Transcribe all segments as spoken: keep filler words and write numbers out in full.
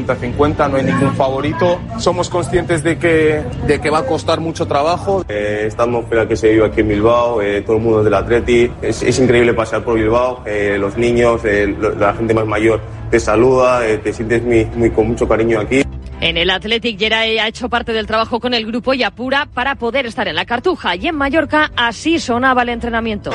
cincuenta, no hay ningún favorito. Somos conscientes de que, de que va a costar mucho trabajo. Eh, esta atmósfera que se vive aquí en Bilbao, eh, todo el mundo es del Atleti, es, es increíble pasear por Bilbao, eh, los niños, eh, la gente más mayor te saluda, eh, te sientes muy, muy, con mucho cariño aquí. En el Athletic, Geray ha hecho parte del trabajo con el grupo y apura para poder estar en la Cartuja. Y en Mallorca así sonaba el entrenamiento.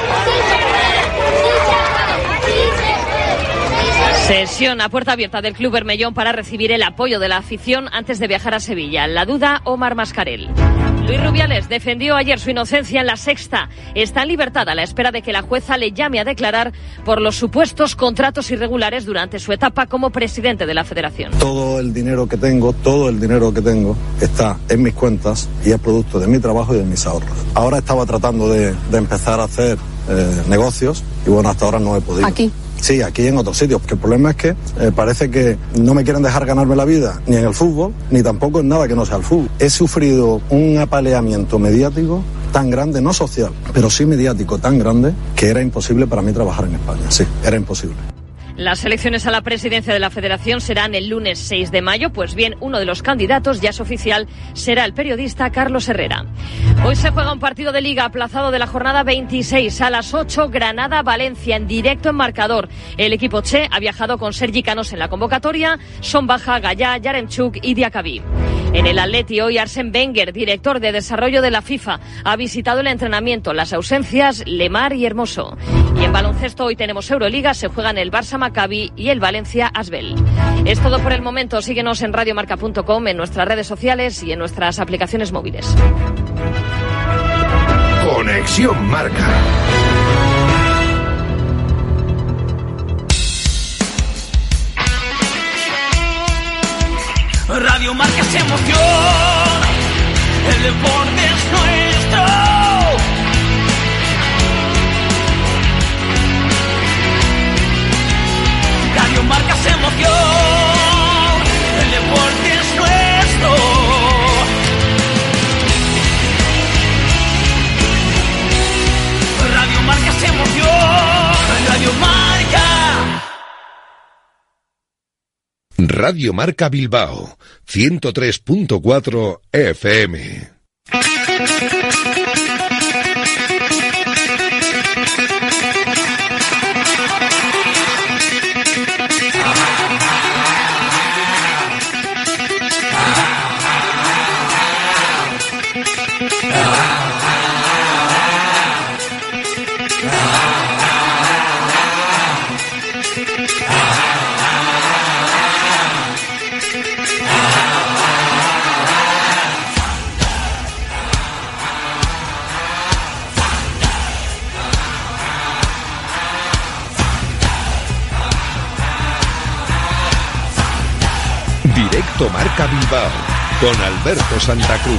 Sesión a puerta abierta del Club Bermellón para recibir el apoyo de la afición antes de viajar a Sevilla. La duda, Omar Mascarell. Luis Rubiales defendió ayer su inocencia en la Sexta. Está en libertad a la espera de que la jueza le llame a declarar por los supuestos contratos irregulares durante su etapa como presidente de la Federación. Todo el dinero que tengo, todo el dinero que tengo está en mis cuentas y es producto de mi trabajo y de mis ahorros. Ahora estaba tratando de, de empezar a hacer eh, negocios y bueno, hasta ahora no he podido. Aquí. Sí, aquí y en otros sitios, porque el problema es que eh, parece que no me quieren dejar ganarme la vida, ni en el fútbol, ni tampoco en nada que no sea el fútbol. He sufrido un apaleamiento mediático tan grande, no social, pero sí mediático tan grande, que era imposible para mí trabajar en España, sí, era imposible. Las elecciones a la presidencia de la Federación serán el lunes seis de mayo, pues bien, uno de los candidatos, ya es oficial, será el periodista Carlos Herrera. Hoy se juega un partido de Liga aplazado de la jornada veintiséis a las ocho, Granada-Valencia en directo en marcador. El equipo Che ha viajado con Sergi Canós en la convocatoria, son baja Gallá, Yaremchuk y Diacabí. En el Atleti hoy Arsène Wenger, director de desarrollo de la FIFA, ha visitado el entrenamiento, las ausencias Lemar y Hermoso. Y en baloncesto hoy tenemos Euroliga, se juegan el Barça Maccabi y el Valencia Asbel. Es todo por el momento, síguenos en radiomarca punto com, en nuestras redes sociales y en nuestras aplicaciones móviles. Conexión Marca. Radio Marca es emoción, el deporte es nuestro. Radio Marca es emoción, el deporte es nuestro. Radio Marca es emoción, Radio Marca. Radio Marca Bilbao, ciento tres punto cuatro F M. Directo Marca Bilbao con Alberto Santa Cruz.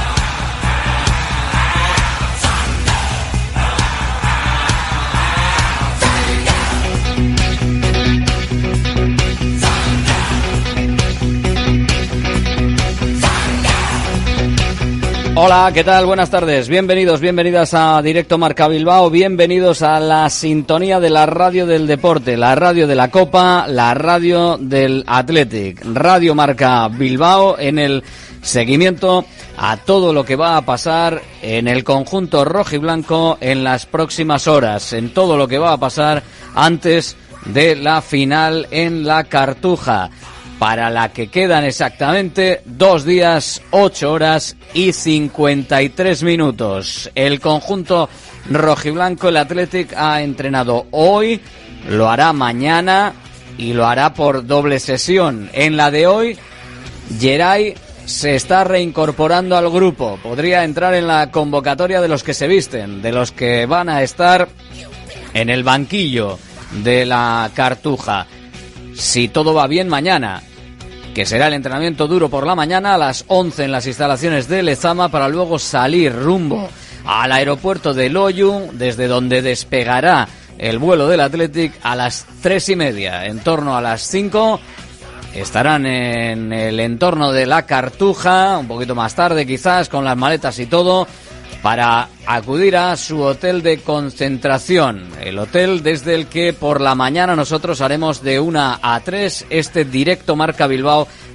Hola, ¿qué tal? Buenas tardes. Bienvenidos, bienvenidas a Directo Marca Bilbao. Bienvenidos a la sintonía de la radio del deporte, la radio de la Copa, la radio del Athletic. Radio Marca Bilbao en el seguimiento a todo lo que va a pasar en el conjunto rojiblanco en las próximas horas, en todo lo que va a pasar antes de la final en la Cartuja, para la que quedan exactamente dos días, ocho horas y cincuenta y tres minutos. El conjunto rojiblanco, el Athletic, ha entrenado hoy, lo hará mañana y lo hará por doble sesión. En la de hoy, Geray se está reincorporando al grupo. Podría entrar en la convocatoria de los que se visten, de los que van a estar en el banquillo de la Cartuja. Si todo va bien mañana, que será el entrenamiento duro por la mañana a las once en las instalaciones de Lezama, para luego salir rumbo al aeropuerto de Loiu, desde donde despegará el vuelo del Athletic a las tres y media. En torno a las cinco estarán en el entorno de la Cartuja, un poquito más tarde quizás, con las maletas y todo, para acudir a su hotel de concentración, el hotel desde el que por la mañana nosotros haremos de una a tres este Directo Marca Bilbao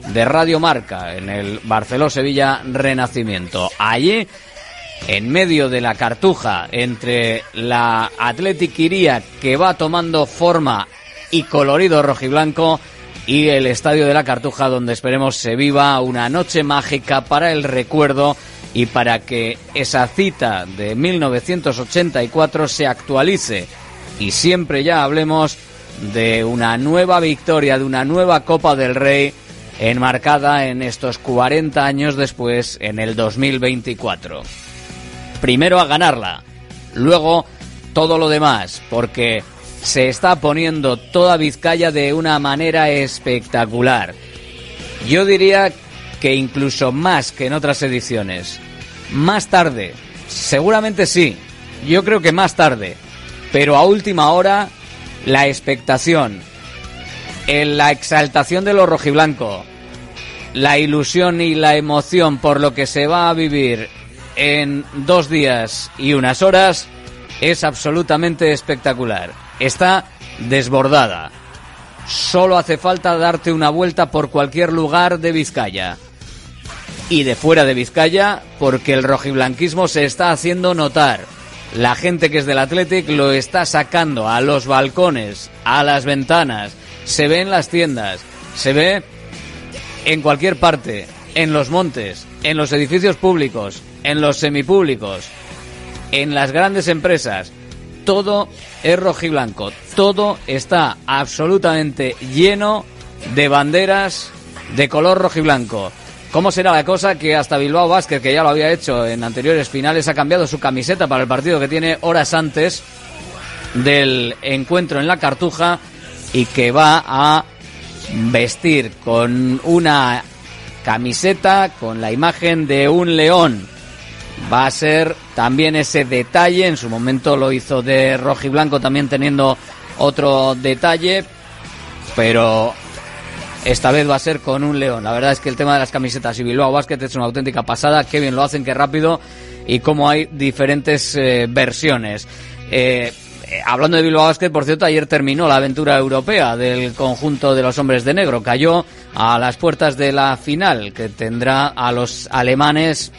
de Radio Marca en el Barceló-Sevilla Renacimiento. Allí, en medio de la Cartuja, entre la Athletic Iría, que va tomando forma y colorido rojiblanco, y el Estadio de la Cartuja, donde esperemos se viva una noche mágica para el recuerdo y para que esa cita de mil novecientos ochenta y cuatro se actualice y siempre ya hablemos de una nueva victoria, de una nueva Copa del Rey enmarcada en estos cuarenta años después, en el dos mil veinticuatro. Primero a ganarla, luego todo lo demás, porque se está poniendo toda Vizcaya de una manera espectacular. Yo diría que incluso más que en otras ediciones. Más tarde, seguramente sí, yo creo que más tarde, pero a última hora, la expectación, la exaltación de lo rojiblanco, la ilusión y la emoción por lo que se va a vivir en dos días y unas horas es absolutamente espectacular. Está desbordada. Solo hace falta darte una vuelta por cualquier lugar de Vizcaya y de fuera de Vizcaya, porque el rojiblanquismo se está haciendo notar. La gente que es del Athletic lo está sacando a los balcones, a las ventanas, se ve en las tiendas, se ve en cualquier parte, en los montes, en los edificios públicos, en los semipúblicos, en las grandes empresas. Todo es rojiblanco, todo está absolutamente lleno de banderas de color rojiblanco. ¿Cómo será la cosa que hasta Bilbao Basket, que ya lo había hecho en anteriores finales, ha cambiado su camiseta para el partido que tiene horas antes del encuentro en la Cartuja y que va a vestir con una camiseta con la imagen de un león? Va a ser también ese detalle, en su momento lo hizo de rojiblanco también teniendo otro detalle, pero esta vez va a ser con un león. La verdad es que el tema de las camisetas y Bilbao Basket es una auténtica pasada, qué bien lo hacen, qué rápido, y cómo hay diferentes eh, versiones. Eh, eh, hablando de Bilbao Basket, por cierto, ayer terminó la aventura europea del conjunto de los hombres de negro, cayó a las puertas de la final, que tendrá a los alemanes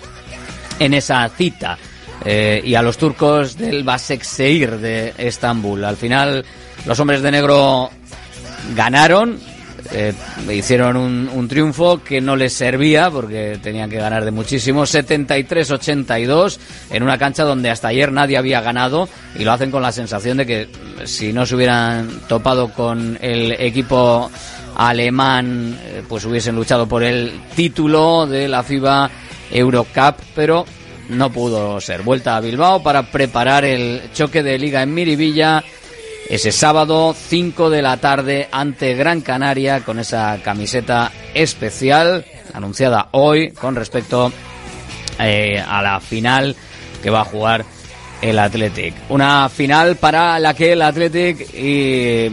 en esa cita, eh, y a los turcos del Başakşehir de Estambul. Al final los hombres de negro ganaron, eh, hicieron un, un triunfo que no les servía porque tenían que ganar de muchísimo, setenta y tres ochenta y dos, en una cancha donde hasta ayer nadie había ganado, y lo hacen con la sensación de que si no se hubieran topado con el equipo alemán, eh, pues hubiesen luchado por el título de la FIBA Eurocup, pero no pudo ser. Vuelta a Bilbao para preparar el choque de Liga en Miribilla ese sábado, cinco de la tarde, ante Gran Canaria, con esa camiseta especial anunciada hoy con respecto eh, a la final que va a jugar el Athletic. Una final para la que el Athletic y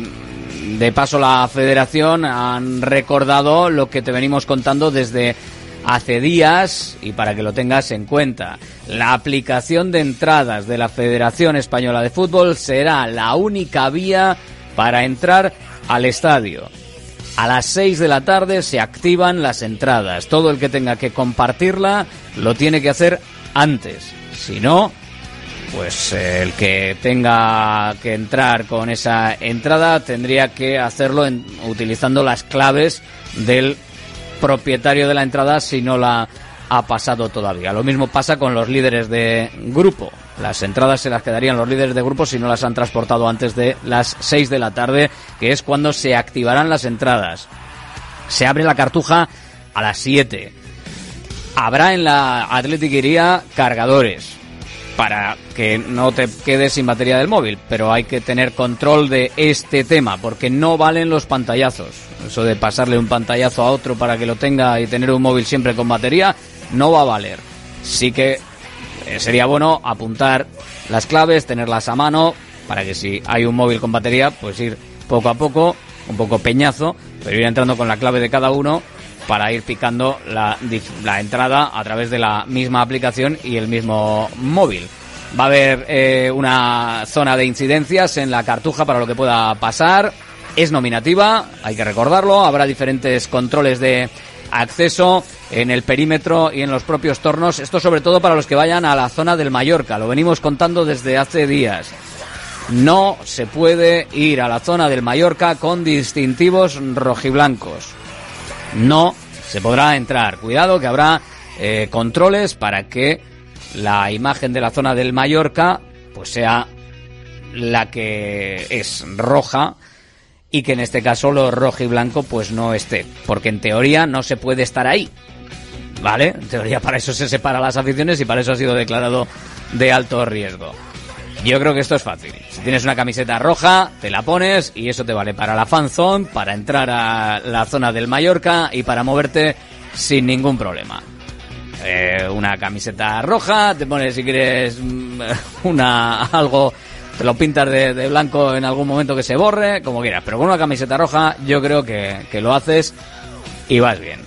de paso la Federación han recordado lo que te venimos contando desde hace días, y para que lo tengas en cuenta, la aplicación de entradas de la Federación Española de Fútbol será la única vía para entrar al estadio. A las seis de la tarde se activan las entradas. Todo el que tenga que compartirla lo tiene que hacer antes. Si no, pues el que tenga que entrar con esa entrada tendría que hacerlo en, utilizando las claves del propietario de la entrada si no la ha pasado todavía. Lo mismo pasa con los líderes de grupo. Las entradas se las quedarían los líderes de grupo si no las han transportado antes de las seis de la tarde, que es cuando se activarán las entradas. Se abre la Cartuja a las siete. Habrá en la Athletic Iría cargadores para que no te quedes sin batería del móvil, pero hay que tener control de este tema, porque no valen los pantallazos. Eso de pasarle un pantallazo a otro para que lo tenga y tener un móvil siempre con batería no va a valer. Sí que eh, sería bueno apuntar las claves, tenerlas a mano, para que si hay un móvil con batería, pues ir poco a poco, un poco peñazo, pero ir entrando con la clave de cada uno para ir picando la, la entrada a través de la misma aplicación y el mismo móvil. Va a haber eh, una zona de incidencias en la Cartuja para lo que pueda pasar. Es nominativa, hay que recordarlo. Habrá diferentes controles de acceso en el perímetro y en los propios tornos. Esto sobre todo para los que vayan a la zona del Mallorca. Lo venimos contando desde hace días. No se puede ir a la zona del Mallorca con distintivos rojiblancos. No se podrá entrar. Cuidado que habrá eh, controles para que la imagen de la zona del Mallorca pues sea la que es roja y que en este caso lo rojo y blanco pues no esté, porque en teoría no se puede estar ahí, ¿vale? En teoría para eso se separa las aficiones y para eso ha sido declarado de alto riesgo. Yo creo que esto es fácil. Si tienes una camiseta roja, te la pones y eso te vale para la fan zone, para entrar a la zona del Mallorca y para moverte sin ningún problema. Eh, una camiseta roja, te pones si quieres una algo, te lo pintas de, de blanco en algún momento que se borre, como quieras, pero con una camiseta roja yo creo que, que lo haces y vas bien.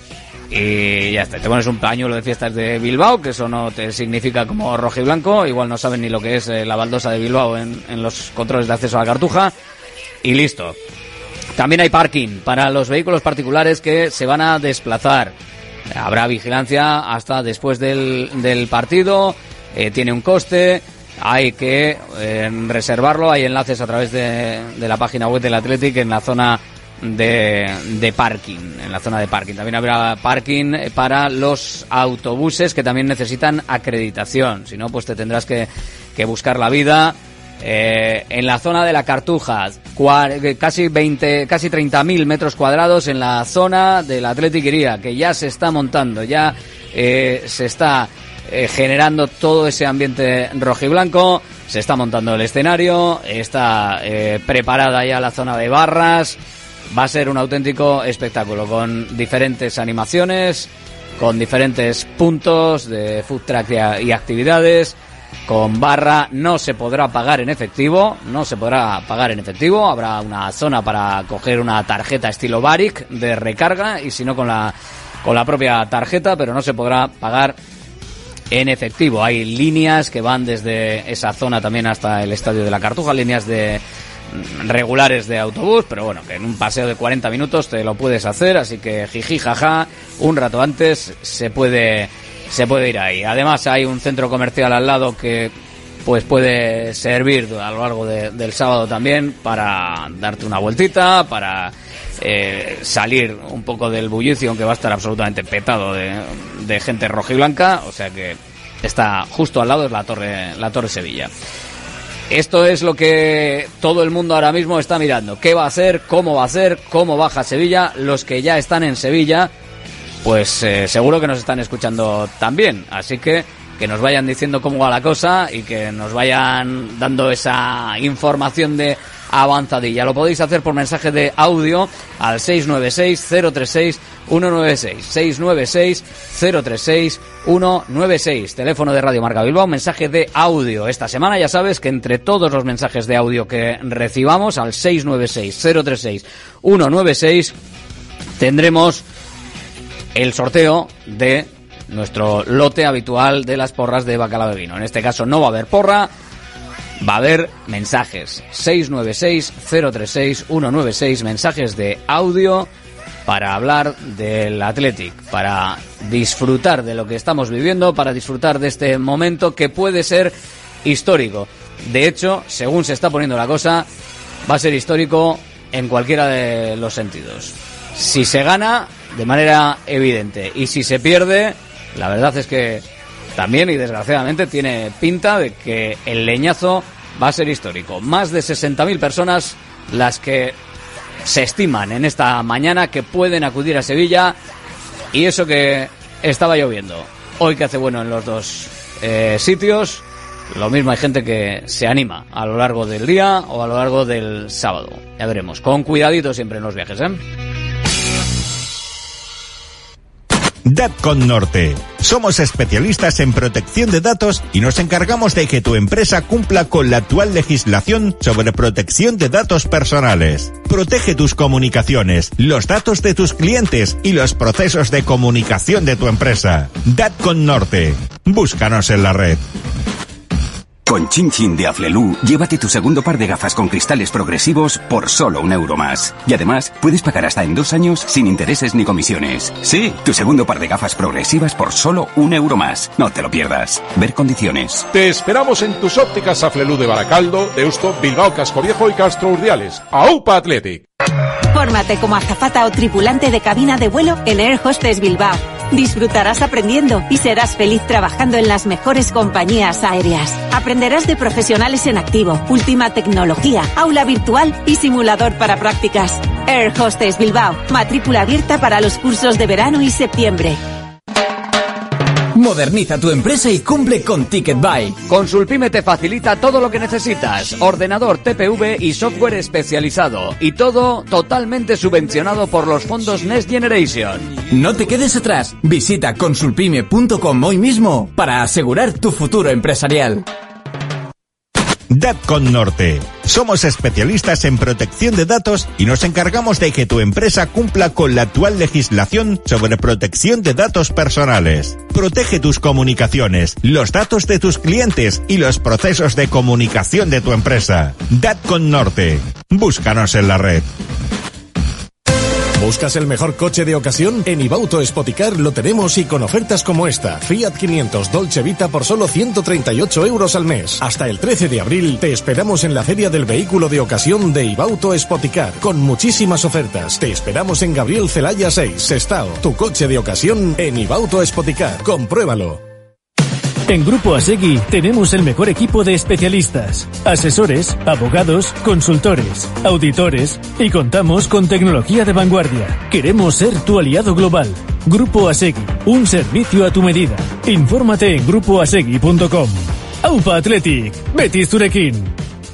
Y ya está, te pones un pañuelo de fiestas de Bilbao, que eso no te significa como rojo y blanco, igual no saben ni lo que es eh, la baldosa de Bilbao en, en los controles de acceso a la Cartuja, y listo. También hay parking para los vehículos particulares que se van a desplazar. Habrá vigilancia hasta después del, del partido, eh, tiene un coste, hay que eh, reservarlo, hay enlaces a través de, de la página web del Athletic en la zona de, de parking, en la zona de parking. También habrá parking para los autobuses que también necesitan acreditación, si no pues te tendrás que, que buscar la vida. Eh, en la zona de la Cartuja, cua- casi veinte, casi treinta mil metros cuadrados en la zona del Athletic Iría, que ya se está montando, ya eh, se está eh, generando todo ese ambiente rojiblanco, se está montando el escenario, está eh, preparada ya la zona de barras, va a ser un auténtico espectáculo con diferentes animaciones, con diferentes puntos de food truck y actividades. Con barra, no se podrá pagar en efectivo, no se podrá pagar en efectivo, habrá una zona para coger una tarjeta estilo Baric de recarga y si no con la con la propia tarjeta, pero no se podrá pagar en efectivo. Hay líneas que van desde esa zona también hasta el Estadio de la Cartuja, líneas de regulares de autobús, pero bueno, que en un paseo de cuarenta minutos te lo puedes hacer, así que jiji jaja, un rato antes se puede se puede ir ahí. Además hay un centro comercial al lado que pues puede servir a lo largo de, del sábado también para darte una vueltita, para eh, salir un poco del bullicio, aunque va a estar absolutamente petado de, de gente rojiblanca, o sea que está justo al lado, es la Torre, la Torre Sevilla. Esto es lo que todo el mundo ahora mismo está mirando. ¿Qué va a hacer? ¿Cómo va a hacer? ¿Cómo baja Sevilla? Los que ya están en Sevilla pues eh, seguro que nos están escuchando también, así que que nos vayan diciendo cómo va la cosa y que nos vayan dando esa información de avanzadilla. Lo podéis hacer por mensaje de audio al seis nueve seis, cero tres seis, uno nueve seis, seis nueve seis, cero tres seis, uno nueve seis, teléfono de Radio Marca Bilbao, mensaje de audio. Esta semana ya sabes que entre todos los mensajes de audio que recibamos al seis nueve seis, cero tres seis, uno nueve seis tendremos el sorteo de nuestro lote habitual de las porras de bacalao de vino. En este caso no va a haber porra, va a haber mensajes. seis nueve seis, cero tres seis, uno nueve seis, mensajes de audio para hablar del Athletic, para disfrutar de lo que estamos viviendo, para disfrutar de este momento que puede ser histórico. De hecho, según se está poniendo la cosa, va a ser histórico en cualquiera de los sentidos. Si se gana, de manera evidente, y si se pierde, la verdad es que también y desgraciadamente tiene pinta de que el leñazo va a ser histórico. Más de sesenta mil personas las que se estiman en esta mañana que pueden acudir a Sevilla, y eso que estaba lloviendo. Hoy que hace bueno en los dos eh, sitios, lo mismo hay gente que se anima a lo largo del día o a lo largo del sábado. Ya veremos, con cuidadito siempre en los viajes, ¿eh? Datcon Norte. Somos especialistas en protección de datos y nos encargamos de que tu empresa cumpla con la actual legislación sobre protección de datos personales. Protege tus comunicaciones, los datos de tus clientes y los procesos de comunicación de tu empresa. Datcon Norte. Búscanos en la red. Con Chin Chin de Aflelu, llévate tu segundo par de gafas con cristales progresivos por solo un euro más. Y además, puedes pagar hasta en dos años sin intereses ni comisiones. Sí, tu segundo par de gafas progresivas por solo un euro más. No te lo pierdas. Ver condiciones. Te esperamos en tus ópticas Aflelu de Baracaldo, Deusto, Bilbao, Cascoviejo y Castro Urdiales. ¡Aupa Athletic! Fórmate como azafata o tripulante de cabina de vuelo en Air Hostess Bilbao. Disfrutarás aprendiendo y serás feliz trabajando en las mejores compañías aéreas. Aprenderás de profesionales en activo, última tecnología, aula virtual y simulador para prácticas. Air Hostess Bilbao, matrícula abierta para los cursos de verano y septiembre. Moderniza tu empresa y cumple con TicketBuy. Consulpime te facilita todo lo que necesitas. Ordenador, T P V y software especializado. Y todo totalmente subvencionado por los fondos Next Generation. No te quedes atrás. Visita consulpime punto com hoy mismo para asegurar tu futuro empresarial. Datcon Norte. Somos especialistas en protección de datos y nos encargamos de que tu empresa cumpla con la actual legislación sobre protección de datos personales. Protege tus comunicaciones, los datos de tus clientes y los procesos de comunicación de tu empresa. Datcon Norte. Búscanos en la red. ¿Buscas el mejor coche de ocasión? En Ibauto Spoticar lo tenemos y con ofertas como esta. Fiat quinientos Dolce Vita por solo ciento treinta y ocho euros al mes. Hasta el trece de abril te esperamos en la Feria del Vehículo de Ocasión de Ibauto Spoticar, con muchísimas ofertas. Te esperamos en Gabriel Celaya seis, Sestao. Tu coche de ocasión en Ibauto Spoticar. Compruébalo. En Grupo Asegui tenemos el mejor equipo de especialistas, asesores, abogados, consultores, auditores y contamos con tecnología de vanguardia. Queremos ser tu aliado global. Grupo Asegui, un servicio a tu medida. Infórmate en grupo asegui punto com. Aupa Athletic, Betis Zurekin.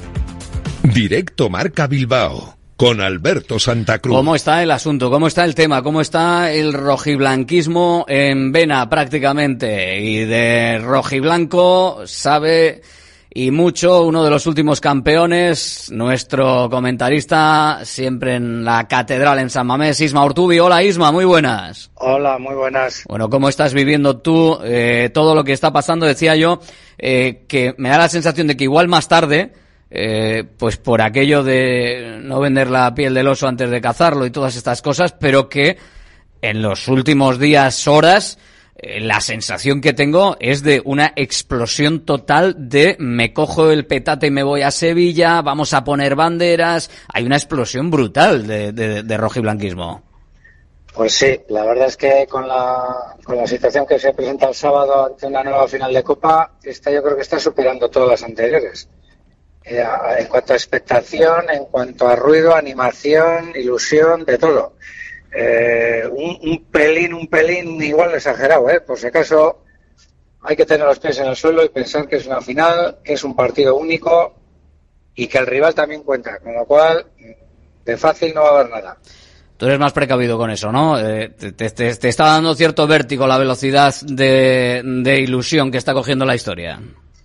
Directo Marca Bilbao. Con Alberto Santa Cruz. ¿Cómo está el asunto? ¿Cómo está el tema? ¿Cómo está el rojiblanquismo en vena prácticamente? Y de rojiblanco sabe y mucho uno de los últimos campeones, nuestro comentarista siempre en la catedral en San Mamés, Isma Urtubi. Hola Isma, muy buenas. Hola, muy buenas. Bueno, ¿cómo estás viviendo tú eh, todo lo que está pasando? Decía yo eh, que me da la sensación de que igual más tarde... Eh, pues por aquello de no vender la piel del oso antes de cazarlo y todas estas cosas, pero que en los últimos días, horas, eh, la sensación que tengo es de una explosión total de me cojo el petate y me voy a Sevilla, vamos a poner banderas. Hay una explosión brutal de, de, de rojiblanquismo. Pues sí, la verdad es que con la, con la situación que se presenta el sábado ante una nueva final de Copa, esta yo creo que está superando todas las anteriores. Eh, en cuanto a expectación, en cuanto a ruido, animación, ilusión, de todo. Eh, un, un pelín, un pelín igual exagerado, ¿eh? Por si acaso hay que tener los pies en el suelo y pensar que es una final, que es un partido único y que el rival también cuenta, con lo cual de fácil no va a haber nada. Tú eres más precavido con eso, ¿no? Eh, te, te, te está dando cierto vértigo la velocidad de, de ilusión que está cogiendo la historia.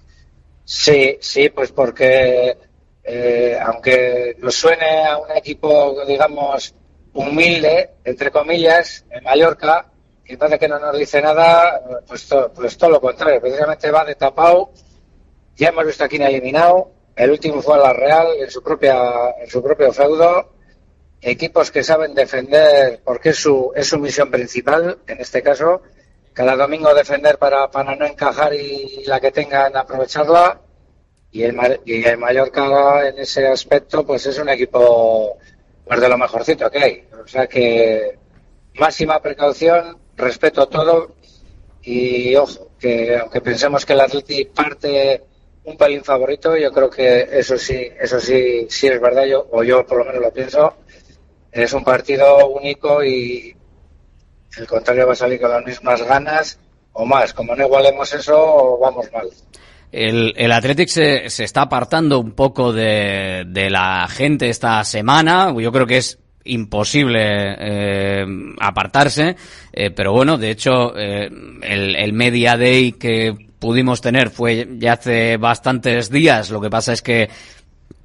Sí, sí, pues porque eh, aunque nos suene a un equipo, digamos, humilde, entre comillas, en Mallorca, que parece que no nos dice nada, pues, to, pues todo lo contrario, precisamente va de tapao. Ya hemos visto a quién ha eliminado, el último fue a la Real en su propia, en su propio feudo. Equipos que saben defender, porque es su, es su misión principal, en este caso, cada domingo defender para, para no encajar y la que tengan aprovecharla. Y el, y el Mallorca en ese aspecto pues es un equipo pues de lo mejorcito que hay. O sea que máxima precaución, respeto todo y ojo, que aunque pensemos que el Atleti parte un pelín favorito, yo creo que eso sí, eso sí, sí es verdad, yo, o yo por lo menos lo pienso, es un partido único y el contrario va a salir con las mismas ganas o más. Como no igualemos eso, vamos mal. El, el Athletic se, se está apartando un poco de, de la gente esta semana. Yo creo que es imposible eh, apartarse, eh, pero bueno, de hecho, eh, el, el Media Day que pudimos tener fue ya hace bastantes días. Lo que pasa es que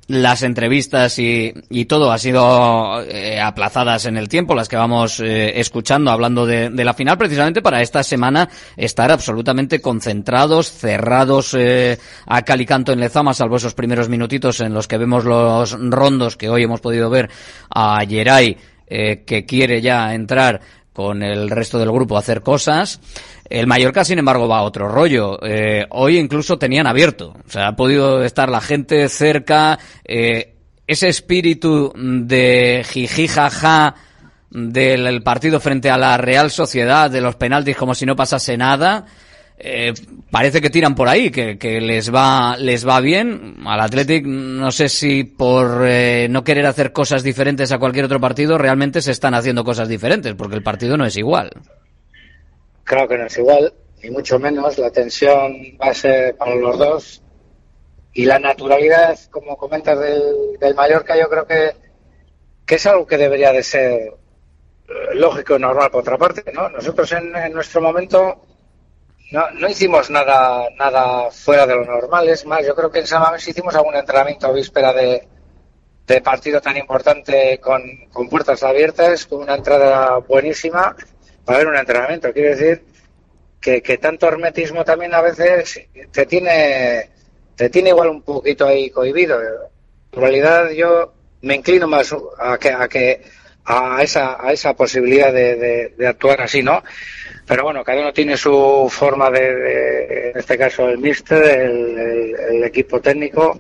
las entrevistas y, y todo ha sido eh, aplazadas en el tiempo, las que vamos eh, escuchando hablando de, de la final, precisamente para esta semana estar absolutamente concentrados, cerrados eh, a cal y canto en Lezama, salvo esos primeros minutitos en los que vemos los rondos que hoy hemos podido ver a Geray, eh, que quiere ya entrar con el resto del grupo a hacer cosas. El Mallorca, sin embargo, va a otro rollo. Eh, hoy incluso tenían abierto. O sea, ha podido estar la gente cerca. Eh, ese espíritu de jiji jaja del partido frente a la Real Sociedad, de los penaltis como si no pasase nada, eh, parece que tiran por ahí, que, que les va les va bien. Al Athletic, no sé si por eh, no querer hacer cosas diferentes a cualquier otro partido, realmente se están haciendo cosas diferentes, porque el partido no es igual. Claro que no es igual, ni mucho menos. La tensión va a ser para los dos. Y la naturalidad, como comentas, del, del Mallorca, yo creo que, que es algo que debería de ser lógico y normal por otra parte, ¿no? Nosotros en, en nuestro momento no, no hicimos nada nada fuera de lo normal. Es más, yo creo que en San Mamés hicimos algún entrenamiento a víspera de, de partido tan importante con, con puertas abiertas, con una entrada buenísima para ver un entrenamiento. Quiere decir que, que tanto hermetismo también a veces te tiene te tiene igual un poquito ahí cohibido. En realidad yo me inclino más a que a que a esa a esa posibilidad de, de, de actuar así, ¿no? Pero bueno, cada uno tiene su forma de, de en este caso el míster, el, el, el equipo técnico.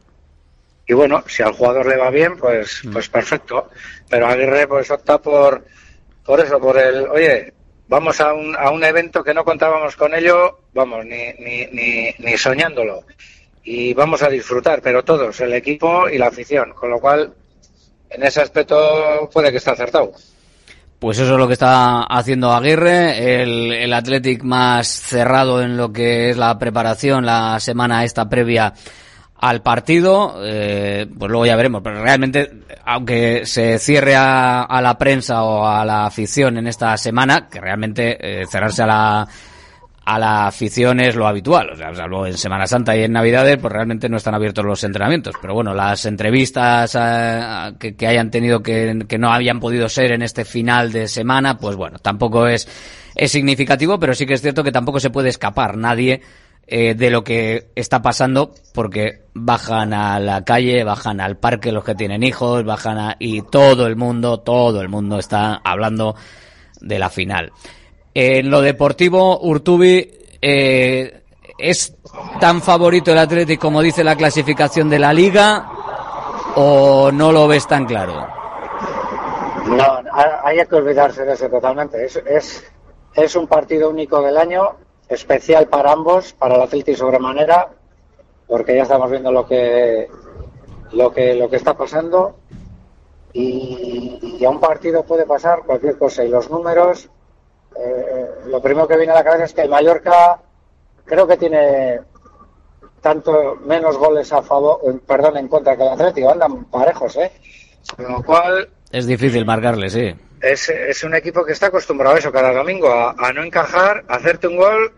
Y bueno, si al jugador le va bien, pues pues perfecto. Pero Aguirre pues opta por por eso, por el, oye, vamos a un a un evento que no contábamos con ello, vamos, ni ni ni ni soñándolo. Y vamos a disfrutar, pero todos, el equipo y la afición, con lo cual en ese aspecto puede que esté acertado. Pues eso es lo que está haciendo Aguirre, el, el Athletic más cerrado en lo que es la preparación, la semana esta previa al partido, eh, pues luego ya veremos, pero realmente, aunque se cierre a, a la prensa o a la afición en esta semana, que realmente eh, cerrarse a la a la afición es lo habitual, o sea, salvo en Semana Santa y en Navidades, pues realmente no están abiertos los entrenamientos, pero bueno, las entrevistas eh, que, que hayan tenido que, que no habían podido ser en este final de semana, pues bueno, tampoco es, es significativo, pero sí que es cierto que tampoco se puede escapar nadie eh, de lo que está pasando, porque bajan a la calle, bajan al parque los que tienen hijos, bajan a, y todo el mundo, todo el mundo está hablando de la final. En lo deportivo, Urtubi, eh, ¿es tan favorito el Athletic como dice la clasificación de la Liga o no lo ves tan claro? No, hay que olvidarse de eso totalmente. Es, es, es un partido único del año, especial para ambos, para el Athletic sobremanera, porque ya estamos viendo lo que lo que lo que está pasando y, y a un partido puede pasar cualquier cosa y los números. Eh, lo primero que viene a la cabeza es que el Mallorca creo que tiene tanto menos goles a favor, perdón, en contra que el Atlético, andan parejos, ¿eh? Con lo cual es difícil marcarle, sí. Es, es un equipo que está acostumbrado a eso cada domingo, a, a no encajar, a hacerte un gol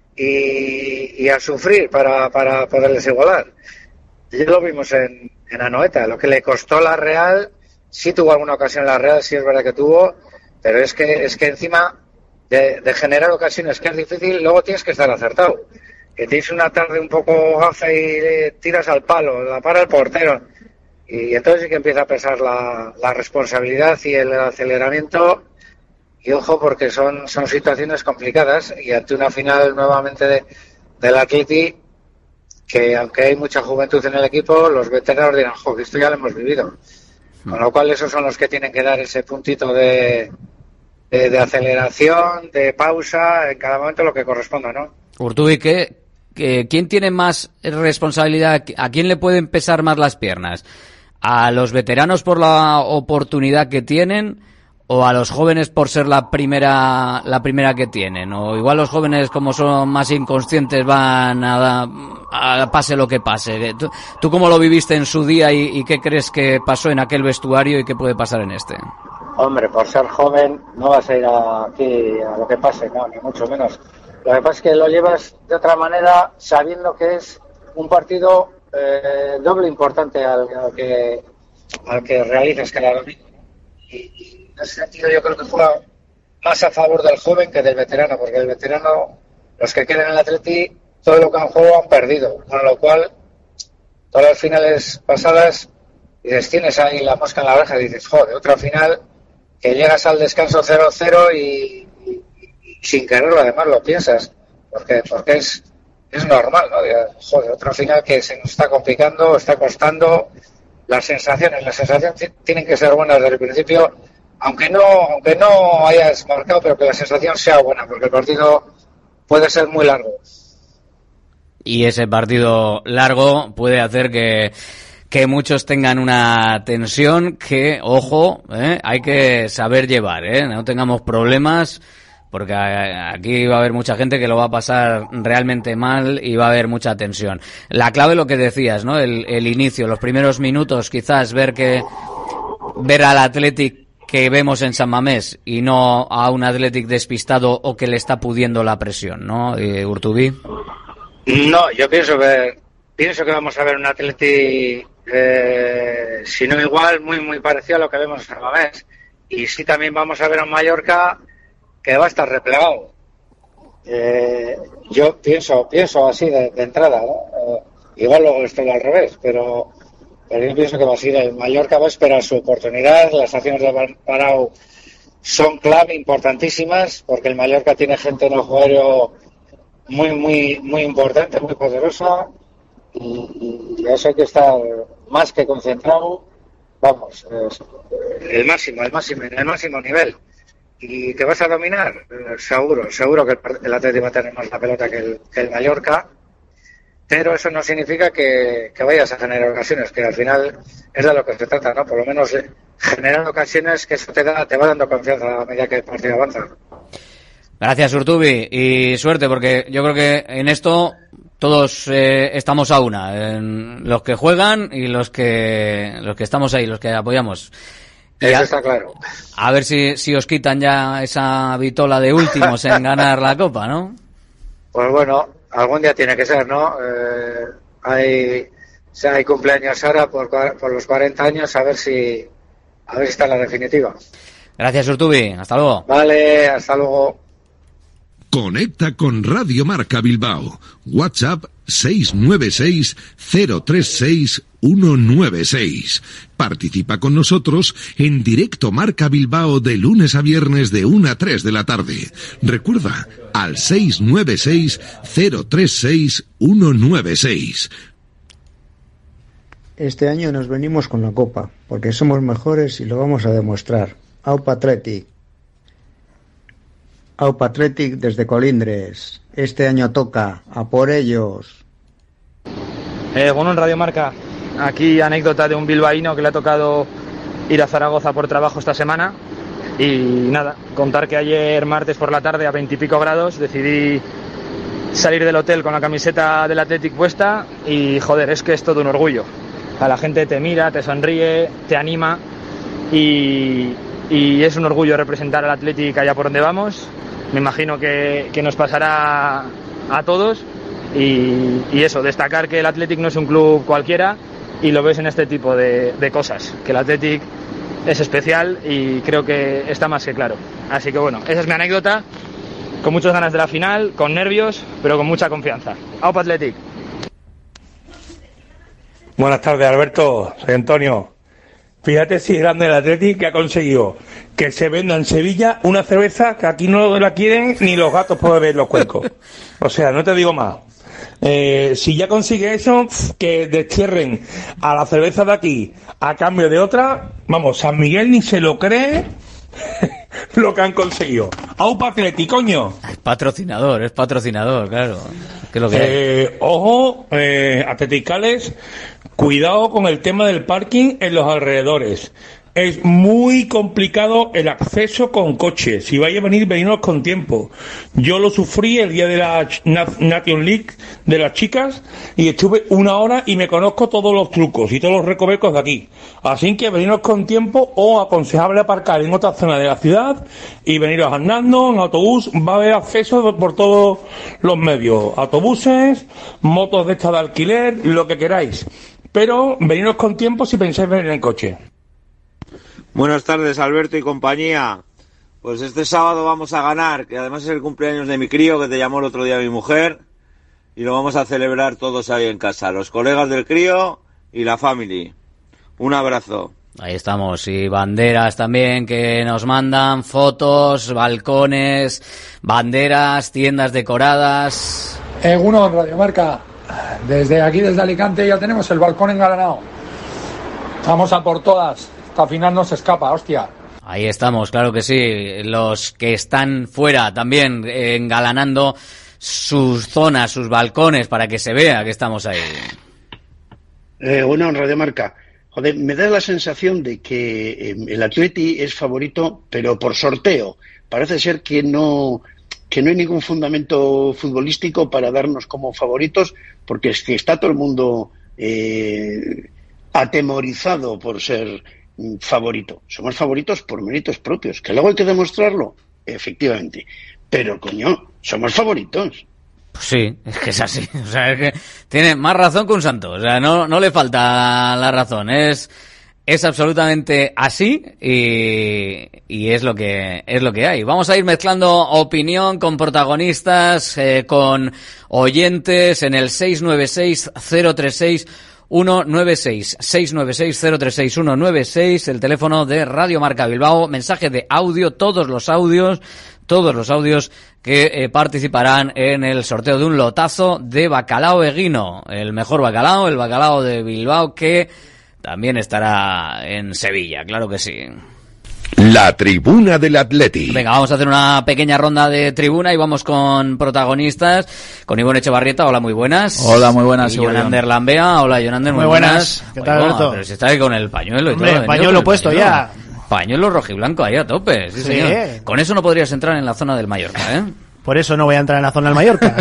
y, y a sufrir para, para poderles igualar. Ya lo vimos en, en Anoeta, lo que le costó la Real, sí tuvo alguna ocasión la Real, sí es verdad que tuvo, pero es que es que encima De, de generar ocasiones que es difícil, luego tienes que estar acertado. Que tienes una tarde un poco gafa y le tiras al palo, la para el portero. Y entonces sí que empieza a pesar la, la responsabilidad y el aceleramiento. Y ojo, porque son, son situaciones complicadas. Y ante una final nuevamente de, del Atleti, que aunque hay mucha juventud en el equipo, los veteranos dirán, jo, que esto ya lo hemos vivido. Con lo cual esos son los que tienen que dar ese puntito de... De, de aceleración, de pausa, en cada momento lo que corresponda, ¿no? Urtubi, ¿qué, qué, ¿quién tiene más responsabilidad? ¿A quién le pueden pesar más las piernas? ¿A los veteranos por la oportunidad que tienen o a los jóvenes por ser la primera la primera que tienen? O igual los jóvenes, como son más inconscientes, van a, a pase lo que pase. ¿Tú, tú cómo lo viviste en su día y, y qué crees que pasó en aquel vestuario y qué puede pasar en este? Hombre, por ser joven no vas a ir aquí a lo que pase, no, ni mucho menos. Lo que pasa es que lo llevas de otra manera sabiendo que es un partido eh, doble importante al, al que al que realiza Scaloni. Y, y en ese sentido yo creo que juega más a favor del joven que del veterano, porque el veterano, los que quedan en el Atleti, todo lo que han jugado han perdido, con lo cual todas las finales pasadas dices, tienes ahí la mosca en la oreja y dices, joder, otra final que llegas al descanso cero cero y, y, y sin quererlo además lo piensas, porque porque es es normal, ¿no? Joder, otra final que se nos está complicando, está costando. Las sensaciones, las sensaciones t- tienen que ser buenas desde el principio, aunque no aunque no hayas marcado, pero que la sensación sea buena, porque el partido puede ser muy largo. Y ese partido largo puede hacer que que muchos tengan una tensión que, ojo, ¿eh? hay que saber llevar, ¿eh? No tengamos problemas, porque aquí va a haber mucha gente que lo va a pasar realmente mal y va a haber mucha tensión. La clave, lo que decías, ¿no? El, el inicio, los primeros minutos, quizás ver que ver al Athletic que vemos en San Mamés y no a un Athletic despistado o que le está pudiendo la presión, ¿no? Eh, Urtubí. No, yo pienso ver, pienso que vamos a ver un Athletic, eh, si no igual, muy muy parecido a lo que vemos en San Mamés. Y sí, también vamos a ver a un Mallorca que va a estar replegado. Eh, yo pienso pienso así de, de entrada, ¿no? Eh, igual luego estoy al revés, pero, pero yo pienso que va a ser el Mallorca, va a esperar su oportunidad. Las acciones de Palau son clave, importantísimas, porque el Mallorca tiene gente en el juego muy muy muy importante, muy poderosa, y, y eso hay que estar más que concentrado, vamos, es el máximo, el máximo, el máximo nivel. ¿Y que vas a dominar? Eh, seguro, seguro que el, el Atlético va a tener más la pelota que el, que el Mallorca, pero eso no significa que, que vayas a generar ocasiones, que al final es de lo que se trata, ¿no? Por lo menos eh, generar ocasiones, que eso te da, te va dando confianza a medida que el partido avanza. Gracias, Urtubi, y suerte, porque yo creo que en esto todos eh, estamos a una, en los que juegan y los que los que estamos ahí, los que apoyamos. Y Eso a, está claro. A ver si, si os quitan ya esa vitola de últimos en ganar la Copa, ¿no? Pues bueno, algún día tiene que ser, ¿no? Eh, hay, o sea, hay cumpleaños ahora por, por los cuarenta años, a ver si a ver si está en la definitiva. Gracias, Urtubi. Hasta luego. Vale, hasta luego. Conecta con Radio Marca Bilbao. WhatsApp seis nueve seis cero tres seis uno nueve seis. Participa con nosotros en Directo Marca Bilbao de lunes a viernes de una a tres de la tarde. Recuerda, al seis nueve seis cero tres seis uno nueve seis. Este año nos venimos con la Copa, porque somos mejores y lo vamos a demostrar. Aupa Athletic. Aupa Athletic desde Colindres. Este año toca, a por ellos. Eh, bueno, en Radio Marca, aquí anécdota de un bilbaíno que le ha tocado ir a Zaragoza por trabajo esta semana. Y nada, contar que ayer martes por la tarde a veintipico grados decidí salir del hotel con la camiseta del Athletic puesta y joder, es que es todo un orgullo. A la gente te mira, te sonríe, te anima y, y es un orgullo representar al Athletic allá por donde vamos. Me imagino que, que nos pasará a todos y, y eso, destacar que el Athletic no es un club cualquiera y lo ves en este tipo de, de cosas, que el Athletic es especial y creo que está más que claro. Así que bueno, esa es mi anécdota, con muchas ganas de la final, con nervios, pero con mucha confianza. ¡Aupa Athletic! Buenas tardes, Alberto. Soy Antonio. Fíjate si es grande el Athletic que ha conseguido que se venda en Sevilla una cerveza que aquí no la quieren ni los gatos por beber los cuencos. O sea, no te digo más. Eh, si ya consigue eso, que destierren a la cerveza de aquí a cambio de otra, vamos, San Miguel ni se lo cree lo que han conseguido. ¡Aupa Athletic, coño! Es patrocinador, es patrocinador, claro. ¿Qué es lo que eh, hay? Ojo, eh, atleticales, cuidado con el tema del parking en los alrededores. es muy complicado el acceso con coche. Si vais a venir, veniros con tiempo. Yo lo sufrí el día de la Nation League de las chicas y estuve una hora y me conozco todos los trucos y todos los recovecos de aquí. Así que veniros con tiempo o aconsejable aparcar en otra zona de la ciudad y veniros andando, en autobús. Va a haber acceso por todos los medios. Autobuses, motos de estas de alquiler, lo que queráis. Pero veniros con tiempo si pensáis venir en coche. Buenas tardes, Alberto y compañía. Pues este sábado vamos a ganar, que además es el cumpleaños de mi crío, que te llamó el otro día mi mujer, y lo vamos a celebrar todos ahí en casa, los colegas del crío y la family. Un abrazo. Ahí estamos, y banderas también que nos mandan, fotos, balcones, banderas, tiendas decoradas. Egunon, Radio Marca. Desde aquí, desde Alicante, ya tenemos el balcón engalanado. Vamos a por todas. Hasta final no se escapa, hostia. Ahí estamos, claro que sí. Los que están fuera también eh, engalanando sus zonas, sus balcones, para que se vea que estamos ahí. Eh, bueno, en Radio Marca. Joder, me da la sensación de que eh, el Atleti es favorito, pero por sorteo. Parece ser que no, que no hay ningún fundamento futbolístico para darnos como favoritos, porque es que está todo el mundo eh, atemorizado por ser favorito. Somos favoritos por méritos propios, que luego hay que demostrarlo, efectivamente, pero coño, somos favoritos. Pues sí, es que es así, o sea, es que tiene más razón que un santo, o sea, no, no le falta la razón, es, es absolutamente así y, y es lo que, es lo que hay. Vamos a ir mezclando opinión con protagonistas, eh, con oyentes en el seis nueve seis, cero tres seis, uno nueve seis, seis nueve seis, cero tres seis, uno nueve seis, el teléfono de Radio Marca Bilbao, mensaje de audio, todos los audios, todos los audios que eh, participarán en el sorteo de un lotazo de bacalao eguino, el mejor bacalao, el bacalao de Bilbao, que también estará en Sevilla, claro que sí. La tribuna del Atleti. Venga, vamos a hacer una pequeña ronda de tribuna y vamos con protagonistas. Con Ivonne Echevarrieta, hola, muy buenas. Hola, muy buenas. Y Jonander Lambea, hola, Jonander, muy, muy buenas. buenas. ¿Qué tal, Alberto? Pero si está ahí con el pañuelo y Hombre, todo. el pañuelo puesto pañuelo. ya. Pañuelo rojiblanco ahí a tope, sí, Sí. señor. Con eso no podrías entrar en la zona del Mallorca, ¿eh? Por eso no voy a entrar en la zona del Mallorca.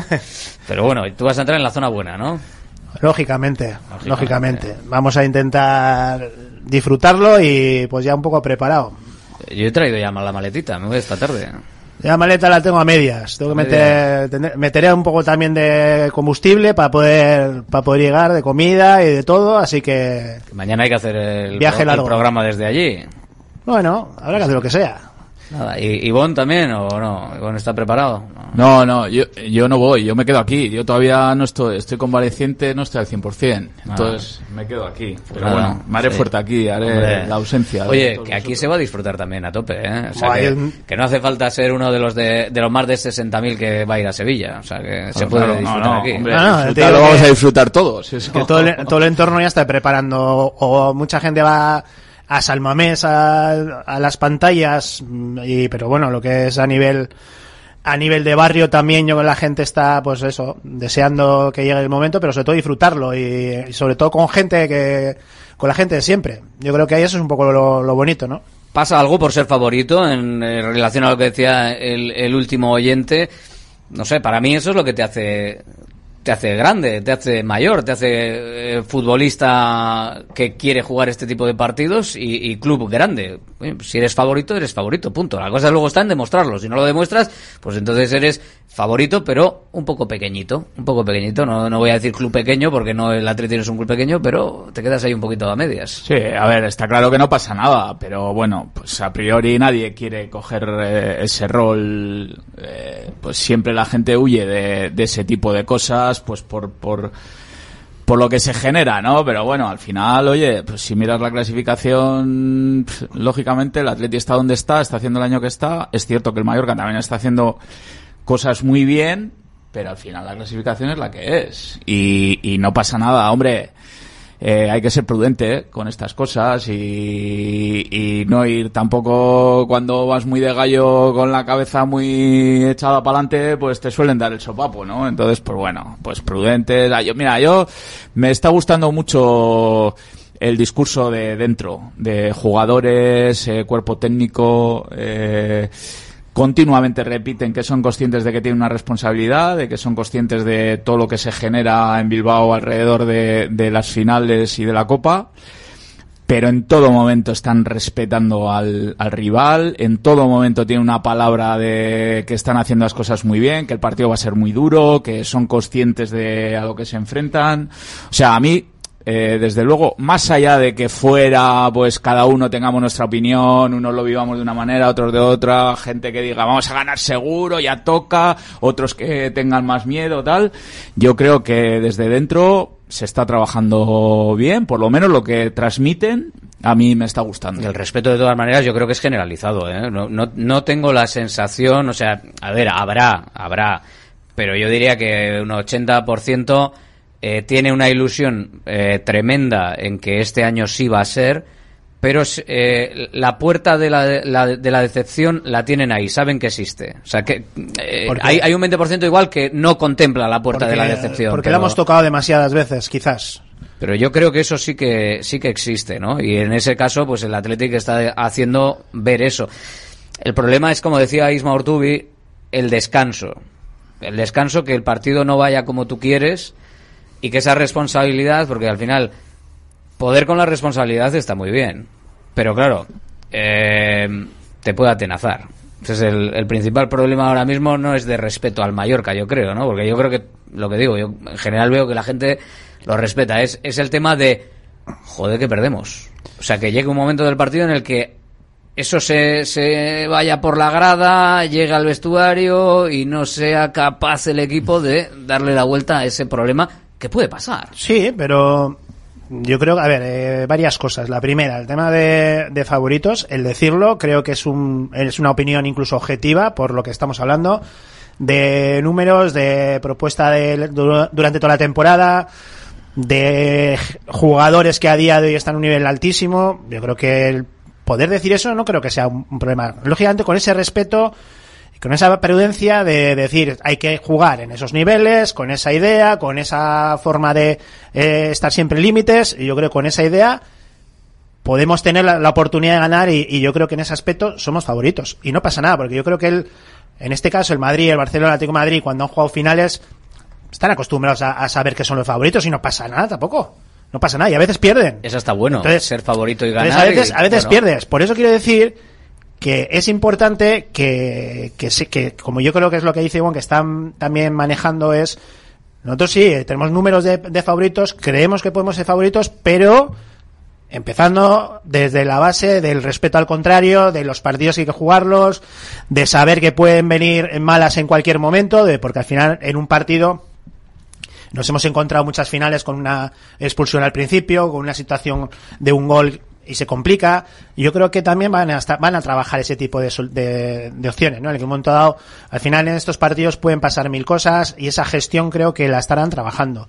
Pero bueno, tú vas a entrar en la zona buena, ¿no? Lógicamente, lógicamente, lógicamente. Vamos a intentar disfrutarlo y pues ya un poco preparado. Yo he traído ya la maletita, me voy esta tarde. La maleta la tengo a medias. Tengo que meter, tener, meteré un poco también de combustible para poder, para poder llegar, de comida y de todo, así que... Mañana hay que hacer el, viaje pro, el largo. programa desde allí. Bueno, habrá que hacer lo que sea. Nada, ¿y Ivonne también o no? ¿Ivonne está preparado? No. No, no, yo, yo no voy, yo me quedo aquí. Yo todavía no estoy, estoy convaleciente, no estoy al cien por ciento. Entonces, ah, me quedo aquí. Pero claro, bueno, me haré sí. fuerte aquí, haré Hombre. la ausencia. Oye, que aquí se va a disfrutar también a tope, ¿eh? O sea, que, que no hace falta ser uno de los de, de los más de sesenta mil que va a ir a Sevilla. O sea, que no, se puede claro, disfrutar no, no, aquí. Hombre, no, no, lo vamos a disfrutar todos. Es que todo el, todo el entorno ya está preparando, o mucha gente va a San Mamés, a, a las pantallas, y pero bueno, lo que es a nivel a nivel de barrio también, yo creo que la gente está, pues eso, deseando que llegue el momento, pero sobre todo disfrutarlo y, y sobre todo con gente que, con la gente de siempre. Yo creo que ahí eso es un poco lo, lo bonito, ¿no? ¿Pasa algo por ser favorito en, en relación a lo que decía el, el último oyente? No sé, para mí eso es lo que te hace te hace grande, te hace mayor, te hace eh, futbolista que quiere jugar este tipo de partidos y, y club grande. Oye, si eres favorito, eres favorito, punto. La cosa luego está en demostrarlo. Si no lo demuestras, pues entonces eres favorito, pero un poco pequeñito, un poco pequeñito. No, no voy a decir club pequeño, porque no, el Atleti no es un club pequeño, pero te quedas ahí un poquito a medias. Sí, a ver, está claro que no pasa nada, pero bueno, pues a priori nadie quiere coger eh, ese rol. Eh, pues siempre la gente huye de, de ese tipo de cosas, pues por por por lo que se genera, ¿no? Pero bueno, al final, oye, pues si miras la clasificación, pff, lógicamente el Atleti está donde está, está haciendo el año que está. Es cierto que el Mallorca también está haciendo cosas muy bien, pero al final la clasificación es la que es. Y, y no pasa nada, hombre. Eh, hay que ser prudente ¿eh? con estas cosas y, y no ir tampoco cuando vas muy de gallo con la cabeza muy echada para adelante, pues te suelen dar el sopapo, ¿no? Entonces, pues bueno, pues prudente. Yo, mira, yo me está gustando mucho el discurso de dentro, de jugadores, eh, cuerpo técnico, eh, continuamente repiten que son conscientes de que tienen una responsabilidad, de que son conscientes de todo lo que se genera en Bilbao alrededor de, de las finales y de la Copa, pero en todo momento están respetando al, al rival, en todo momento tienen una palabra de que están haciendo las cosas muy bien, que el partido va a ser muy duro, que son conscientes de a lo que se enfrentan. O sea, a mí, eh, desde luego, más allá de que fuera, pues cada uno tengamos nuestra opinión, unos lo vivamos de una manera, otros de otra, gente que diga vamos a ganar seguro, ya toca, otros que tengan más miedo, tal, yo creo que desde dentro se está trabajando bien, por lo menos lo que transmiten a mí me está gustando. Y el respeto de todas maneras yo creo que es generalizado, ¿eh? No, no, no tengo la sensación, o sea, a ver, habrá, habrá, pero yo diría que un ochenta por ciento eh, tiene una ilusión eh, tremenda en que este año sí va a ser, pero eh, la puerta de la, la, de la decepción la tienen ahí, saben que existe. O sea, que eh, hay, hay un veinte por ciento igual que no contempla la puerta porque, de la decepción. Porque pero, la hemos tocado demasiadas veces, quizás. Pero yo creo que eso sí que sí que existe, ¿no? Y en ese caso, pues el Athletic está haciendo ver eso. El problema es, como decía Isma Ortubi, el descanso. El descanso, que el partido no vaya como tú quieres y que esa responsabilidad, porque al final poder con la responsabilidad está muy bien, pero claro, eh, te puede atenazar. Entonces el, el principal problema ahora mismo no es de respeto al Mallorca, yo creo, ¿no? Porque yo creo que, lo que digo, yo en general veo que la gente lo respeta. Es, es el tema de, joder, que perdemos. O sea, que llegue un momento del partido en el que eso se, se vaya por la grada, llegue al vestuario y no sea capaz el equipo de darle la vuelta a ese problema que puede pasar. Sí, pero yo creo que, a ver, eh, varias cosas. La primera, el tema de, de favoritos, el decirlo, creo que es un es una opinión incluso objetiva por lo que estamos hablando, de números, de propuesta de, durante toda la temporada, de jugadores que a día de hoy están a un nivel altísimo. Yo creo que el poder decir eso no creo que sea un, un problema. Lógicamente, con ese respeto, con esa prudencia de decir hay que jugar en esos niveles, con esa idea, con esa forma de eh, estar siempre en límites, y yo creo que con esa idea podemos tener la, la oportunidad de ganar, y, y yo creo que en ese aspecto somos favoritos. Y no pasa nada, porque yo creo que el, en este caso el Madrid, el Barcelona, el Atlético de Madrid, cuando han jugado finales, están acostumbrados a, a saber que son los favoritos y no pasa nada tampoco. No pasa nada, y a veces pierden. Eso está bueno, entonces, ser favorito y ganar. Entonces a veces, y, a veces bueno. pierdes. Por eso quiero decir que es importante que, que, que, como yo creo que es lo que dice Iván, que están también manejando, es, nosotros sí, tenemos números de, de favoritos, creemos que podemos ser favoritos, pero empezando desde la base del respeto al contrario, de los partidos que hay que jugarlos, de saber que pueden venir malas en cualquier momento, de porque al final en un partido nos hemos encontrado muchas finales con una expulsión al principio, con una situación de un gol y se complica. Yo creo que también van a estar, van a trabajar ese tipo de, de, de opciones, ¿no? En el que un momento dado, al final en estos partidos pueden pasar mil cosas, y esa gestión creo que la estarán trabajando.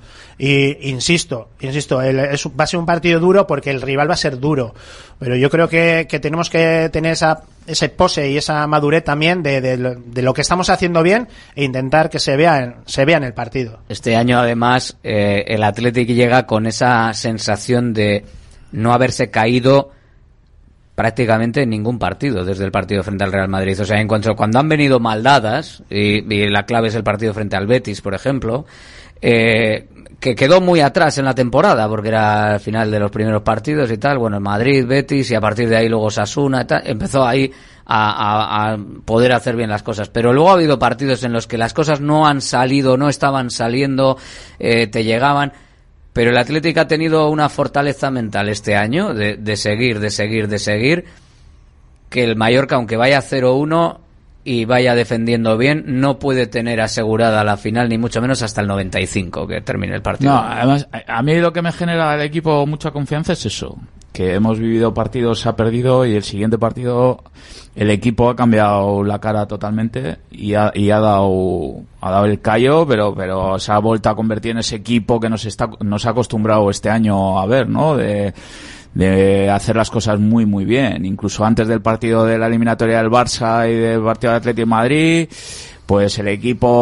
Y insisto, insisto, el, es, va a ser un partido duro porque el rival va a ser duro, pero yo creo que, que tenemos que tener esa ese pose y esa madurez también de, de, de lo que estamos haciendo bien, e intentar que se vea en, se vea en el partido. Este año además eh, el Athletic llega con esa sensación de no haberse caído prácticamente en ningún partido desde el partido frente al Real Madrid. O sea, en cuanto cuando han venido mal dadas, y, y la clave es el partido frente al Betis, por ejemplo, eh, que quedó muy atrás en la temporada porque era al final de los primeros partidos y tal, bueno, Madrid, Betis, y a partir de ahí luego Osasuna y tal, empezó ahí a, a, a poder hacer bien las cosas. Pero luego ha habido partidos en los que las cosas no han salido, no estaban saliendo, eh, te llegaban. Pero el Atlético ha tenido una fortaleza mental este año de, de seguir, de seguir, de seguir, que el Mallorca, aunque vaya cero uno y vaya defendiendo bien, no puede tener asegurada la final, ni mucho menos hasta el noventa y cinco que termine el partido. No, además, a mí lo que me genera al equipo mucha confianza es eso, que hemos vivido partidos, se ha perdido, y el siguiente partido el equipo ha cambiado la cara totalmente y ha, y ha dado ha dado el callo, pero pero se ha vuelto a convertir en ese equipo que nos está nos ha acostumbrado este año a ver, ¿no? De de hacer las cosas muy muy bien, incluso antes del partido de la eliminatoria del Barça y del partido del Atlético de Madrid, pues el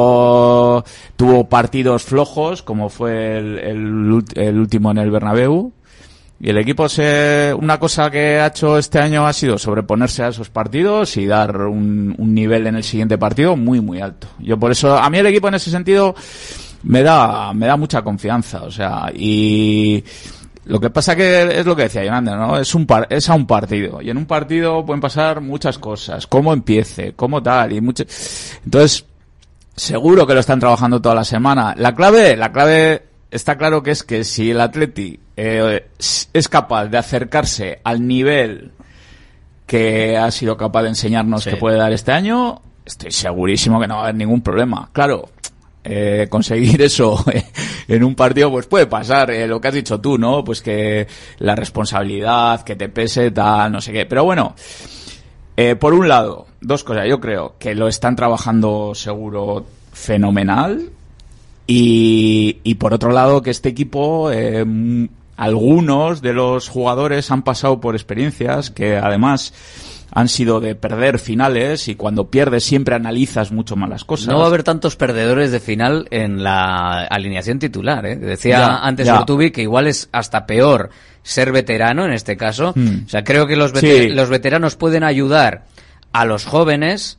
equipo tuvo partidos flojos, como fue el, el, el último en el Bernabéu, Y el equipo se, una cosa que ha hecho este año ha sido sobreponerse a esos partidos y dar un, un nivel en el siguiente partido muy, muy alto. Yo por eso, a mí el equipo en ese sentido me da, me da mucha confianza, o sea, y lo que pasa que es lo que decía Yolanda, ¿no? Es un par, es a un partido. Y en un partido pueden pasar muchas cosas. Cómo empiece, cómo tal, y mucho. Entonces, seguro que lo están trabajando toda la semana. La clave, la clave está claro que es que si el Atleti eh, es capaz de acercarse al nivel que ha sido capaz de enseñarnos sí. que puede dar este año, estoy segurísimo que no va a haber ningún problema. Claro, eh, conseguir eso en un partido pues puede pasar, eh, lo que has dicho tú, ¿no? Pues que la responsabilidad, que te pese, tal, no sé qué. Pero bueno, eh, por un lado, dos cosas. Yo creo que lo están trabajando seguro fenomenal. Y, y por otro lado, que este equipo, eh, algunos de los jugadores han pasado por experiencias que además han sido de perder finales, y cuando pierdes siempre analizas mucho más las cosas. No va a haber tantos perdedores de final en la alineación titular, ¿eh? Decía ya, antes Urtubi que igual es hasta peor ser veterano en este caso. Hmm. O sea, creo que los, veter- sí. los veteranos pueden ayudar a los jóvenes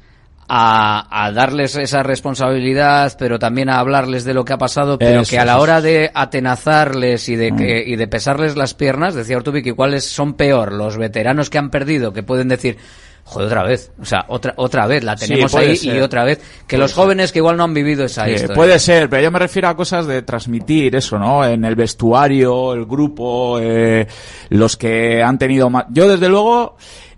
A, a darles esa responsabilidad, pero también a hablarles de lo que ha pasado, pero eso, que a la hora de atenazarles y de que, y de pesarles las piernas, decía Urtubi que igual son peor los veteranos que han perdido, que pueden decir, joder, otra vez, o sea, otra otra vez, la tenemos sí, ahí ser. Y otra vez, que puede los jóvenes ser. Que igual no han vivido esa sí, historia. Puede ser, pero yo me refiero a cosas de transmitir eso, ¿no? En el vestuario, el grupo, eh, los que han tenido más... Yo, desde luego,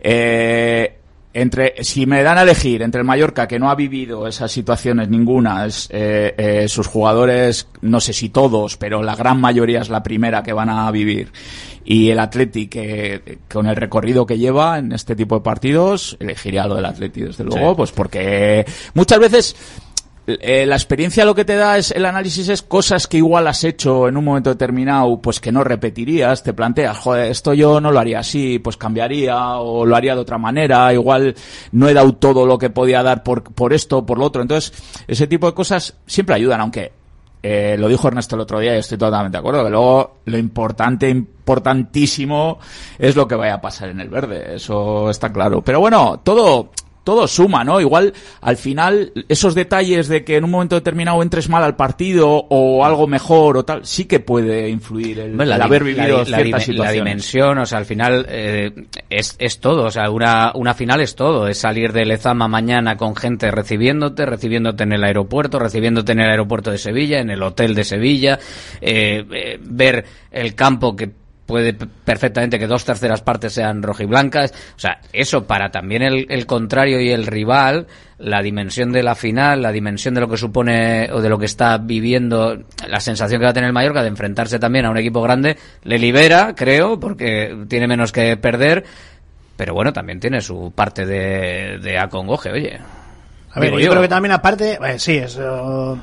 eh... entre si me dan a elegir entre el Mallorca, que no ha vivido esas situaciones ninguna, es, eh, eh, sus jugadores, no sé si todos, pero la gran mayoría es la primera que van a vivir, y el Atleti, que con el recorrido que lleva en este tipo de partidos, elegiría lo del Atleti desde luego, sí. Pues porque muchas veces Eh, la experiencia lo que te da es el análisis, es cosas que igual has hecho en un momento determinado, pues que no repetirías, te planteas, joder, esto yo no lo haría así, pues cambiaría, o lo haría de otra manera, igual no he dado todo lo que podía dar por, por esto o por lo otro. Entonces, ese tipo de cosas siempre ayudan, aunque eh, lo dijo Ernesto el otro día y estoy totalmente de acuerdo, que luego lo importante, importantísimo es lo que vaya a pasar en el verde, eso está claro. Pero bueno, todo... todo suma, ¿no? Igual, al final, esos detalles de que en un momento determinado entres mal al partido o algo mejor o tal, sí que puede influir el, bueno, el la, haber vivido la, ciertas la, situaciones. La dimensión, o sea, al final eh, es, es todo, o sea, una, una final es todo, es salir de Lezama mañana con gente recibiéndote, recibiéndote en el aeropuerto, recibiéndote en el aeropuerto de Sevilla, en el hotel de Sevilla, eh, eh, ver el campo que puede perfectamente que dos terceras partes sean rojiblancas, o sea, eso para también el, el contrario y el rival, la dimensión de la final, la dimensión de lo que supone o de lo que está viviendo, la sensación que va a tener el Mallorca de enfrentarse también a un equipo grande, le libera, creo, porque tiene menos que perder, pero bueno, también tiene su parte de, de acongoje, oye. A ver, yo, yo creo que también aparte, eh, sí, eso,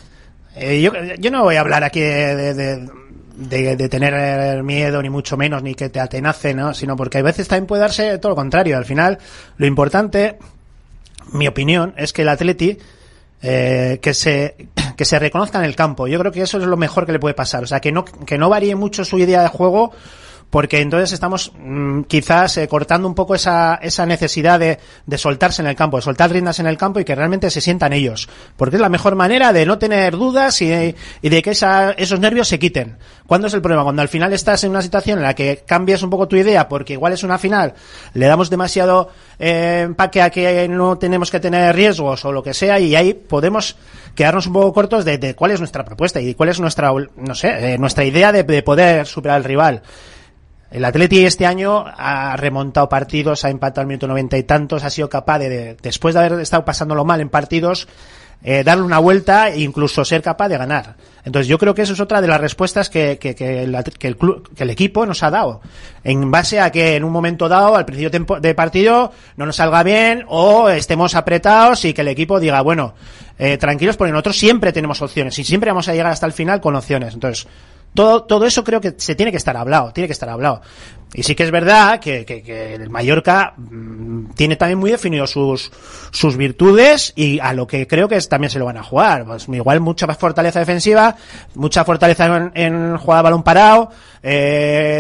eh, yo, yo no voy a hablar aquí de... de, de De, de tener miedo, ni mucho menos, ni que te atenace, ¿no? Sino porque a veces también puede darse todo lo contrario. Al final, lo importante, mi opinión, es que el Atleti eh, que se que se reconozca en el campo. Yo creo que eso es lo mejor que le puede pasar. O sea, que no que no varíe mucho su idea de juego, porque entonces estamos mmm, quizás eh, cortando un poco esa esa necesidad de, de soltarse en el campo, de soltar riendas en el campo y que realmente se sientan ellos, porque es la mejor manera de no tener dudas y, y de que esa, esos nervios se quiten. ¿Cuándo es el problema? Cuando al final estás en una situación en la que cambias un poco tu idea, porque igual es una final, le damos demasiado eh, empaque a que no tenemos que tener riesgos o lo que sea, y ahí podemos quedarnos un poco cortos de, de cuál es nuestra propuesta y cuál es nuestra, no sé, eh, nuestra idea de, de poder superar al rival. El Atleti este año ha remontado partidos, ha empatado al minuto noventa y tantos, ha sido capaz de, de después de haber estado pasándolo mal en partidos, eh, darle una vuelta e incluso ser capaz de ganar. Entonces yo creo que eso es otra de las respuestas que, que, que, el, que, el, club, que el equipo nos ha dado, en base a que en un momento dado, al principio de partido, no nos salga bien o estemos apretados y que el equipo diga, bueno, eh, tranquilos, porque nosotros siempre tenemos opciones y siempre vamos a llegar hasta el final con opciones. Entonces, Todo, todo eso creo que se tiene que estar hablado, tiene que estar hablado. Y sí que es verdad que, que, que el Mallorca mmm, tiene también muy definidos sus, sus virtudes y a lo que creo que es, también se lo van a jugar. Pues igual mucha fortaleza defensiva, mucha fortaleza en, en jugar a balón parado, eh,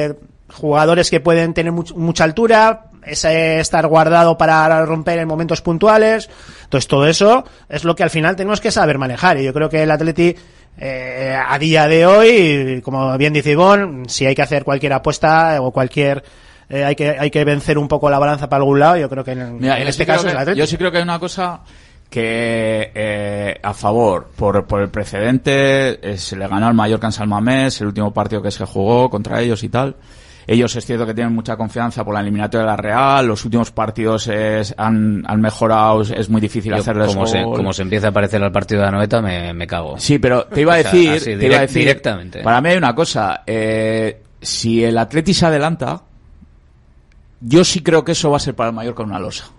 jugadores que pueden tener much, mucha altura, ese estar guardado para romper en momentos puntuales. Entonces todo eso es lo que al final tenemos que saber manejar, y yo creo que el Atleti eh, a día de hoy, como bien dice Ivonne, si hay que hacer cualquier apuesta o cualquier eh, hay que hay que vencer un poco la balanza para algún lado, yo creo que en, Mira, en este sí caso que, es el Atleti. Yo sí creo que hay una cosa que eh, a favor, por, por el precedente, eh, se le ganó al Mallorca en San Mamés, el último partido que se jugó contra ellos y tal. Ellos es cierto que tienen mucha confianza por la eliminatoria de la Real, los últimos partidos es, han, han mejorado, es muy difícil Yo, hacerles como gol. se, como se empieza a parecer al partido de Anoeta, me, me cago. Sí, pero te iba a O sea, decir, así, te direct, iba a decir directamente. Para mí hay una cosa, eh, si el Atleti se adelanta, yo sí creo que eso va a ser para el Mallorca una losa.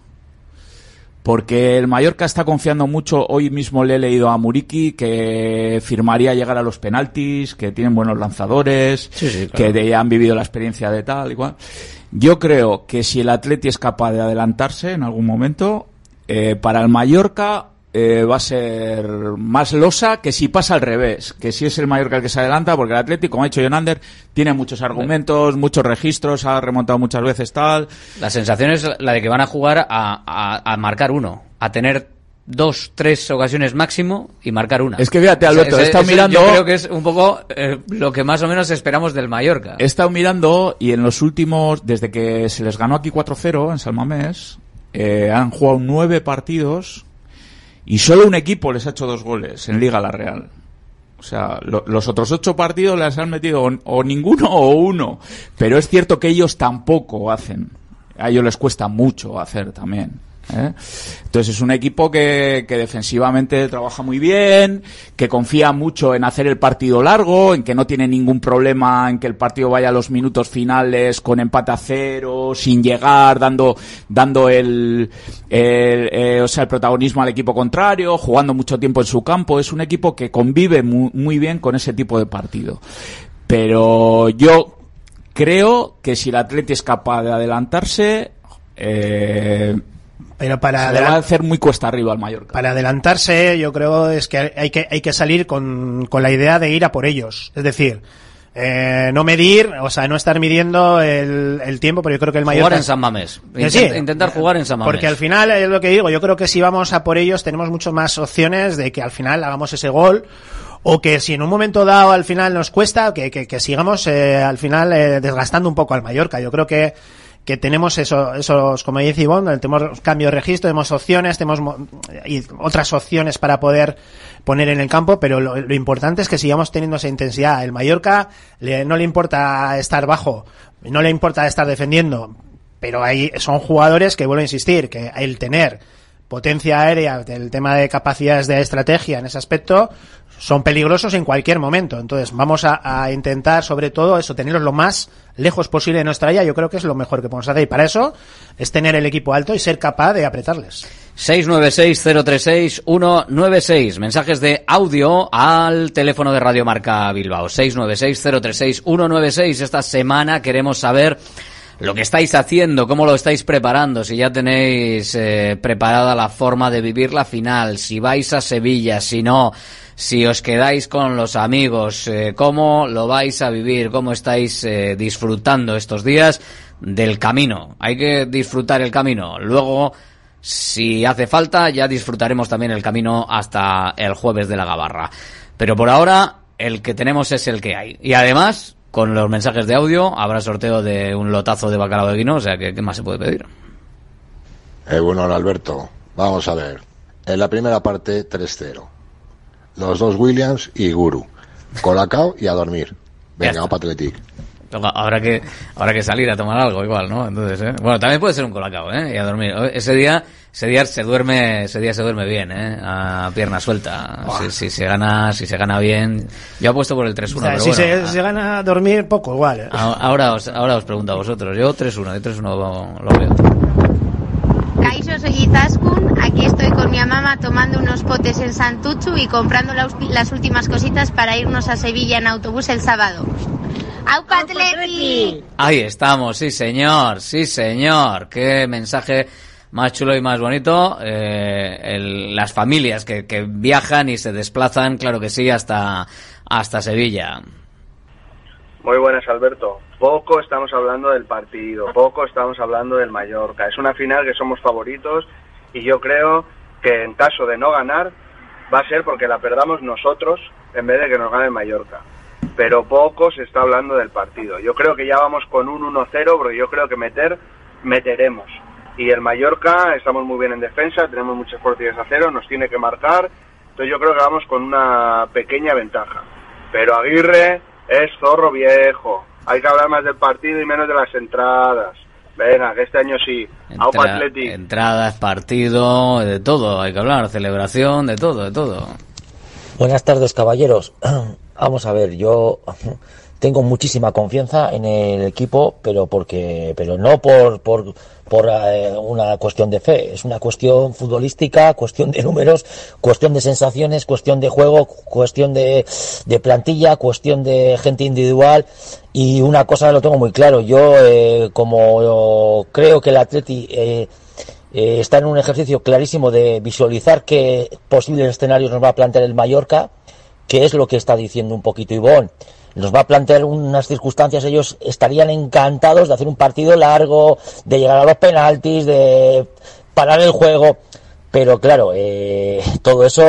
Porque el Mallorca está confiando mucho. Hoy mismo le he leído a Muriqui que firmaría llegar a los penaltis, que tienen buenos lanzadores, sí, sí, claro. que de, han vivido la experiencia de tal y cual. Yo creo que si el Atleti es capaz de adelantarse en algún momento, eh, para el Mallorca eh, va a ser más losa que si pasa al revés, que si es el Mallorca el que se adelanta, porque el Atleti, como ha dicho Jonander, tiene muchos argumentos, muchos registros, ha remontado muchas veces tal. La sensación es la de que van a jugar a, a, a marcar uno, a tener dos, tres ocasiones máximo y marcar una. Es que fíjate, Alberto, o sea, he estado ese, mirando... Yo creo que es un poco eh, lo que más o menos esperamos del Mallorca. He estado mirando y en los últimos, desde que se les ganó aquí cuatro cero en San Mamés, eh, han jugado nueve partidos y solo un equipo les ha hecho dos goles en Liga La Real. O sea, lo, los otros ocho partidos les han metido o, o ninguno o uno. Pero es cierto que ellos tampoco hacen. A ellos les cuesta mucho hacer también. ¿eh? Entonces es un equipo que, que defensivamente trabaja muy bien, que confía mucho en hacer el partido largo, en que no tiene ningún problema en que el partido vaya a los minutos finales con empate a cero, sin llegar, dando dando el, el eh, o sea, el protagonismo al equipo contrario, jugando mucho tiempo en su campo. Es un equipo que convive muy, muy bien con ese tipo de partido. Pero yo creo que si el Atleti es capaz de adelantarse, eh, Pero para se le va a hacer muy cuesta arriba al Mallorca. Para adelantarse, yo creo es que hay que hay que salir con, con la idea de ir a por ellos. Es decir, eh, no medir, o sea, no estar midiendo el, el tiempo, pero yo creo que el Mallorca... Jugar en San Mamés. Intent, sí, intentar jugar en San Mamés. Porque al final, es lo que digo, yo creo que si vamos a por ellos tenemos mucho más opciones de que al final hagamos ese gol, o que si en un momento dado al final nos cuesta, que, que, que sigamos eh, al final eh, desgastando un poco al Mallorca. Yo creo que que tenemos eso, esos, como dice Ivonne, tenemos cambio de registro, tenemos opciones, tenemos y otras opciones para poder poner en el campo, pero lo, lo importante es que sigamos teniendo esa intensidad. El Mallorca le, no le importa estar bajo, no le importa estar defendiendo, pero ahí son jugadores que, vuelvo a insistir, que el tener potencia aérea, el tema de capacidades de estrategia en ese aspecto, son peligrosos en cualquier momento. Entonces vamos a, a intentar, sobre todo eso, tenerlos lo más lejos posible de nuestra área. Yo creo que es lo mejor que podemos hacer, y para eso es tener el equipo alto y ser capaz de apretarles. seis nueve seis, cero tres seis, uno nueve seis. Mensajes de audio al teléfono de Radio Marca Bilbao. seis nueve seis, cero tres seis, uno nueve seis. Esta semana queremos saber lo que estáis haciendo, cómo lo estáis preparando, si ya tenéis eh, preparada la forma de vivir la final, si vais a Sevilla, si no, si os quedáis con los amigos, eh, cómo lo vais a vivir, cómo estáis eh, disfrutando estos días del camino. Hay que disfrutar el camino. Luego, si hace falta, ya disfrutaremos también el camino hasta el jueves de la Gabarra. Pero por ahora, el que tenemos es el que hay. Y además, con los mensajes de audio, habrá sorteo de un lotazo de bacalao de guino, o sea que ¿qué más se puede pedir? Eh, bueno, Alberto, vamos a ver. En la primera parte, tres cero. Los dos Williams y Guru. Colacao y a dormir. Venga, Opa Athletic. Habrá que, habrá que salir a tomar algo igual, ¿no? Entonces, ¿eh? Bueno, también puede ser un colacao, ¿eh? Y a dormir. Ese día, ese día se duerme, ese día se duerme bien, ¿eh? A pierna suelta. Si, si se gana, si se gana bien. Yo apuesto por el tres uno, O sea, pero si bueno. se, se gana a dormir poco, igual. ¿eh? Ahora os, ahora os pregunto a vosotros. Yo tres uno, de tres uno lo veo. Kaixo, soy Izaskun. Aquí estoy con mi mamá tomando unos potes en Santuchu y comprando la, las últimas cositas para irnos a Sevilla en autobús el sábado. ¡Aupa Atleti! Ahí estamos, sí señor, sí señor. Qué mensaje más chulo y más bonito. Eh, el, las familias que, que viajan y se desplazan, claro que sí, hasta, hasta Sevilla. Muy buenas, Alberto. Poco estamos hablando del partido, poco estamos hablando del Mallorca. Es una final que somos favoritos y yo creo que en caso de no ganar va a ser porque la perdamos nosotros en vez de que nos gane el Mallorca. Pero poco se está hablando del partido. Yo creo que ya vamos con un uno cero porque yo creo que meter, meteremos. Y el Mallorca, estamos muy bien en defensa, tenemos muchas porterías a cero, nos tiene que marcar. Entonces yo creo que vamos con una pequeña ventaja. Pero Aguirre es zorro viejo. Hay que hablar más del partido y menos de las entradas. Venga, que este año sí. Aupa Entra, Athletic. entradas, partido, de todo, hay que hablar, celebración, de todo, de todo. Buenas tardes, caballeros. Vamos a ver, yo tengo muchísima confianza en el equipo, pero porque, pero no por por por eh, una cuestión de fe, es una cuestión futbolística, cuestión de números, cuestión de sensaciones, cuestión de juego, cuestión de, de plantilla, cuestión de gente individual. Y una cosa lo tengo muy claro, yo eh, como creo que el Atleti eh, eh, está en un ejercicio clarísimo de visualizar qué posibles escenarios nos va a plantear el Mallorca, que es lo que está diciendo un poquito Ivón. Nos va a plantear unas circunstancias, ellos estarían encantados de hacer un partido largo, de llegar a los penaltis, de parar el juego, pero claro, eh, todo eso,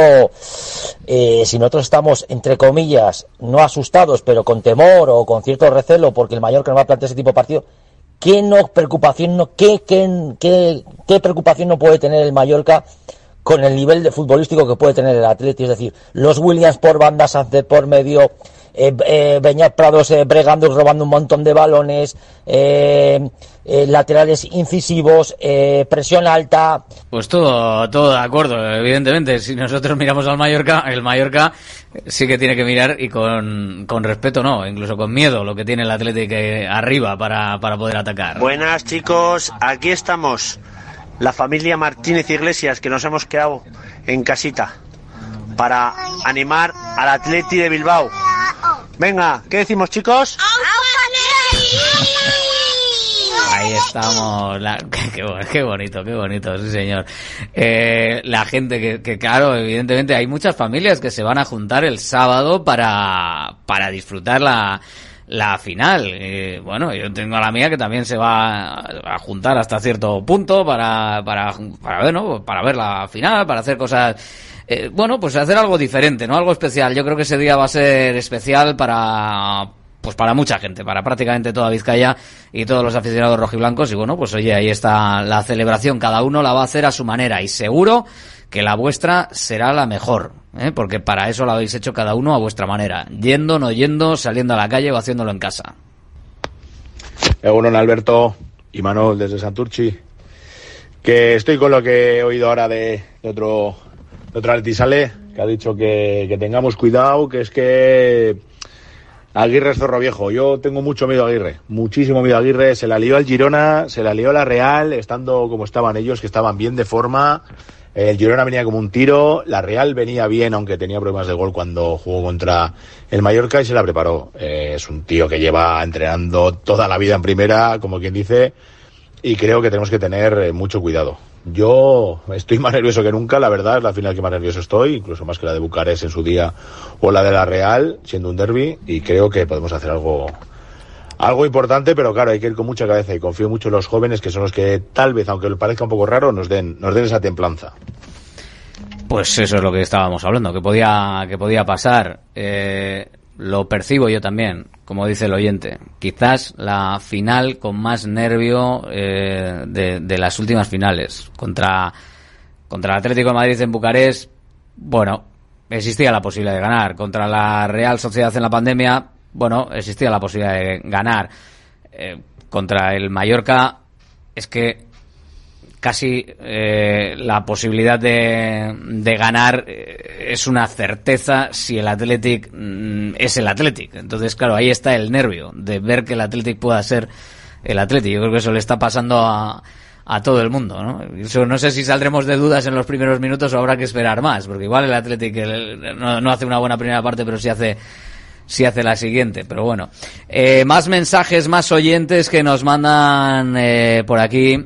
eh, si nosotros estamos, entre comillas, no asustados, pero con temor o con cierto recelo, porque el Mallorca nos va a plantear ese tipo de partido, ¿qué no preocupación no, qué, qué, qué, qué preocupación no puede tener el Mallorca con el nivel de futbolístico que puede tener el Atleti? Es decir, los Williams por banda, Sánchez por medio, eh, eh, Beñat Prados eh, bregando, robando un montón de balones, eh, eh, laterales incisivos, eh, presión alta. Pues todo, todo de acuerdo, evidentemente. Si nosotros miramos al Mallorca, el Mallorca sí que tiene que mirar y con, con respeto, no, incluso con miedo, lo que tiene el Atlético arriba para, para poder atacar. Buenas, chicos, aquí estamos. La familia Martínez Iglesias, que nos hemos quedado en casita para animar al Atleti de Bilbao. Venga, ¿qué decimos, chicos? Ahí estamos, la, qué, qué bonito, qué bonito, sí señor. Eh, la gente que, que claro, evidentemente hay muchas familias que se van a juntar el sábado para, para disfrutar la la final. Eh, bueno, yo tengo a la mía que también se va a juntar hasta cierto punto para, para, para ver, ¿no? Para ver la final, para hacer cosas, eh, bueno, pues hacer algo diferente, ¿no? Algo especial. Yo creo que ese día va a ser especial para, pues para mucha gente, para prácticamente toda Vizcaya y todos los aficionados rojiblancos. Y bueno, pues oye, ahí está la celebración. Cada uno la va a hacer a su manera y seguro que la vuestra será la mejor, ¿eh? Porque para eso la habéis hecho cada uno a vuestra manera, yendo, no yendo, saliendo a la calle o haciéndolo en casa. Egunon, Alberto y Manuel desde Santurchi, que estoy con lo que he oído ahora de, de otro de otro Altisale, que ha dicho que, que tengamos cuidado, que es que Aguirre es zorro viejo. Yo tengo mucho miedo a Aguirre, muchísimo miedo a Aguirre. Se la lió al Girona, se la lió a la Real, estando como estaban ellos, que estaban bien de forma. El Girona venía como un tiro, la Real venía bien, aunque tenía problemas de gol cuando jugó contra el Mallorca y se la preparó. Eh, es un tío que lleva entrenando toda la vida en primera, como quien dice, y creo que tenemos que tener eh, mucho cuidado. Yo estoy más nervioso que nunca, la verdad, es la final que más nervioso estoy, incluso más que la de Bucarest en su día o la de la Real, siendo un derbi, y creo que podemos hacer algo algo importante, pero claro, hay que ir con mucha cabeza y confío mucho en los jóvenes, que son los que tal vez, aunque le parezca un poco raro, nos den nos den esa templanza. Pues eso es lo que estábamos hablando, que podía que podía pasar. Eh, lo percibo yo también, como dice el oyente. Quizás la final con más nervio eh, de, de las últimas finales. Contra, contra el Atlético de Madrid en Bucarest, bueno, existía la posibilidad de ganar. Contra la Real Sociedad en la pandemia, bueno, existía la posibilidad de ganar. Eh, contra el Mallorca, es que casi eh, la posibilidad de, de ganar eh, es una certeza si el Athletic mm, es el Athletic. Entonces, claro, ahí está el nervio de ver que el Athletic pueda ser el Athletic. Yo creo que eso le está pasando a, a todo el mundo, ¿no? Eso, no sé si saldremos de dudas en los primeros minutos o habrá que esperar más, porque igual el Athletic el, no, no hace una buena primera parte, pero sí hace sí hace la siguiente. Pero bueno, eh, más mensajes, más oyentes que nos mandan eh, por aquí.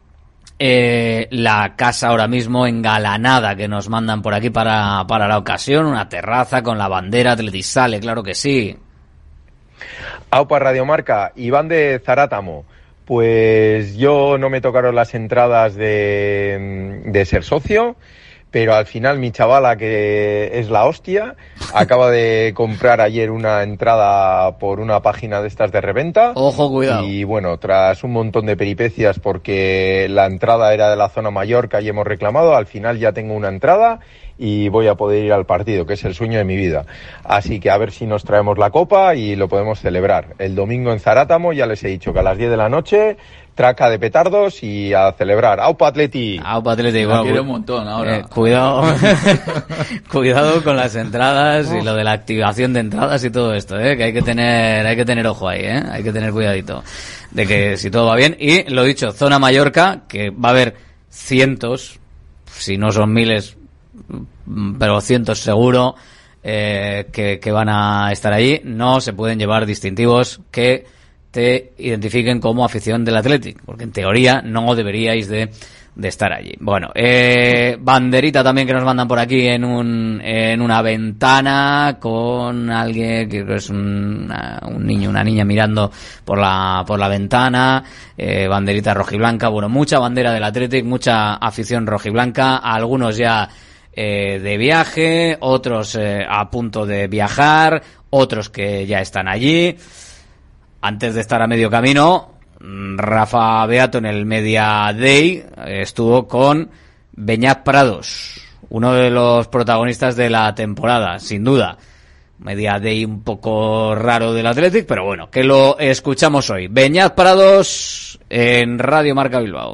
Eh, la casa ahora mismo engalanada que nos mandan por aquí para, para la ocasión, una terraza con la bandera Atletisale, claro que sí. Aupa Radiomarca, Iván de Zarátamo. Pues yo no me tocaron las entradas de, de ser socio, pero al final mi chavala, que es la hostia, acaba de comprar ayer una entrada por una página de estas de reventa. Ojo, cuidado. Y bueno, tras un montón de peripecias, porque la entrada era de la zona Mallorca y hemos reclamado, al final ya tengo una entrada y voy a poder ir al partido, que es el sueño de mi vida. Así que a ver si nos traemos la copa y lo podemos celebrar. El domingo en Zarátamo, ya les he dicho que a las diez de la noche, traca de petardos y a celebrar. ¡Aupa Atleti! ¡Aupa Atleti! La Bueno, quiero cu- un montón ahora. eh, cuidado, cuidado con las entradas y lo de la activación de entradas y todo esto, ¿eh? Que hay que tener, hay que tener ojo ahí, ¿eh? Hay que tener cuidadito de que si todo va bien. Y lo dicho, zona Mallorca, que va a haber cientos, si no son miles, pero cientos seguro, eh, que, que van a estar allí. No se pueden llevar distintivos que te identifiquen como afición del Athletic, porque en teoría no deberíais de, de estar allí. Bueno, eh, banderita también que nos mandan por aquí en un en una ventana con alguien que es un, una, un niño, una niña mirando por la por la ventana, eh, banderita rojiblanca. Bueno, mucha bandera del Athletic, mucha afición rojiblanca, algunos ya eh, de viaje, otros eh, a punto de viajar, otros que ya están allí. Antes de estar a medio camino, Rafa Beato en el Media Day estuvo con Beñat Prados, uno de los protagonistas de la temporada, sin duda. Media Day un poco raro del Athletic, pero bueno, que lo escuchamos hoy. Beñat Prados en Radio Marca Bilbao.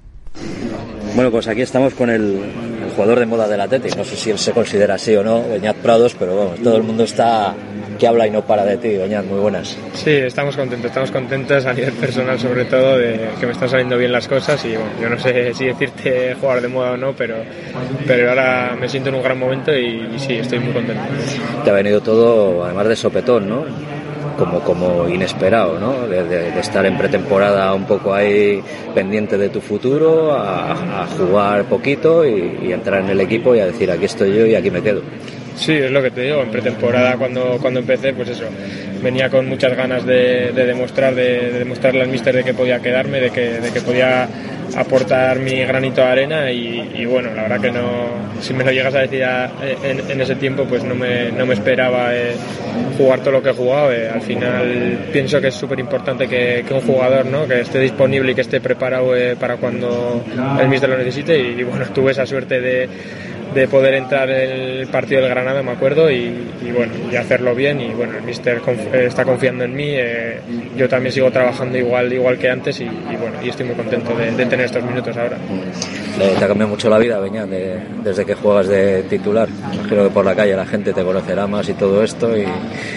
Bueno, pues aquí estamos con el, el jugador de moda del Athletic. No sé si él se considera así o no, Beñat Prados, pero vamos, todo el mundo está que habla y no para de ti. Beñat, muy buenas. Sí, estamos contentos, estamos contentos a nivel personal sobre todo de que me están saliendo bien las cosas y bueno, yo no sé si decirte jugador de moda o no, pero, pero ahora me siento en un gran momento y, y sí, estoy muy contento. Te ha venido todo, además de sopetón, ¿no? Como, como inesperado, ¿no? De, de, de estar en pretemporada un poco ahí pendiente de tu futuro, a, a jugar poquito y, y entrar en el equipo y a decir aquí estoy yo y aquí me quedo. Sí, es lo que te digo, en pretemporada cuando, cuando empecé, pues eso, venía con muchas ganas de, de demostrar, de, de demostrarle al míster de que podía quedarme, de que, de que podía aportar mi granito de arena y, y bueno, la verdad que no, si me lo llegas a decir a, en, en ese tiempo, pues no me, no me esperaba eh, jugar todo lo que he jugado. Eh, al final pienso que es súper importante que, que un jugador, ¿no?, que esté disponible y que esté preparado eh, para cuando el míster lo necesite y, y bueno, tuve esa suerte de de poder entrar en el partido del Granada, me acuerdo, y, y bueno, y hacerlo bien y bueno, el míster conf- está confiando en mí, eh, yo también sigo trabajando igual igual que antes y, y bueno, y estoy muy contento de, de tener estos minutos ahora. Eh, te ha cambiado mucho la vida, Beñat, de, desde que juegas de titular. Imagino que por la calle la gente te conocerá más y todo esto y,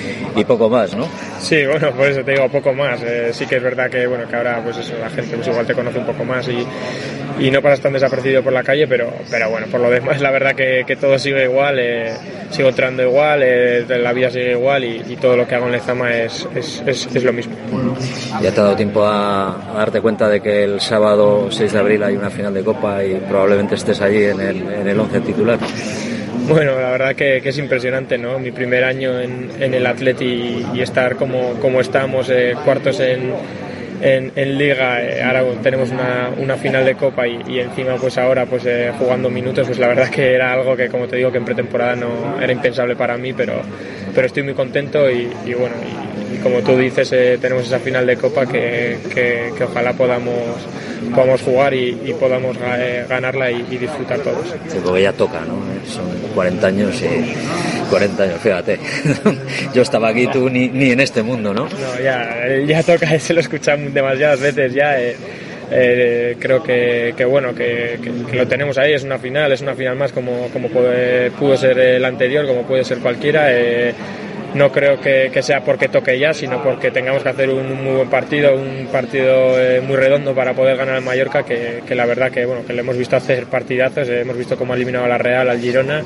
y poco más, ¿no? Sí, bueno, por eso te digo poco más. Eh, sí que es verdad que bueno, que ahora pues eso, la gente pues igual te conoce un poco más y, y no pasas tan desapercibido por la calle, pero pero bueno, por lo demás la verdad que, que todo sigue igual, eh, sigo entrando igual, eh, la vida sigue igual y, y todo lo que hago en Lezama es, es, es, es lo mismo. ¿Ya te ha dado tiempo a, a darte cuenta de que el sábado seis de abril hay una final de Copa y probablemente estés allí en el, en el once titular? Bueno, la verdad que, que es impresionante, ¿no? Mi primer año en, en el Atleti y, y estar como, como estamos, eh, cuartos en, en, en Liga, eh, ahora tenemos una, una final de Copa y, y encima pues ahora pues eh, jugando minutos, pues la verdad que era algo que, como te digo, que en pretemporada no era impensable para mí, pero, pero estoy muy contento y, y bueno, y, y como tú dices, eh, tenemos esa final de Copa que, que, que ojalá podamos podamos jugar y, y podamos eh, ganarla y, y disfrutar todos. Sí, porque ya toca, ¿no? Son cuarenta años y cuarenta años, fíjate. Yo estaba aquí, tú ni, ni en este mundo, ¿no? No, ya, ya toca, se lo he escuchado demasiadas veces ya. Eh, eh, creo que, que bueno, que, que, que lo tenemos ahí, es una final, es una final más como, como puede, pudo ser el anterior, como puede ser cualquiera. Eh, No creo que, que sea porque toque ya, sino porque tengamos que hacer un muy buen partido, un partido eh, muy redondo para poder ganar al Mallorca, que, que la verdad que bueno que le hemos visto hacer partidazos, eh, hemos visto cómo ha eliminado a la Real, al Girona,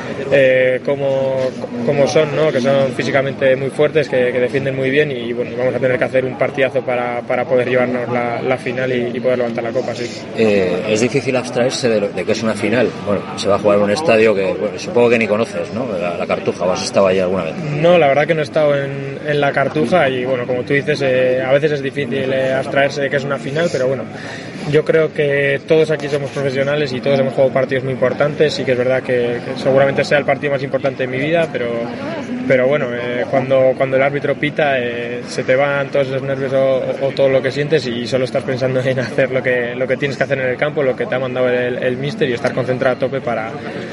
eh, cómo, cómo son, ¿no? Que son físicamente muy fuertes, que, que defienden muy bien y bueno, vamos a tener que hacer un partidazo para, para poder llevarnos la, la final y, y poder levantar la Copa, sí. Eh, es difícil abstraerse de, lo, de que es una final. Bueno, se va a jugar en un estadio que bueno, supongo que ni conoces, ¿no? La, la Cartuja, ¿o has estado allí alguna vez? No No, la verdad que no he estado en, en la Cartuja y bueno, como tú dices, eh, a veces es difícil eh, abstraerse de que es una final, pero bueno, yo creo que todos aquí somos profesionales y todos hemos jugado partidos muy importantes. Sí que es verdad que, que seguramente sea el partido más importante de mi vida, pero, pero bueno, eh, cuando, cuando el árbitro pita eh, se te van todos esos nervios o, o todo lo que sientes y solo estás pensando en hacer lo que, lo que tienes que hacer en el campo, lo que te ha mandado el, el míster y estar concentrado a tope para,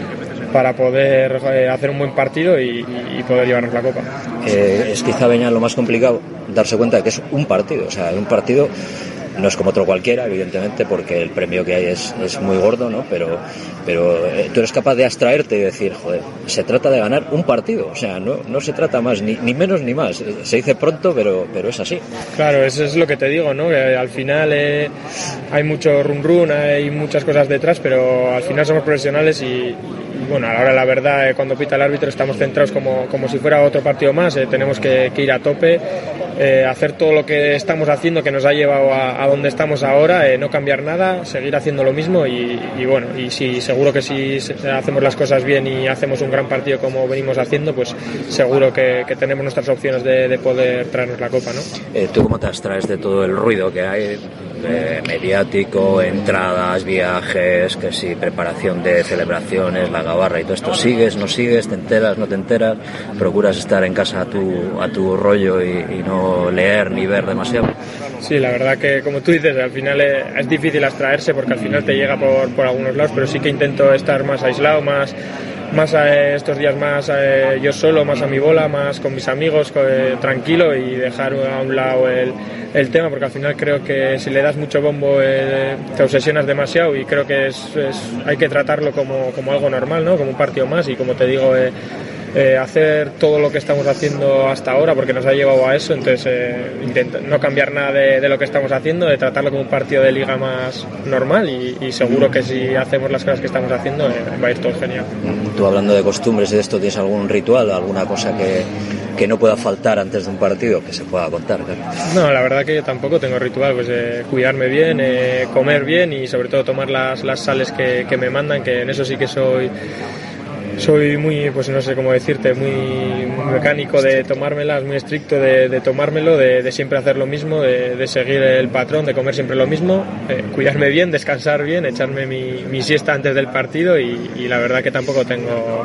para poder eh, hacer un buen partido y, y poder llevarnos la copa. Eh, es quizá, Beñat, lo más complicado darse cuenta de que es un partido, o sea, un partido no es como otro cualquiera, evidentemente, porque el premio que hay es, es muy gordo, ¿no? Pero, pero eh, tú eres capaz de abstraerte y decir, joder, se trata de ganar un partido, o sea, no, no se trata más, ni, ni menos ni más. Se dice pronto, pero, pero es así. Claro, eso es lo que te digo, ¿no? Que al final eh, hay mucho run run, hay muchas cosas detrás, pero al final somos profesionales y, y bueno, a la hora de la verdad, eh, cuando pita el árbitro estamos centrados como, como si fuera otro partido más, eh, tenemos que, que ir a tope, eh, hacer todo lo que estamos haciendo que nos ha llevado a, a donde estamos ahora, eh, no cambiar nada, seguir haciendo lo mismo y, y bueno, y si seguro que si hacemos las cosas bien y hacemos un gran partido como venimos haciendo, pues seguro que, que tenemos nuestras opciones de, de poder traernos la copa, ¿no? Eh, ¿Tú cómo te abstraes de todo el ruido que hay, eh, mediático, entradas, viajes, que si preparación de celebraciones, la gabarra y todo esto? ¿Sigues, no sigues, te enteras, no te enteras? ¿Procuras estar en casa a tu, a tu rollo y, y no leer ni ver demasiado? Sí, la verdad que como tú dices, al final es, es difícil abstraerse porque al final te llega por, por algunos lados, pero sí que intento estar más aislado, más, más eh, estos días más eh, yo solo, más a mi bola, más con mis amigos, eh, tranquilo y dejar a un lado el, el tema, porque al final creo que si le das mucho bombo eh, te obsesionas demasiado y creo que es, es, hay que tratarlo como, como algo normal, ¿no? Como un partido más y como te digo, eh, Eh, hacer todo lo que estamos haciendo hasta ahora porque nos ha llevado a eso, entonces eh, intenta no cambiar nada de, de lo que estamos haciendo, de tratarlo como un partido de liga más normal y, y seguro que si hacemos las cosas que estamos haciendo eh, va a ir todo genial. Tú, hablando de costumbres y de esto, ¿tienes algún ritual, alguna cosa que, que no pueda faltar antes de un partido que se pueda contar? Claro. No, la verdad que yo tampoco tengo ritual, pues eh, cuidarme bien, eh, comer bien y sobre todo tomar las, las sales que, que me mandan, que en eso sí que soy soy muy, pues no sé cómo decirte, muy, muy mecánico de tomármelas, muy estricto de, de tomármelo, de, de siempre hacer lo mismo, de, de seguir el patrón, de comer siempre lo mismo, eh, cuidarme bien, descansar bien, echarme mi, mi siesta antes del partido y, y la verdad que tampoco tengo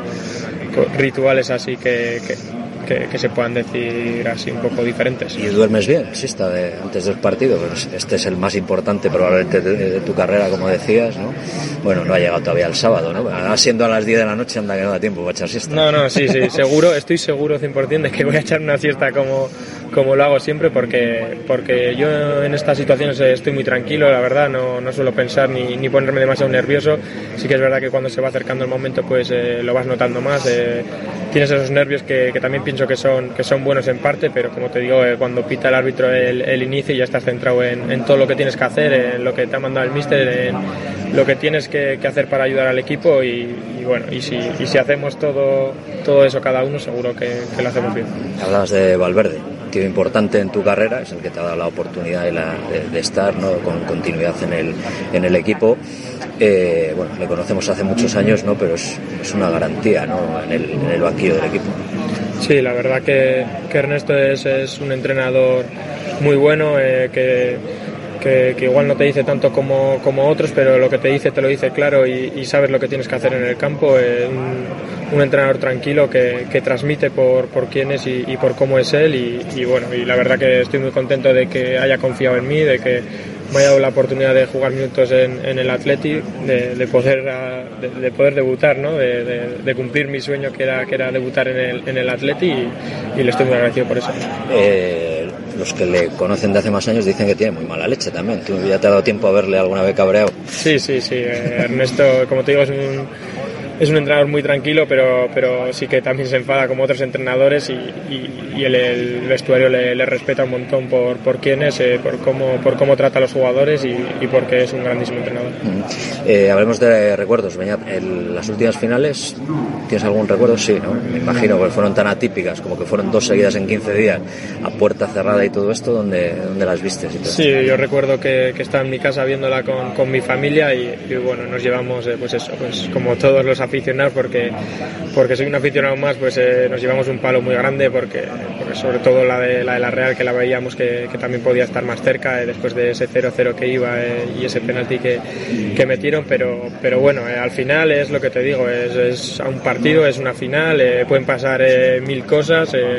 rituales así que, que, que, que se puedan decir así un poco diferentes. ¿Y duermes bien, siesta, de, antes del partido? Pues este es el más importante probablemente de, de tu carrera, como decías, ¿no? Bueno, no ha llegado todavía el sábado, ¿no? Ahora siendo a las diez de la noche anda que no da tiempo para echar siesta. No, no, sí, sí, seguro, estoy seguro cien por ciento de que voy a echar una siesta como, como lo hago siempre porque, porque yo en estas situaciones estoy muy tranquilo, la verdad, no, no suelo pensar ni, ni ponerme demasiado nervioso. Sí que es verdad que cuando se va acercando el momento pues eh, lo vas notando más, eh, tienes esos nervios que, que también pienso que son, que son buenos en parte, pero como te digo, eh, cuando pita el árbitro el, el inicio ya estás centrado en, en todo lo que tienes que hacer, en lo que te ha mandado el míster, en lo que tienes que, que hacer para ayudar al equipo y, y bueno, y si, y si hacemos todo, todo eso cada uno, seguro que, que lo hacemos bien. Hablabas de Valverde, tío importante en tu carrera, es el que te ha dado la oportunidad de, la, de, de estar, ¿no?, con continuidad en el, en el equipo. Eh, bueno, le conocemos hace muchos años, ¿no?, pero es, es una garantía, ¿no?, en el, en el banquillo del equipo. Sí, la verdad que, que Ernesto es, es un entrenador muy bueno, eh, que, que, que igual no te dice tanto como, como otros, pero lo que te dice te lo dice claro y, y sabes lo que tienes que hacer en el campo. Eh, un, un entrenador tranquilo que, que transmite por, por quién es y, y por cómo es él y, y bueno, y la verdad que estoy muy contento de que haya confiado en mí, de que me haya dado la oportunidad de jugar minutos en, en el Atleti, de, de poder de, de poder debutar, ¿no?, de, de, de cumplir mi sueño que era que era debutar en el, en el Atleti y, y le estoy muy agradecido por eso. Eh, los que le conocen de hace más años dicen que tiene muy mala leche también. ¿Tú ya te ha dado tiempo a verle alguna vez cabreado? Sí, sí, sí. Eh, Ernesto, como te digo, es un es un entrenador muy tranquilo, pero pero sí que también se enfada como otros entrenadores y, y, y el, el vestuario le, le respeta un montón por, por quién es, eh, por cómo por cómo trata a los jugadores y, y porque es un grandísimo entrenador. Eh, hablemos de recuerdos, Beñat. En las últimas finales, ¿tienes algún recuerdo? Sí, ¿no? Me imagino que fueron tan atípicas como que fueron dos seguidas en quince días a puerta cerrada y todo esto, ¿dónde, dónde las viste? Sí, yo recuerdo que, que estaba en mi casa viéndola con, con mi familia y, y bueno, nos llevamos, eh, pues eso, pues como todos los aficionados, porque porque soy un aficionado más, pues eh, nos llevamos un palo muy grande, porque, porque sobre todo la de, la de la Real, que la veíamos que, que también podía estar más cerca eh, después de ese cero cero que iba eh, y ese penalti que, que metieron, pero, pero bueno, eh, al final es lo que te digo, es, es un partido, es una final, eh, pueden pasar eh, mil cosas. Eh,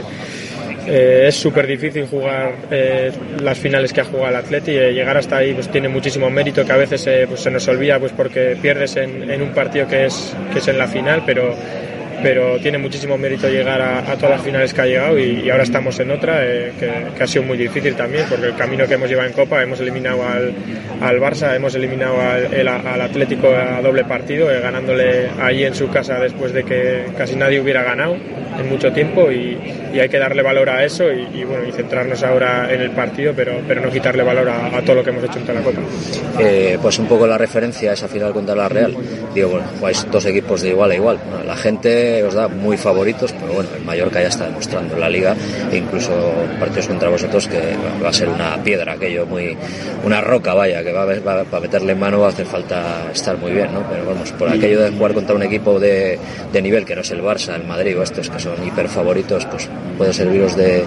Eh, es súper difícil jugar eh, las finales que ha jugado el Atleti, eh, llegar hasta ahí pues tiene muchísimo mérito, que a veces eh, pues, se nos olvida pues porque pierdes en, en un partido que es, que es en la final, pero pero tiene muchísimo mérito llegar a, a todas las finales que ha llegado, y, y ahora estamos en otra eh, que, que ha sido muy difícil también, porque el camino que hemos llevado en Copa, hemos eliminado al, al Barça, hemos eliminado al, el, al Atlético a doble partido, eh, ganándole ahí en su casa después de que casi nadie hubiera ganado en mucho tiempo, y, y hay que darle valor a eso y, y bueno, y centrarnos ahora en el partido, pero, pero no quitarle valor a, a todo lo que hemos hecho en toda la Copa. Eh, pues un poco la referencia a esa final contra la Real, digo, bueno, jugáis dos equipos de igual a igual, bueno, la gente os da muy favoritos, pero bueno, el Mallorca ya está demostrando en la Liga, e incluso partidos contra vosotros que va a ser una piedra, aquello muy, una roca, vaya, que va a, va, para meterle en mano hace falta estar muy bien, ¿no? Pero vamos, por aquello de jugar contra un equipo de, de nivel que no es el Barça, el Madrid o estos que son hiper favoritos, pues puede serviros de,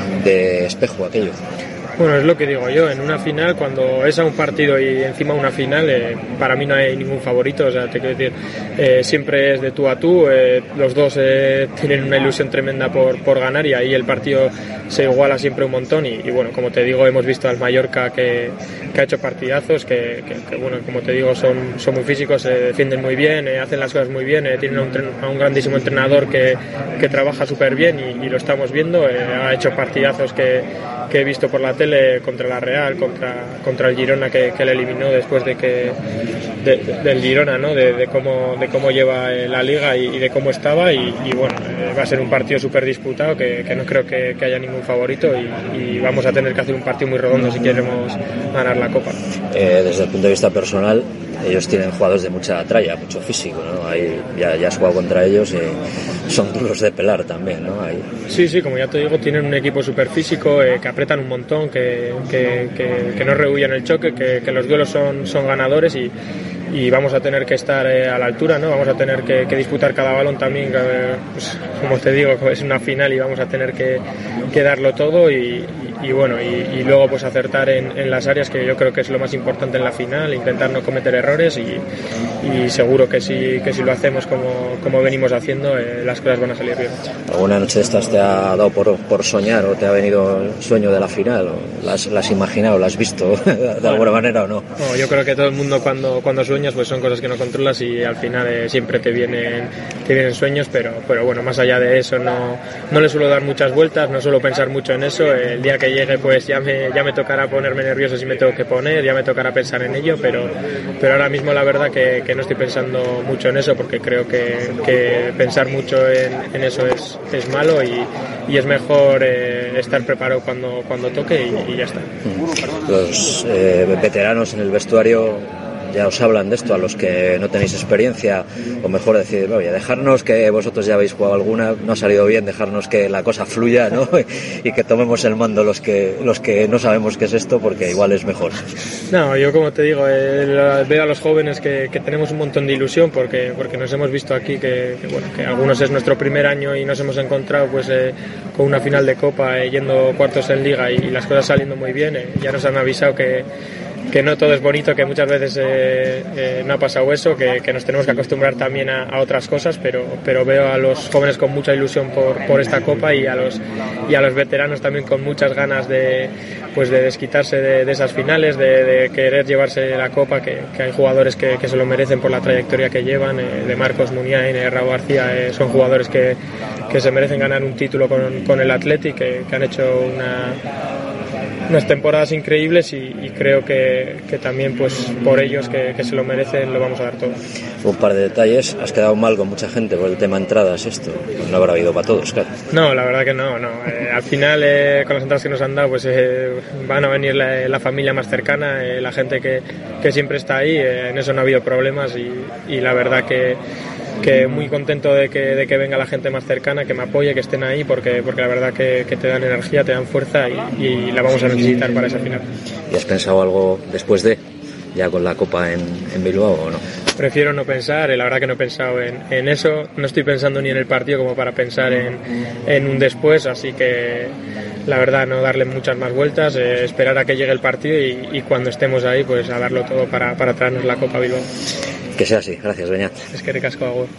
de espejo aquello. Bueno, es lo que digo yo, en una final, cuando es a un partido y encima una final, eh, para mí no hay ningún favorito, o sea, te quiero decir, eh, siempre es de tú a tú, eh, los dos eh, tienen una ilusión tremenda por, por ganar, y ahí el partido se iguala siempre un montón, y, y bueno, como te digo, hemos visto al Mallorca que, que ha hecho partidazos, que, que, que bueno, como te digo, son, son muy físicos, se eh, defienden muy bien, eh, hacen las cosas muy bien, eh, tienen a un, a un grandísimo entrenador que, que trabaja súper bien, y, y lo estamos viendo, eh, ha hecho partidazos que, que he visto por la tele, contra la Real, contra, contra el Girona, que, que le eliminó después de que de, de, del Girona, ¿no? De, de cómo de cómo lleva la Liga y, y de cómo estaba, y, y bueno, eh, va a ser un partido súper disputado, que, que no creo que, que haya ningún favorito, y, y vamos a tener que hacer un partido muy redondo si queremos ganar la Copa. Eh, desde el punto de vista personal, ellos tienen jugadores de mucha tralla, mucho físico, ¿no? Ahí ya, ya has jugado contra ellos y son duros de pelar también, ¿no? Ahí. Sí, sí, como ya te digo, tienen un equipo súper físico, eh, que apretan un montón, que, que, que, que no rehuyen el choque, que, que los duelos son, son ganadores, y, y vamos a tener que estar eh, a la altura, ¿no? Vamos a tener que, que disputar cada balón también, que, pues, como te digo, es una final y vamos a tener que, que darlo todo, y, y bueno, y, y luego pues acertar en, en las áreas, que yo creo que es lo más importante en la final, intentar no cometer errores, y, y seguro que si, que si lo hacemos como, como venimos haciendo, eh, las cosas van a salir bien. ¿Alguna noche de estas te ha dado por, por soñar, o te ha venido el sueño de la final, o la has, la has imaginado, la has visto de bueno, alguna manera o no? No, yo creo que todo el mundo cuando, cuando sueñas pues son cosas que no controlas, y al final eh, siempre te vienen, te vienen sueños, pero, pero bueno, más allá de eso no, no le suelo dar muchas vueltas, no suelo pensar mucho en eso. El día que llegue pues ya me, ya me tocará ponerme nervioso si me tengo que poner, ya me tocará pensar en ello, pero, pero ahora mismo la verdad que, que no estoy pensando mucho en eso, porque creo que, que pensar mucho en, en eso es, es malo, y, y es mejor eh, estar preparado cuando, cuando toque, y, y ya está. Los eh, veteranos en el vestuario ya os hablan de esto, a los que no tenéis experiencia, o mejor decir, oye, dejarnos que vosotros ya habéis jugado alguna, no ha salido bien, dejarnos que la cosa fluya, ¿no? Y que tomemos el mando los que los que no sabemos qué es esto, porque igual es mejor. No, yo como te digo, eh, veo a los jóvenes que, que tenemos un montón de ilusión, porque porque nos hemos visto aquí que, que bueno, que algunos es nuestro primer año y nos hemos encontrado pues eh, con una final de Copa, eh, yendo cuartos en Liga, y, y las cosas saliendo muy bien. Eh, ya nos han avisado que que no todo es bonito, que muchas veces eh, eh, no ha pasado eso, que, que nos tenemos que acostumbrar también a, a otras cosas, pero, pero veo a los jóvenes con mucha ilusión por, por esta Copa, y a los y a los veteranos también con muchas ganas de pues de desquitarse de, de esas finales, de, de querer llevarse la Copa, que, que hay jugadores que, que se lo merecen por la trayectoria que llevan, eh, de Marcos Muniain, eh, Raúl García, eh, son jugadores que, que se merecen ganar un título con, con el Athletic, que, que han hecho una unas temporadas increíbles, y, y creo que, que también pues por ellos que, que se lo merecen lo vamos a dar todo. Un par de detalles, has quedado mal con mucha gente por el tema entradas, esto pues no habrá habido para todos, claro. No, la verdad que no, no. Eh, al final eh, con las entradas que nos han dado pues eh, van a venir la, la familia más cercana, eh, la gente que, que siempre está ahí, eh, en eso no ha habido problemas, y, y la verdad que que muy contento de que, de que venga la gente más cercana, que me apoye, que estén ahí, porque, porque la verdad que, que te dan energía, te dan fuerza, y, y la vamos a necesitar para esa final. ¿Y has pensado algo después de, ya con la Copa en, en Bilbao, o no? prefiero no pensar, la verdad que no he pensado en, en eso, no estoy pensando ni en el partido como para pensar en, en un después, así que la verdad no darle muchas más vueltas, eh, esperar a que llegue el partido y, y cuando estemos ahí pues a darlo todo para, para traernos la Copa Bilbao. Que sea así, gracias Beñat. Es que ricasco, agur.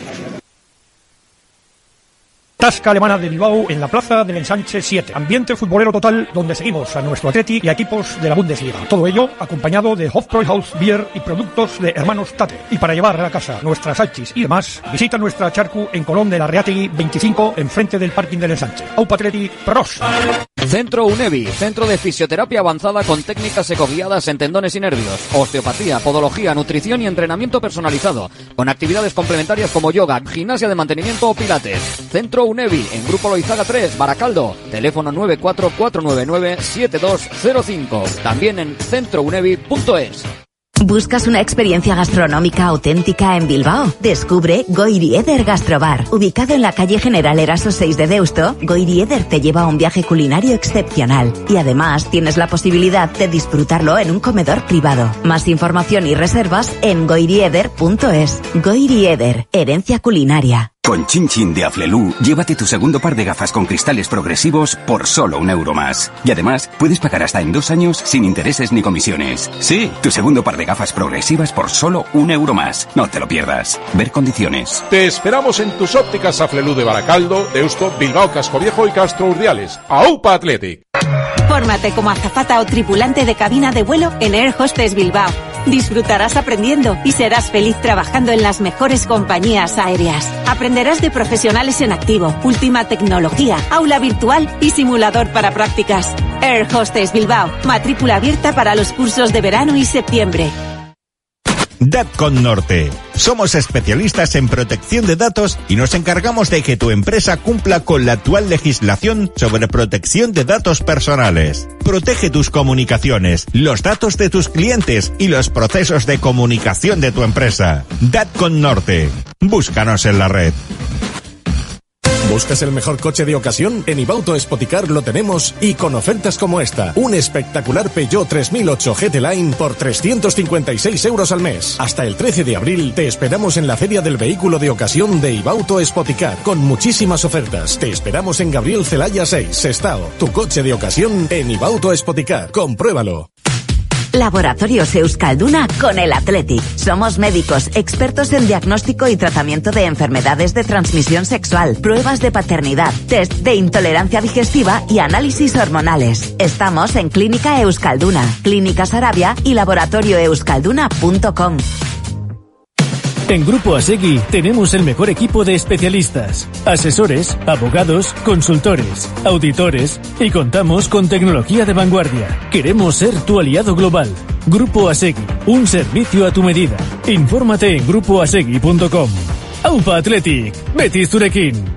Tasca Alemana de Bilbao en la plaza del Ensanche siete. Ambiente futbolero total donde seguimos a nuestro Atleti y a equipos de la Bundesliga. Todo ello acompañado de Hofbräuhaus Beer y productos de Hermanos Tate. Y para llevar a la casa nuestras salchis y demás, visita nuestra charcu en Colón de la Reategui veinticinco, enfrente del parking del Ensanche. Aupa Atleti, pros. Centro UNEVI, centro de fisioterapia avanzada con técnicas ecoguiadas en tendones y nervios, osteopatía, podología, nutrición y entrenamiento personalizado, con actividades complementarias como yoga, gimnasia de mantenimiento o pilates. Centro UNEVI, en Grupo Loizaga tres, Baracaldo, teléfono nueve cuatro cuatro nueve nueve siete dos cero cinco, también en centro unevi punto es. ¿Buscas una experiencia gastronómica auténtica en Bilbao? Descubre Goirieder Gastrobar. Ubicado en la calle General Eraso seis de Deusto, Goirieder te lleva a un viaje culinario excepcional. Y además tienes la posibilidad de disfrutarlo en un comedor privado. Más información y reservas en goirieder punto es. Goirieder, herencia culinaria. Con Chin Chin de Aflelu, llévate tu segundo par de gafas con cristales progresivos por solo un euro más. Y además, puedes pagar hasta en dos años sin intereses ni comisiones. Sí, tu segundo par de gafas progresivas por solo un euro más. No te lo pierdas. Ver condiciones. Te esperamos en tus ópticas Aflelu de Baracaldo, Deusto, Bilbao, Cascoviejo y Castro Urdiales. ¡Aupa Athletic! Fórmate como azafata o tripulante de cabina de vuelo en Air Hostess Bilbao. Disfrutarás aprendiendo y serás feliz trabajando en las mejores compañías aéreas. Aprenderás de profesionales en activo, última tecnología, aula virtual y simulador para prácticas. Air Hostess Bilbao, matrícula abierta para los cursos de verano y septiembre. Datcon Norte. Somos especialistas en protección de datos y nos encargamos de que tu empresa cumpla con la actual legislación sobre protección de datos personales. Protege tus comunicaciones, los datos de tus clientes y los procesos de comunicación de tu empresa. Datcon Norte. Búscanos en la red. ¿Buscas el mejor coche de ocasión? En Ibauto Spoticar lo tenemos y con ofertas como esta. Un espectacular Peugeot tres mil ocho G T Line por trescientos cincuenta y seis euros al mes. Hasta el trece de abril te esperamos en la Feria del Vehículo de Ocasión de Ibauto Spoticar con muchísimas ofertas. Te esperamos en Gabriel Celaya seis, Sestao. Tu coche de ocasión en Ibauto Spoticar. Compruébalo. Laboratorios Euskalduna con el Athletic. Somos médicos, expertos en diagnóstico y tratamiento de enfermedades de transmisión sexual, pruebas de paternidad, test de intolerancia digestiva y análisis hormonales. Estamos en Clínica Euskalduna, Clínica Sarabia y laboratorio euskalduna punto com. En Grupo Asegui tenemos el mejor equipo de especialistas, asesores, abogados, consultores, auditores y contamos con tecnología de vanguardia. Queremos ser tu aliado global. Grupo Asegui, un servicio a tu medida. Infórmate en grupo asegui punto com. Aupa Athletic, Betis Zurekin.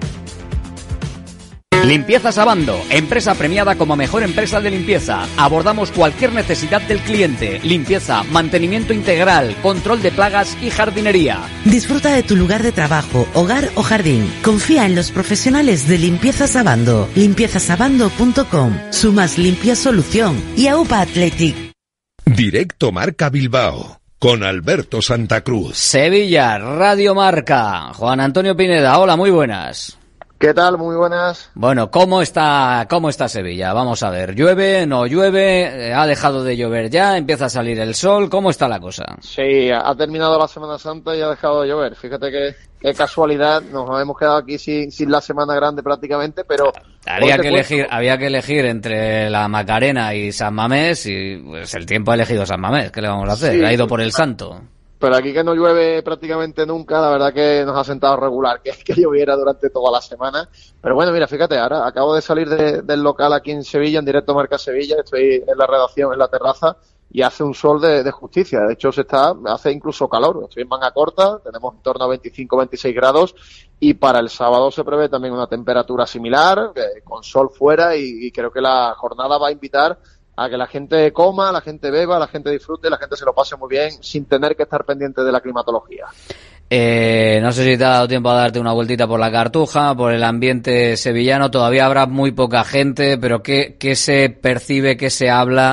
Limpieza Sabando, empresa premiada como mejor empresa de limpieza. Abordamos cualquier necesidad del cliente. Limpieza, mantenimiento integral, control de plagas y jardinería. Disfruta de tu lugar de trabajo, hogar o jardín. Confía en los profesionales de Limpieza Sabando. limpieza sabando punto com. Su más limpia solución. Y Aupa Athletic. Directo Marca Bilbao. Con Alberto Santa Cruz. Sevilla, Radio Marca. Juan Antonio Pineda, hola, muy buenas. ¿Qué tal? Muy buenas. Bueno, ¿cómo está, cómo está Sevilla? Vamos a ver, ¿llueve, no llueve? ¿Ha dejado de llover ya? ¿Empieza a salir el sol? ¿Cómo está la cosa? Sí, ha terminado la Semana Santa y ha dejado de llover. Fíjate que qué casualidad, nos hemos quedado aquí sin, sin la Semana Grande prácticamente, pero... Había que elegir, había que elegir entre la Macarena y San Mamés y pues el tiempo ha elegido San Mamés. ¿Qué le vamos a hacer? Sí, ha ido por el santo. Pero aquí que no llueve prácticamente nunca, la verdad que nos ha sentado regular que, que lloviera durante toda la semana. Pero bueno, mira, fíjate, ahora acabo de salir de, del local aquí en Sevilla, en directo Marca Sevilla, estoy en la redacción, en la terraza, y hace un sol de, de justicia. De hecho, se está, hace incluso calor. Estoy en manga corta, tenemos en torno a veinticinco, veintiséis grados, y para el sábado se prevé también una temperatura similar, eh, con sol fuera, y, y creo que la jornada va a invitar a que la gente coma, la gente beba, la gente disfrute, la gente se lo pase muy bien sin tener que estar pendiente de la climatología. Eh, no sé si te ha dado tiempo a darte una vueltita por la Cartuja, por el ambiente sevillano. Todavía habrá muy poca gente, pero ¿qué, qué se percibe, qué se habla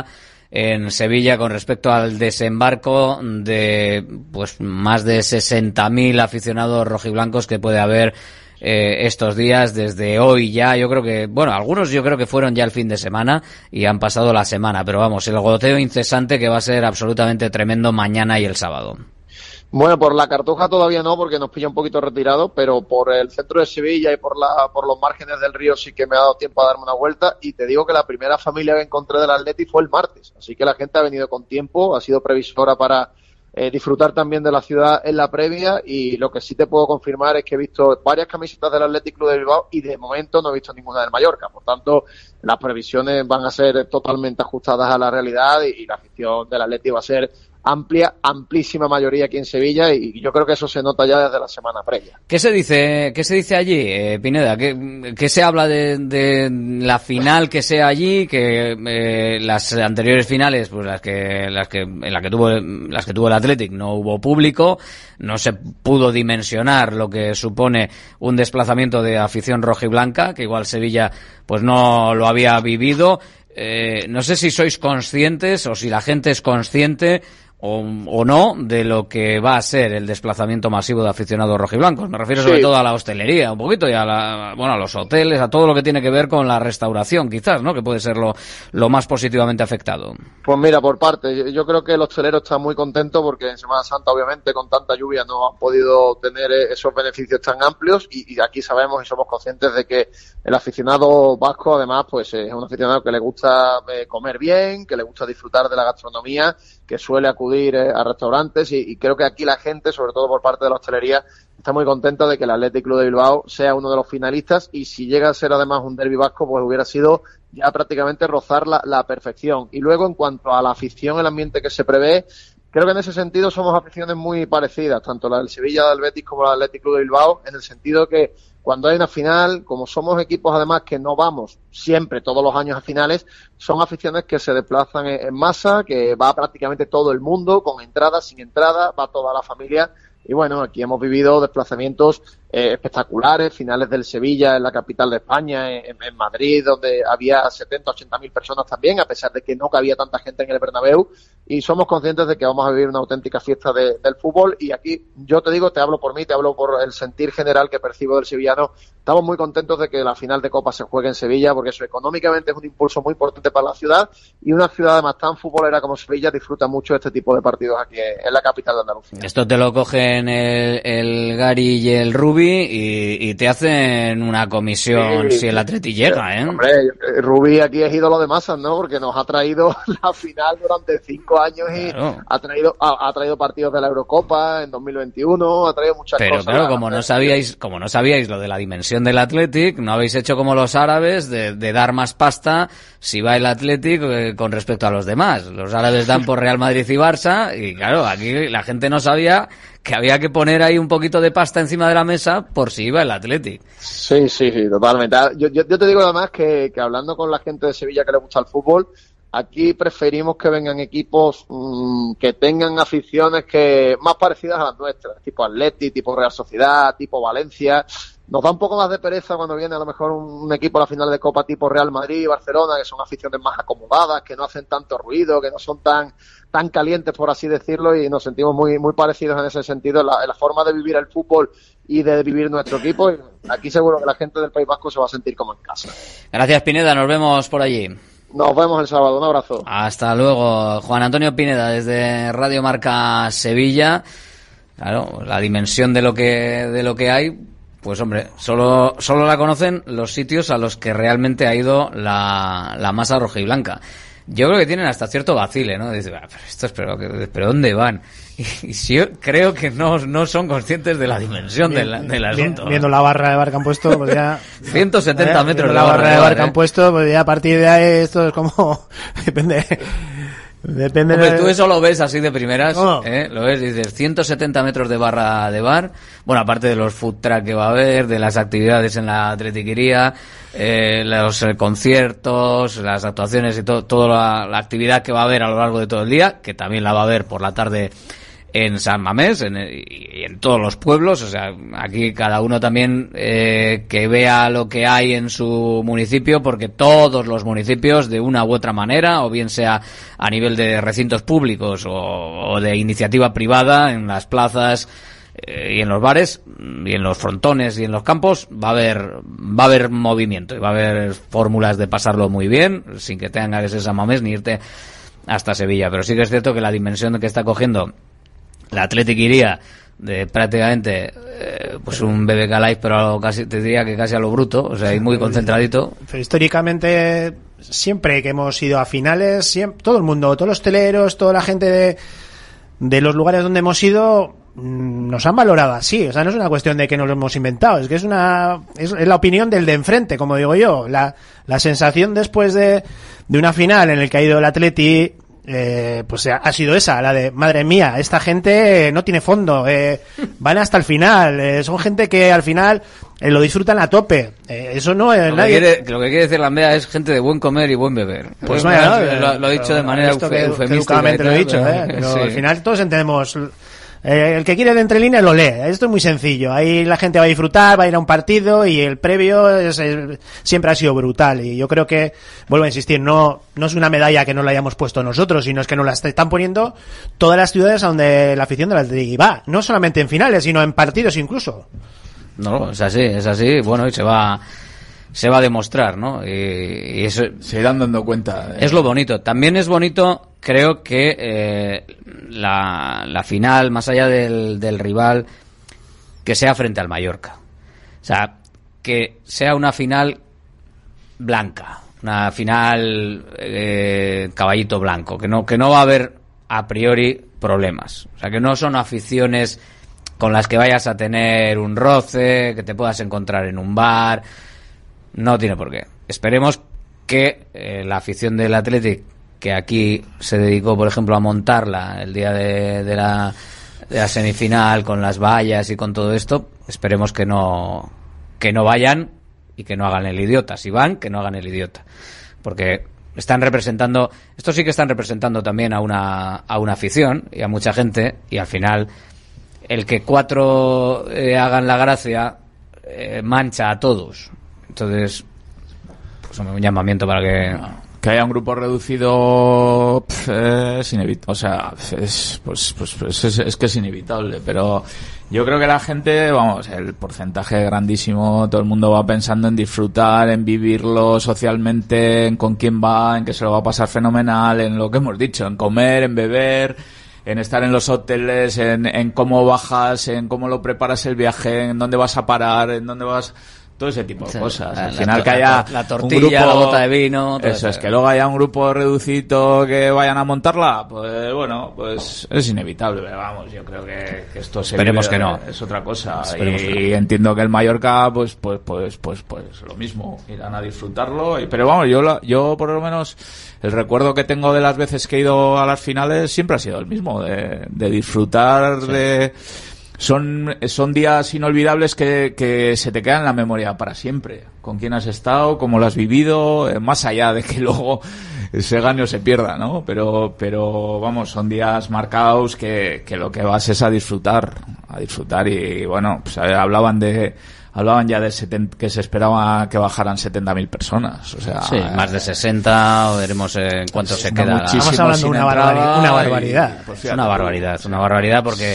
en Sevilla con respecto al desembarco de pues más de sesenta mil aficionados rojiblancos que puede haber eh, estos días, desde hoy ya. Yo creo que, bueno, algunos yo creo que fueron ya el fin de semana y han pasado la semana, pero vamos, el goteo incesante que va a ser absolutamente tremendo mañana y el sábado. Bueno, por la Cartuja todavía no, porque nos pilla un poquito retirado, pero por el centro de Sevilla y por la por los márgenes del río sí que me ha dado tiempo a darme una vuelta, y te digo que la primera familia que encontré del Atleti fue el martes, así que la gente ha venido con tiempo, ha sido previsora para eh, disfrutar también de la ciudad en la previa, y lo que sí te puedo confirmar es que he visto varias camisetas del Athletic Club de Bilbao y de momento no he visto ninguna del Mallorca, por tanto las previsiones van a ser totalmente ajustadas a la realidad y, y la afición del Atleti va a ser amplia, amplísima mayoría aquí en Sevilla, y yo creo que eso se nota ya desde la semana previa. ¿Qué se dice, qué se dice allí, eh, Pineda? ¿Qué, qué se habla de, de la final que sea allí? Que eh, las anteriores finales, pues las que, las que, en la que tuvo, las que tuvo el Athletic no hubo público, no se pudo dimensionar lo que supone un desplazamiento de afición rojiblanca, que igual Sevilla pues no lo había vivido. Eh, no sé si sois conscientes o si la gente es consciente O, o no de lo que va a ser el desplazamiento masivo de aficionados rojiblancos. Me refiero sobre sí. todo a la hostelería un poquito y a la, bueno, a los hoteles, a todo lo que tiene que ver con la restauración quizás, ¿no? Que puede ser lo, lo más positivamente afectado. Pues mira, por parte, yo creo que el hostelero está muy contento porque en Semana Santa obviamente con tanta lluvia no han podido tener esos beneficios tan amplios, y, y aquí sabemos y somos conscientes de que el aficionado vasco además pues es un aficionado que le gusta eh, comer bien, que le gusta disfrutar de la gastronomía, que suele acudir a restaurantes, y, y creo que aquí la gente, sobre todo por parte de la hostelería, está muy contenta de que el Athletic Club de Bilbao sea uno de los finalistas, y si llega a ser además un derbi vasco, pues hubiera sido ya prácticamente rozar la, la perfección. Y luego, en cuanto a la afición, el ambiente que se prevé, creo que en ese sentido somos aficiones muy parecidas, tanto la del Sevilla del Betis como la del Athletic Club de Bilbao, en el sentido que cuando hay una final, como somos equipos además que no vamos siempre, todos los años a finales, son aficiones que se desplazan en masa, que va prácticamente todo el mundo, con entrada, sin entrada, va toda la familia. Y bueno, aquí hemos vivido desplazamientos eh, espectaculares, finales del Sevilla en la capital de España, en, en Madrid, donde había setenta, ochenta mil personas también, a pesar de que no cabía tanta gente en el Bernabéu, y somos conscientes de que vamos a vivir una auténtica fiesta de, del fútbol. Y aquí, yo te digo, te hablo por mí, te hablo por el sentir general que percibo del sevillano. Estamos muy contentos de que la final de Copa se juegue en Sevilla, porque eso económicamente es un impulso muy importante para la ciudad, y una ciudad además tan futbolera como Sevilla disfruta mucho de este tipo de partidos aquí en la capital de Andalucía. Esto te lo cogen el, el Gary y el Rubi y, y te hacen una comisión sí, si el Atleti llega, ¿eh? Hombre, Rubi aquí es ídolo de masas, ¿no? Porque nos ha traído la final durante cinco años y claro. ha traído ha, ha traído partidos de la Eurocopa en dos mil veintiuno, ha traído muchas Pero, cosas. Pero claro, como no sabíais, como no sabíais lo de la dimensión del Athletic, no habéis hecho como los árabes de, de dar más pasta si va el Athletic eh, con respecto a los demás. Los árabes dan por Real Madrid y Barça, y claro, aquí la gente no sabía que había que poner ahí un poquito de pasta encima de la mesa por si iba el Athletic. Sí, sí, sí, totalmente. Yo, yo, yo te digo además que, que hablando con la gente de Sevilla que le gusta el fútbol, aquí preferimos que vengan equipos mmm, que tengan aficiones que más parecidas a las nuestras, tipo Atleti, tipo Real Sociedad, tipo Valencia. Nos da un poco más de pereza cuando viene a lo mejor un, un equipo a la final de Copa tipo Real Madrid y Barcelona, que son aficiones más acomodadas, que no hacen tanto ruido, que no son tan tan calientes, por así decirlo, y nos sentimos muy muy parecidos en ese sentido, en la, en la forma de vivir el fútbol y de vivir nuestro equipo. Y aquí seguro que la gente del País Vasco se va a sentir como en casa. Gracias, Pineda, nos vemos por allí. Nos vemos el sábado, un abrazo. Hasta luego. Juan Antonio Pineda, desde Radio Marca Sevilla. Claro, la dimensión de lo que de lo que hay, pues hombre, solo solo la conocen los sitios a los que realmente ha ido la, la masa rojiblanca. Yo creo que tienen hasta cierto vacile, ¿no? Dice, ah, pero estos, pero, pero ¿dónde van? Y, y si yo creo que no, no son conscientes de la dimensión Bien, del, del asunto. Viendo la barra de bar que han puesto, pues ya... ciento setenta eh, metros de la barra, barra de bar eh. que han puesto, pues ya a partir de ahí esto es como... Depende... Depende. Hombre, de... tú eso lo ves así de primeras, no. ¿eh? Lo ves, dices, ciento setenta metros de barra de bar, bueno, aparte de los food truck que va a haber, de las actividades en la atletiquería, eh, los eh, conciertos, las actuaciones y to- toda la, la actividad que va a haber a lo largo de todo el día, que también la va a haber por la tarde en San Mamés en, y en todos los pueblos. O sea, aquí cada uno también eh, que vea lo que hay en su municipio, porque todos los municipios de una u otra manera, o bien sea a nivel de recintos públicos o, o de iniciativa privada, en las plazas eh, y en los bares y en los frontones y en los campos, va a haber va a haber movimiento y va a haber fórmulas de pasarlo muy bien sin que tenga que ser San Mamés ni irte hasta Sevilla. Pero sí que es cierto que la dimensión que está cogiendo la Athletic iría de prácticamente eh, pues un B B K Live, pero casi te diría que casi a lo bruto, o sea, y muy concentradito. Pero históricamente, siempre que hemos ido a finales, siempre, todo el mundo, todos los teleros, toda la gente de, de los lugares donde hemos ido, nos han valorado así. O sea, no es una cuestión de que nos lo hemos inventado, es que es una es, es la opinión del de enfrente, como digo yo. La, la sensación después de, de una final en el que ha ido el Atleti, Eh, pues ha sido esa, la de madre mía, esta gente no tiene fondo, eh, van hasta el final, eh, son gente que al final eh, lo disfrutan a tope, eh, eso no es lo nadie. Que quiere, lo que quiere decir la Mea es gente de buen comer y buen beber. Pues vaya, no, lo, lo he dicho de manera eufemística. eufemística. Lo he dicho, eh, pero sí. Al final todos entendemos. Eh, el que quiere de entre líneas lo lee. Esto es muy sencillo. Ahí la gente va a disfrutar, va a ir a un partido y el previo es, es, siempre ha sido brutal. Y yo creo que, vuelvo a insistir, no no es una medalla que no la hayamos puesto nosotros, sino es que nos la están poniendo todas las ciudades a donde la afición del Atlético va. No solamente en finales, sino en partidos incluso. No, es así, es así. Bueno, y se va se va a demostrar, ¿no? Y, y eso se irán dando cuenta. Es lo bonito. También es bonito, creo que eh, la, la final, más allá del, del rival, que sea frente al Mallorca. O sea, que sea una final blanca, una final eh, caballito blanco, que no que no va a haber a priori problemas. O sea, que no son aficiones con las que vayas a tener un roce, que te puedas encontrar en un bar. No tiene por qué. Esperemos que eh, la afición del Athletic, que aquí se dedicó, por ejemplo, a montarla el día de, de, la, de la semifinal con las vallas y con todo esto, esperemos que no que no vayan y que no hagan el idiota. Si van, que no hagan el idiota. Porque están representando, estos sí que están representando también a una, a una afición y a mucha gente, y al final el que cuatro eh, hagan la gracia eh, mancha a todos. Entonces, pues un llamamiento para que... Que haya un grupo reducido pff, es inevitable, o sea, es, pues, pues, pues es, es que es inevitable, pero yo creo que la gente, vamos, el porcentaje grandísimo, todo el mundo va pensando en disfrutar, en vivirlo socialmente, en con quién va, en que se lo va a pasar fenomenal, en lo que hemos dicho, en comer, en beber, en estar en los hoteles, en, en cómo bajas, en cómo lo preparas el viaje, en dónde vas a parar, en dónde vas... todo ese tipo de cosas. Al la, final la, que haya la tortilla, un grupo, la bota de vino, todo eso, eso es que luego haya un grupo reducido que vayan a montarla, pues bueno, pues es inevitable, pero vamos, yo creo que, que esto se esperemos vive, que no, es otra cosa. Esperemos y que no. Entiendo que el Mallorca pues pues pues pues pues lo mismo, irán a disfrutarlo, y, pero vamos, yo la, yo por lo menos el recuerdo que tengo de las veces que he ido a las finales siempre ha sido el mismo, de, de disfrutar, sí. de Son, son días inolvidables que, que se te quedan en la memoria para siempre. Con quién has estado, cómo lo has vivido, eh, más allá de que luego se gane o se pierda, ¿no? Pero, pero vamos, son días marcados que, que lo que vas es a disfrutar, a disfrutar y bueno, pues hablaban de, hablaban ya de setenta, que se esperaba que bajaran setenta mil personas, o sea, sí, más de sesenta, veremos en cuánto se queda. Estamos hablando de una, barbaridad, una barbaridad. Y, pues fíjate, una barbaridad, una barbaridad porque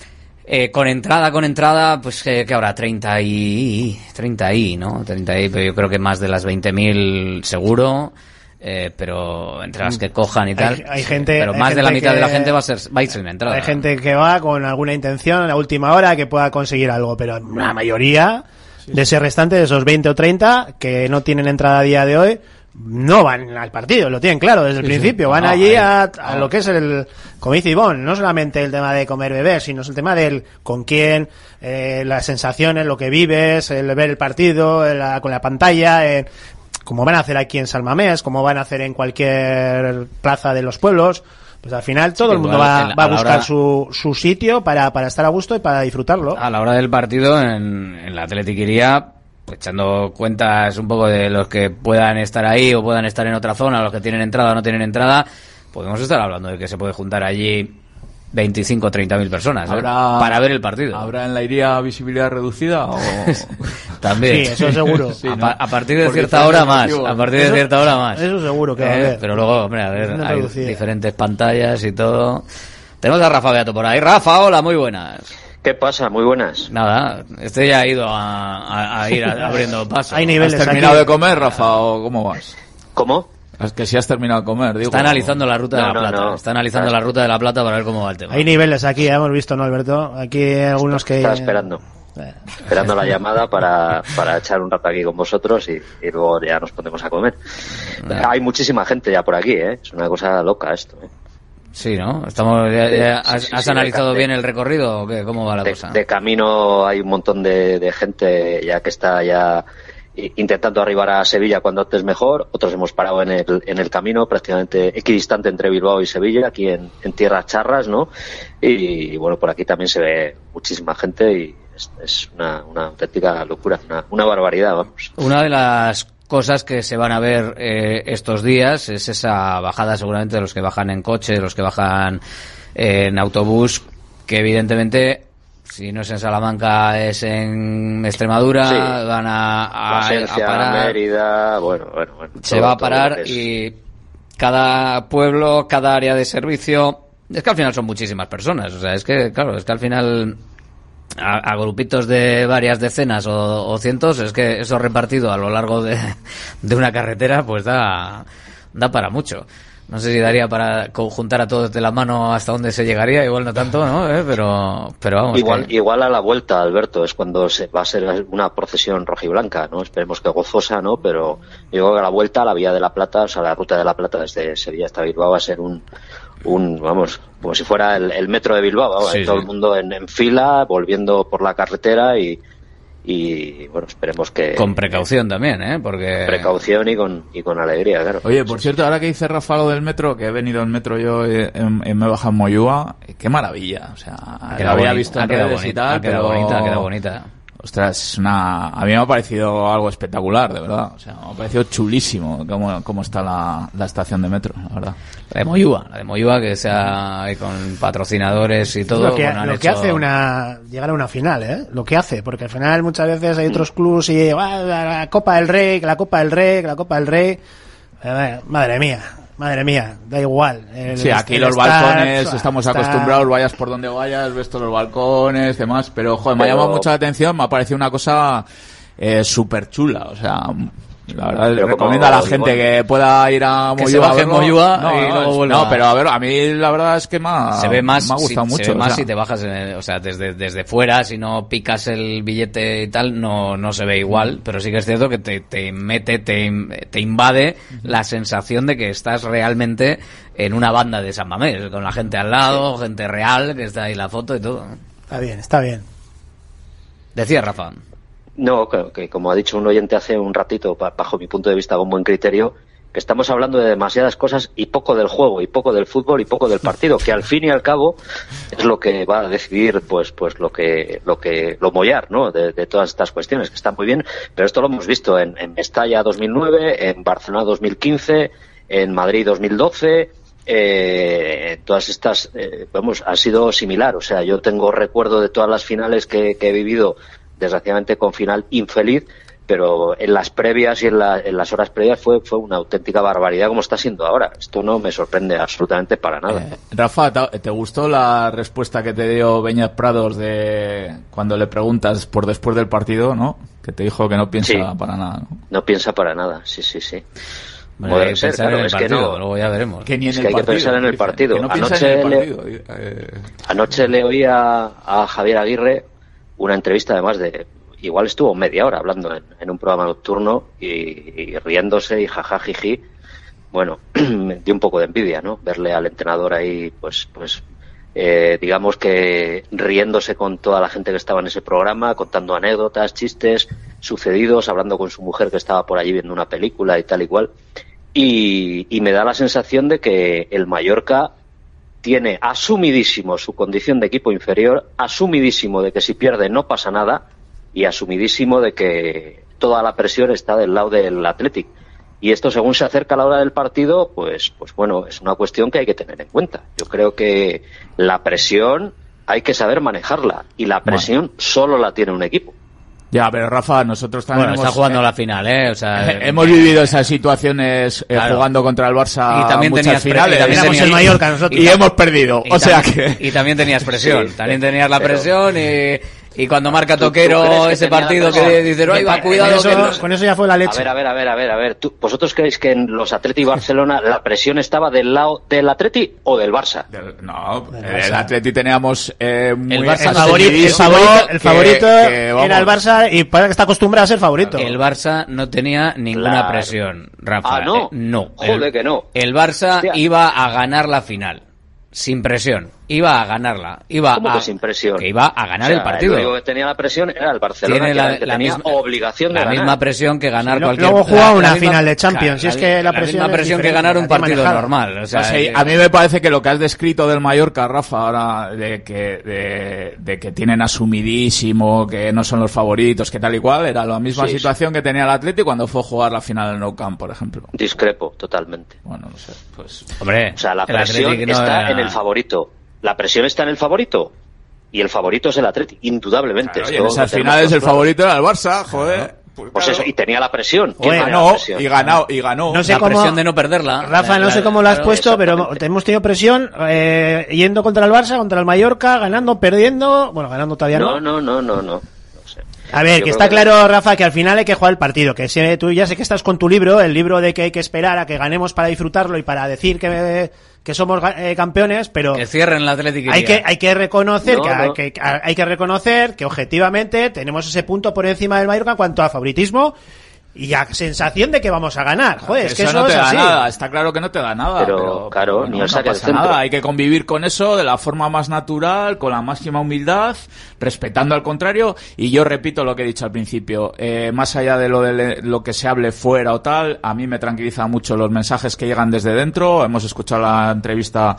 Eh, con entrada, con entrada, pues eh, que habrá treinta y... treinta y, ¿no? treinta y, pero yo creo que más de las veinte mil seguro, eh, pero entre las que cojan y tal. Hay, hay gente... Pero hay más gente de la mitad que, de la gente va a ser va a ir sin entrada. Hay gente que va con alguna intención a la última hora que pueda conseguir algo, pero la mayoría sí, de ese restante, de esos veinte o treinta que no tienen entrada a día de hoy, no van al partido, lo tienen claro desde el sí, principio, sí. van no, allí a, a lo que es el, como dice Ivonne, no solamente el tema de comer, beber, sino es el tema del con quién, eh, las sensaciones, lo que vives, el ver el partido, la, con la pantalla, eh, como van a hacer aquí en San Mamés, como van a hacer en cualquier plaza de los pueblos. Pues al final todo sí, el mundo va, la, va a buscar hora, su, su sitio para, para estar a gusto y para disfrutarlo. A la hora del partido en, en la Athletic iría echando cuentas un poco de los que puedan estar ahí o puedan estar en otra zona, los que tienen entrada o no tienen entrada, podemos estar hablando de que se puede juntar allí veinticinco o treinta mil personas ¿eh? ¿Habrá, para ver el partido. ¿Habrá en la Iría visibilidad reducida? O... También. Sí, eso seguro. Sí, a, ¿no? a partir de Porque cierta hora más. motivo. A partir de Eso- cierta hora más. eso seguro que va a Eh, haber. Pero luego, hombre, a ver, Una hay reducida. diferentes pantallas y todo. Tenemos a Rafa Beato por ahí. Rafa, hola, muy buenas. ¿Qué pasa? Muy buenas. Nada, este ya ha ido a, a- a ir a- abriendo paso. Hay niveles ¿Has terminado aquí. de comer, Rafa, o cómo vas? ¿Cómo? Es que si has terminado de comer, digo. Está analizando la ruta No, de la no, plata. no. Está analizando Ah. la ruta de la plata para ver cómo va el tema. Hay niveles aquí, ya hemos visto, ¿no, Alberto? Aquí hay algunos que... Estaba esperando. Esperando la llamada para, para echar un rato aquí con vosotros y, y luego ya nos ponemos a comer. Hay muchísima gente ya por aquí, ¿eh? Es una cosa loca esto, ¿eh? Sí, ¿no? Estamos, ya- ya- Sí, ¿Has, sí, has sí, analizado de- bien el recorrido o qué? ¿Cómo va la De, cosa? de camino hay un montón de, de gente ya que está ya i- intentando arribar a Sevilla cuando antes mejor. Otros hemos parado en el, en el camino, prácticamente equidistante entre Bilbao y Sevilla, aquí en, en tierras charras, ¿no? Y, bueno, por aquí también se ve muchísima gente y es, es una, una auténtica locura, una, una barbaridad, vamos. Una de las cosas que se van a ver eh, estos días es esa bajada seguramente de los que bajan en coche, de los que bajan en autobús, que evidentemente si no es en Salamanca es en Extremadura, Sí. van a, a, a Plasencia, parar, Mérida, bueno, bueno, bueno. se todo- va a todo lo parar que es. y cada pueblo, cada área de servicio, es que al final son muchísimas personas, o sea, es que claro, es que al final a, a grupitos de varias decenas o, o cientos, es que eso repartido a lo largo de, de una carretera pues da, da para mucho. No sé si daría para conjuntar a todos de la mano hasta dónde se llegaría, igual no tanto, ¿no? ¿Eh? Pero, pero vamos. Igual, que- igual a la vuelta, Alberto, es cuando se va a ser una procesión rojiblanca, ¿no? Esperemos que gozosa, ¿no? Pero yo creo que a la vuelta, la Vía de la Plata, o sea, la Ruta de la Plata desde Sevilla hasta Bilbao va a ser un, un vamos, como si fuera el, el metro de Bilbao, vamos, Sí, todo sí. el mundo en, en fila, volviendo por la carretera y, y bueno, esperemos que... Con precaución también, ¿eh? Porque... Precaución y con, y con alegría, claro. Oye, por cierto, ahora que dice Rafa lo del metro, que he venido en metro yo y en- y me he bajado en Moyúa, qué maravilla. O sea, Ha la quedado había bonita, visto ha en quedado redes y bonita, tal, ha quedado pero... bonita, ha quedado bonita. Ostras, es una... a mí me ha parecido algo espectacular, de verdad. O sea, me ha parecido chulísimo cómo, cómo está la, la estación de metro, la verdad. La de Moyúa, la de Moyúa, que sea ahí con patrocinadores y todo. lo que, bueno, han lo que hecho- hace una llegar a una final, ¿eh? Lo que hace, porque al final muchas veces hay otros clubs y ah, la, la Copa del Rey, que la Copa del Rey, que la Copa del Rey. Eh, madre mía, madre mía, da igual. El- Sí, aquí el los estar, balcones, ¡fua! estamos está- acostumbrados, vayas por donde vayas, ves todos los balcones, demás, pero joder, me ha Pero- llamado mucho la atención, me ha parecido una cosa eh, súper chula, o sea, la verdad Pero recomiendo a la como gente digo, que pueda ir a que Moyúa se a baje en verlo. Moyúa no, y no, luego es- vuelva. no, pero a ver, a mí la verdad es que me ha, se ve más, me ha gustado si, mucho. se ve o más sea. si te bajas, en el- o sea, desde, desde fuera, si no picas el billete y tal, no, no se ve igual, pero sí que es cierto que te, te mete, te, te invade la sensación de que estás realmente en una banda de San Mamés, con la gente al lado, gente real, que está ahí la foto y todo. Está bien, está bien. Decía Rafa. No, que, que como ha dicho un oyente hace un ratito, pa- bajo mi punto de vista con buen criterio, que estamos hablando de demasiadas cosas y poco del juego, y poco del fútbol, y poco del partido, que al fin y al cabo es lo que va a decidir, pues, pues lo que, lo que, lo mollar, ¿no? De, de todas estas cuestiones, que están muy bien, pero esto lo hemos visto en, en Mestalla dos mil nueve, en Barcelona dos mil quince, en Madrid dos mil doce, eh, todas estas, eh, vamos, ha sido similar, o sea, yo tengo recuerdo de todas las finales que, que he vivido, desgraciadamente con final infeliz, pero en las previas y en, la- en las horas previas fue, fue una auténtica barbaridad como está siendo ahora. Esto no me sorprende absolutamente para nada. Eh, Rafa, ¿te te gustó la respuesta que te dio Beñat Prados de cuando le preguntas por después del partido, ¿no? Que te dijo que no piensa Sí. para nada, ¿no? No piensa para nada, sí, sí, sí. Bueno, Puede hay que ser, pensar claro, en el es que partido, no. luego ya veremos. Que ni en Es el que hay que partido, pensar en el dice, partido. que no piensa Anoche en el le- partido. eh, Anoche le oí a, a Javier Aguirre una entrevista, además de, igual estuvo media hora hablando en, en un programa nocturno y, y riéndose y jajajiji. Bueno, me dio un poco de envidia, ¿no? Verle al entrenador ahí, pues, pues, eh, digamos que riéndose con toda la gente que estaba en ese programa, contando anécdotas, chistes sucedidos, hablando con su mujer que estaba por allí viendo una película y tal y cual. Y, y me da la sensación de que el Mallorca tiene asumidísimo su condición de equipo inferior, asumidísimo de que si pierde no pasa nada y asumidísimo de que toda la presión está del lado del Athletic. y esto según se acerca la hora del partido, pues, pues bueno, es una cuestión que hay que tener en cuenta. Yo creo que la presión hay que saber manejarla, y la presión bueno. solo la tiene un equipo. Ya, pero Rafa, nosotros también bueno, hemos, está jugando eh, la final, ¿eh? O sea, eh, hemos vivido esas situaciones eh, claro. jugando contra el Barça y también muchas tenías finales. Y también tenías, el Mallorca nosotros. Y, y hemos perdido, y o sea también, que... Y también tenías presión, sí, también tenías la pero, presión y... Y cuando marca Toquero ese partido que dice, no, va, cuidado. Con eso, con eso ya fue la leche. A ver, a ver, a ver, a ver, a ver. ¿Tú, ¿Vosotros creéis que en los Atleti Barcelona la presión estaba del lado del Atleti o del Barça? Del, no, del el Atleti teníamos eh, muy el, Barça el, favorito, el favorito, el favorito que, que, era el Barça, y parece que está acostumbrado a ser favorito. El Barça no tenía ninguna claro. presión, Rafa. Ah, ¿no? Eh, no. Joder, el, que no. El Barça Hostia. iba a ganar la final. Sin presión, iba a ganarla, iba ¿Cómo a, que sin presión? Que iba a ganar o sea, el partido. El único que tenía la presión era el Barcelona, Tiene la, que, que la tenía misma, obligación de la ganar. misma presión que ganar sí, cualquier. Luego jugaba una la misma, final de Champions, si es que la, la presión misma presión que ganar un partido manejada. normal. O sea, o sea, eh, a mí me parece que lo que has descrito del Mallorca, Rafa, ahora de que de, de que tienen asumidísimo que no son los favoritos, que tal y cual, era la misma sí, situación sí. que tenía el Atleti cuando fue a jugar la final del Nou Camp, por ejemplo. Discrepo totalmente. Bueno, no sé, pues. Hombre, o sea, la presión no está era... en el favorito. La presión está en el favorito. Y el favorito es el Atleti, indudablemente. Claro, y en esas finales el favorito era el Barça, joder. Claro. Pues, pues eso, y tenía la presión. Oye, ganó, la presión? y ganó, y ganó. No sé la cómo, presión de no perderla. Rafa, no sé cómo lo has claro, puesto, pero hemos tenido presión eh, yendo contra el Barça, contra el Mallorca, ganando, perdiendo. Bueno, ganando todavía no. No, no, no, no, no. A ver, Yo que está que claro, Rafa, que al final hay que jugar el partido, que si, tú ya sé que estás con tu libro, el libro de que hay que esperar a que ganemos para disfrutarlo y para decir que, que somos eh, campeones, pero que cierren la Atlético. Hay que hay que reconocer no, que, no. que, que hay que reconocer que objetivamente tenemos ese punto por encima del Mallorca en cuanto a favoritismo. Y a sensación de que vamos a ganar. Joder, es que eso, eso no te es da así. nada, está claro que no te da nada. Pero, pero claro, bueno, ni el saque no pasa del centro. nada, hay que convivir con eso de la forma más natural, con la máxima humildad, respetando al contrario. Y yo repito lo que he dicho al principio, eh, más allá de lo de lo que se hable fuera o tal, a mí me tranquiliza mucho los mensajes que llegan desde dentro. Hemos escuchado la entrevista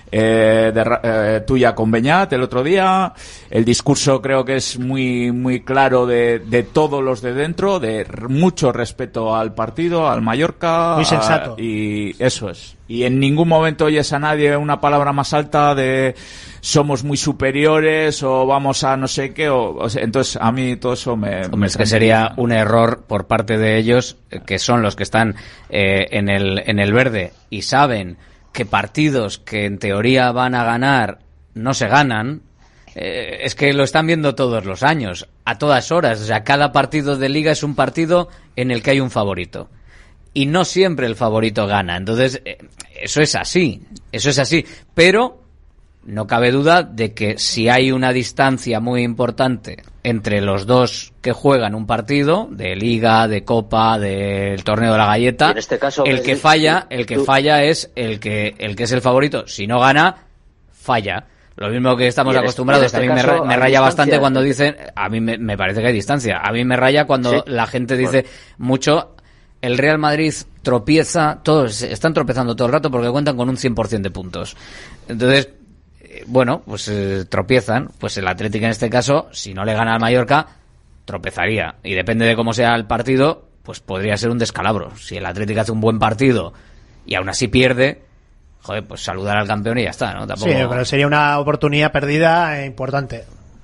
eh, de, eh, tuya con Beñat el otro día. El discurso creo que es muy muy claro de, de todos los de dentro, de mucho respeto a al partido, al Mallorca. Muy sensato. A, y eso es. Y en ningún momento oyes a nadie una palabra más alta de somos muy superiores o vamos a no sé qué. O, o sea, entonces, a mí todo eso me... Hombre, me es que sería un error por parte de ellos, que son los que están eh, en el en el verde y saben que partidos que en teoría van a ganar no se ganan. Eh, es que lo están viendo todos los años, a todas horas. O sea, cada partido de liga es un partido en el que hay un favorito. Y no siempre el favorito gana. Entonces, eh, eso es así. Eso es así. Pero no cabe duda de que si hay una distancia muy importante entre los dos que juegan un partido, de liga, de copa, del torneo de la galleta, en este caso, el que falla, el que falla es el que, el que es el favorito. Si no gana, falla. Lo mismo que estamos acostumbrados, este, este a mí caso, me, me raya bastante cuando dicen, a mí me, me parece que hay distancia, a mí me raya cuando ¿sí? la gente dice bueno. mucho, el Real Madrid tropieza, todos están tropezando todo el rato porque cuentan con un cien por ciento de puntos. Entonces, eh, bueno, pues eh, tropiezan, pues el Atlético en este caso, si no le gana al Mallorca, tropezaría. Y depende de cómo sea el partido, pues podría ser un descalabro. Si el Atlético hace un buen partido y aún así pierde, joder, pues saludar al campeón y ya está, ¿no? Tampoco... Sí, pero sería una oportunidad perdida eh, importante.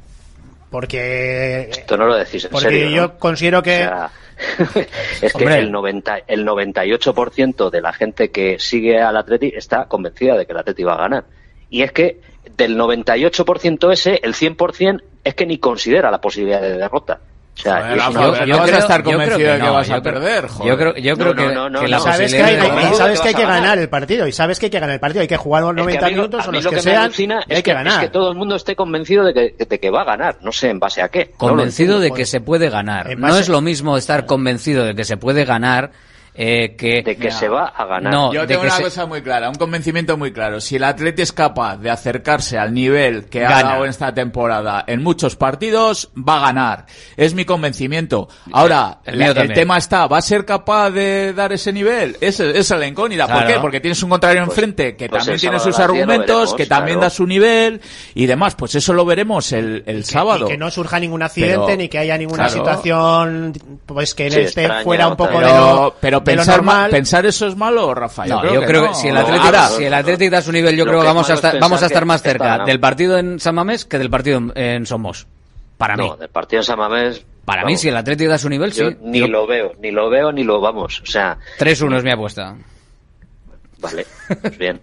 Porque... Esto no lo decís en porque serio, yo ¿no? considero que... O sea, es que el, noventa, el noventa y ocho por ciento de la gente que sigue al Atleti está convencida de que el Atleti va a ganar. Y es que del noventa y ocho por ciento ese, el cien por ciento es que ni considera la posibilidad de derrota. O sea, joder, Rafa, yo, yo, yo vas creo, a estar convencido que de que no, vas a perder, joder. Yo creo, yo creo no, que, no, no, que no, la no, sabes que hay, hay, sabes que hay que ganar el partido y sabes que hay que ganar el partido, hay que jugar los noventa minutos o los que, que sean, y hay es que, que ganar. Es que todo el mundo esté convencido de que, de que va a ganar, no sé en base a qué. Convencido no de que se puede ganar. No es lo mismo estar convencido de que se puede ganar Eh, que de que no. se va a ganar. No, yo tengo una se... cosa muy clara, un convencimiento muy claro. Si el Atleti es capaz de acercarse al nivel que Gana. ha dado en esta temporada en muchos partidos, va a ganar. Es mi convencimiento. Ahora, el, la, el tema está, ¿va a ser capaz de dar ese nivel? Esa es la incógnita. Claro. ¿Por qué? Porque tienes un contrario pues, enfrente que pues también tiene sus argumentos, veremos, que también claro. da su nivel y demás. Pues eso lo veremos el, el y que, sábado. Y que no surja ningún accidente, pero, ni que haya ninguna claro. situación pues que sí, esté extraño, fuera un poco pero, de lo... pero pensar, normal... pensar eso es malo, Rafa. Yo no, creo yo que creo no. que si el Atlético, Ahora, si el Atlético da su nivel, yo creo que vamos a estar, vamos a estar más cerca del partido en San Mamés que del partido en, en Somos. Para mí. No, del partido en San Mamés... Para vamos, mí, si el Atlético da su nivel, yo sí. Ni yo... lo veo, ni lo veo, ni lo vamos. O sea... tres uno es mi apuesta. Vale, pues bien.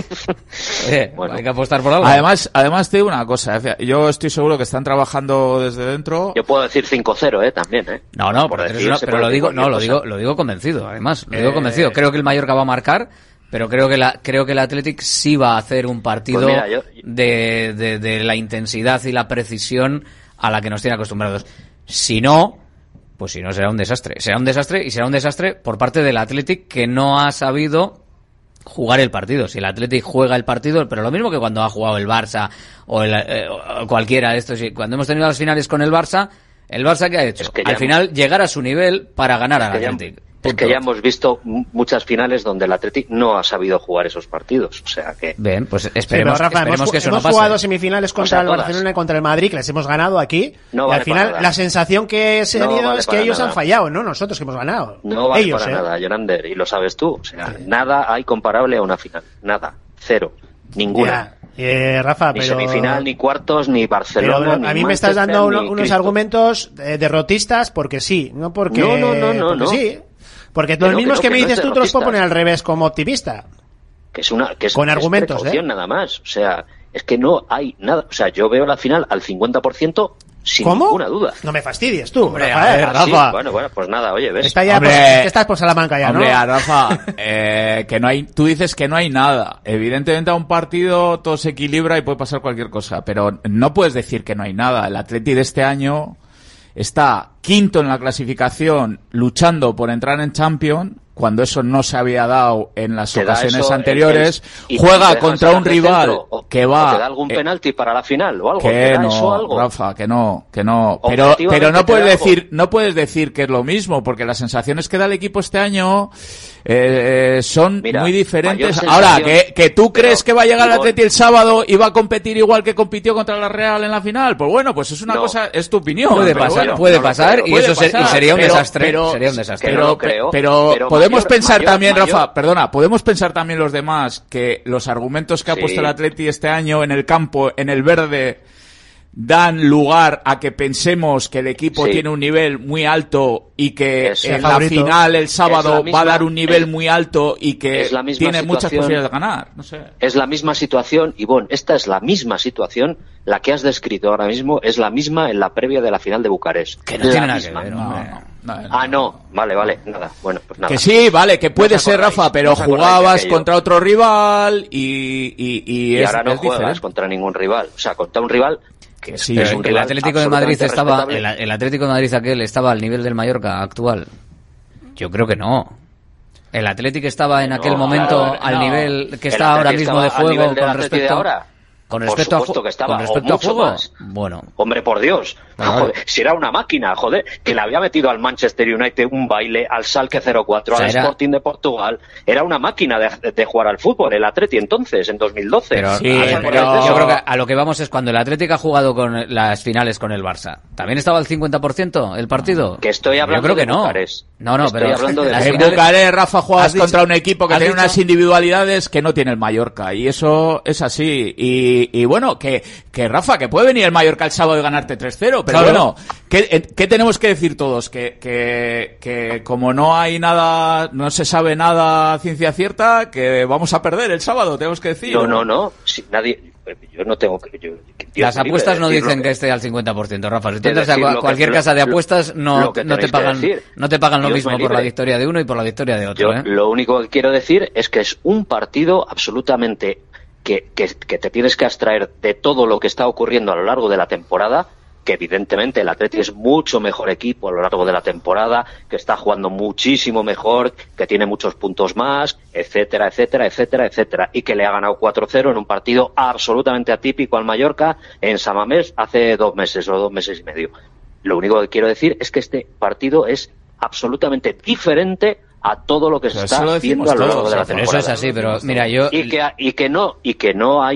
eh, bueno. Hay que apostar por algo. Además, además te digo una cosa, yo estoy seguro que están trabajando desde dentro. Yo puedo decir cinco cero, eh, también, eh. No, no, por decir, no pero lo digo, no, lo digo, lo digo convencido, además, lo eh... digo convencido. Creo que el Mallorca va a marcar, pero creo que la, creo que el Athletic sí va a hacer un partido pues mira, yo... de, de, de la intensidad y la precisión a la que nos tiene acostumbrados. Si no, pues si no será un desastre. Será un desastre y será un desastre por parte del Athletic, que no ha sabido jugar el partido. Si el Athletic juega el partido, pero lo mismo que cuando ha jugado el Barça o, el, eh, o cualquiera de estos, cuando hemos tenido las finales con el Barça, el Barça ¿qué ha hecho? Es que al final hemos... llegar a su nivel para ganar al Athletic. Ya... Es que ya hemos visto muchas finales donde el Athletic no ha sabido jugar esos partidos, o sea que... Bien, pues esperemos, sí, Rafa, esperemos hemos, que eso hemos no pase. Hemos jugado semifinales contra o sea, el Barcelona y contra el Madrid, que les hemos ganado aquí, no y vale al final la sensación que se ha tenido no vale es que ellos nada. Han fallado, no nosotros que hemos ganado. No vale ellos, para ¿eh? nada, Jonander, y lo sabes tú, o sea, sí. Nada hay comparable a una final, nada, cero, ninguna. Yeah. Eh, Rafa, ni pero... semifinal, ni cuartos, ni Barcelona, pero, ni a mí Manchester, me estás dando uno, unos Cristo. argumentos eh, derrotistas porque sí, no porque... No, no, no, no, porque no. sí. Porque los no, mismos que, no, que, que me no dices es tú te los puedo poner al revés como optimista. Que es una que es, con que argumentos, es ¿eh? nada más. O sea, es que no hay nada. O sea, yo veo la final al cincuenta por ciento sin ¿Cómo? ninguna duda. No me fastidies tú, hombre, Rafa. A ver, Rafa. Sí, bueno, bueno, pues nada, oye, ves. Está ya hombre, por, es que estás por Salamanca ya, hombre, ¿no? Hombre, Rafa, eh, que no hay, tú dices que no hay nada. Evidentemente a un partido todo se equilibra y puede pasar cualquier cosa, pero no puedes decir que no hay nada. El Atleti de este año está quinto en la clasificación luchando por entrar en Champions, cuando eso no se había dado en las te ocasiones eso, anteriores, el, el, juega contra un rival centro, o, que va... ¿Te da algún eh, penalti para la final o algo? Que ¿Te da no, eso algo? Rafa, que no, que no. Pero, pero no puedes decir, no puedes decir que es lo mismo, porque las sensaciones que da el equipo este año eh, son Mira, muy diferentes. Ahora, que, que tú crees pero, que va a llegar el digo, Atleti el sábado y va a competir igual que compitió contra la Real en la final, pues bueno, pues es una no. cosa, es tu opinión. Puede pasar, bueno, puede no pasar, creo, y puede eso ser, pasar, y sería un pero, desastre. Pero, sería un desastre. Pero, no lo creo, pero, pero podemos mayor, pensar mayor, también, mayor. Rafa, perdona, podemos pensar también los demás que los argumentos que ha sí. puesto el Atleti este año en el campo, en el verde, dan lugar a que pensemos que el equipo sí. tiene un nivel muy alto y que es en la la final el sábado misma, va a dar un nivel es, muy alto y que tiene muchas posibilidades de ganar. No sé. Es la misma situación, Ivonne, esta es la misma situación, la que has descrito ahora mismo, es la misma en la previa de la final de Bucarest. Que no la tiene nada misma. que ver, No, hombre. no, no, no. Ah, no, vale, vale, nada, bueno, pues nada. Que sí, vale, que puede No os ser, acordáis, Rafa, pero no os acordáis jugabas de aquello. contra otro rival y, y, y, Y es, ahora no es juegas diferente. contra ningún rival, o sea, contra un rival que Sí, es pero un el rival Atlético de Madrid absolutamente estaba, respetable. el, el Atlético de Madrid aquel estaba al nivel del Mallorca actual. Yo creo que no. El Atlético estaba en aquel No, momento claro, al no. nivel que El está ahora Atleti mismo de estaba al juego nivel del con Atleti de respecto ahora. con Por respecto a supuesto ju- que estaba, con o respecto a mucho juego. más. Bueno, Hombre, por Dios, Vale. joder, si era una máquina, joder, que le había metido al Manchester United un baile, al Schalke cero cuatro, O sea, al era- Sporting de Portugal, era una máquina de, de, de jugar al fútbol, el Atleti entonces, en dos mil doce. pero, Sí, a ver, pero- pero yo creo que a lo que vamos es cuando el Atlético ha jugado con las finales con el Barça. ¿También estaba al cincuenta por ciento el partido? Que estoy hablando yo creo que de no. Bucarest. No, no, Estoy pero hablando de las En finales- Bucarest, Rafa, juegas Has dicho- contra un equipo que has tiene dicho- unas individualidades que no tiene el Mallorca. Y eso es así. Y, y bueno, que, que Rafa, que puede venir el Mallorca el sábado y ganarte tres cero. Pero Claro. bueno, ¿qué, eh, ¿qué tenemos que decir todos? Que, que, que como no hay nada, no se sabe nada a ciencia cierta, que vamos a perder el sábado, tenemos que decir. No, no, no, si nadie, yo no tengo que... Yo, Dios Las libre apuestas de no decir dicen lo que esté al cincuenta por ciento, Rafa. Si tú de entras a decir cua- lo que- cualquier lo- casa de lo- apuestas, no, lo que no te tenéis que pagan decir. no te pagan lo Dios mismo me por la libre. victoria de uno y por la victoria de otro, Yo ¿eh? lo único que quiero decir es que es un partido absolutamente que, que, que te tienes que abstraer de todo lo que está ocurriendo a lo largo de la temporada, que evidentemente el Atleti es mucho mejor equipo a lo largo de la temporada, que está jugando muchísimo mejor, que tiene muchos puntos más, etcétera, etcétera, etcétera, etcétera, y que le ha ganado cuatro cero en un partido absolutamente atípico al Mallorca en San Mamés hace dos meses o dos meses y medio. Lo único que quiero decir es que este partido es absolutamente diferente a todo lo que se Pero está eso lo viendo decimos a lo largo todos, de la Rafa. temporada. Eso es así, pero mira, yo y que y que no y que no hay,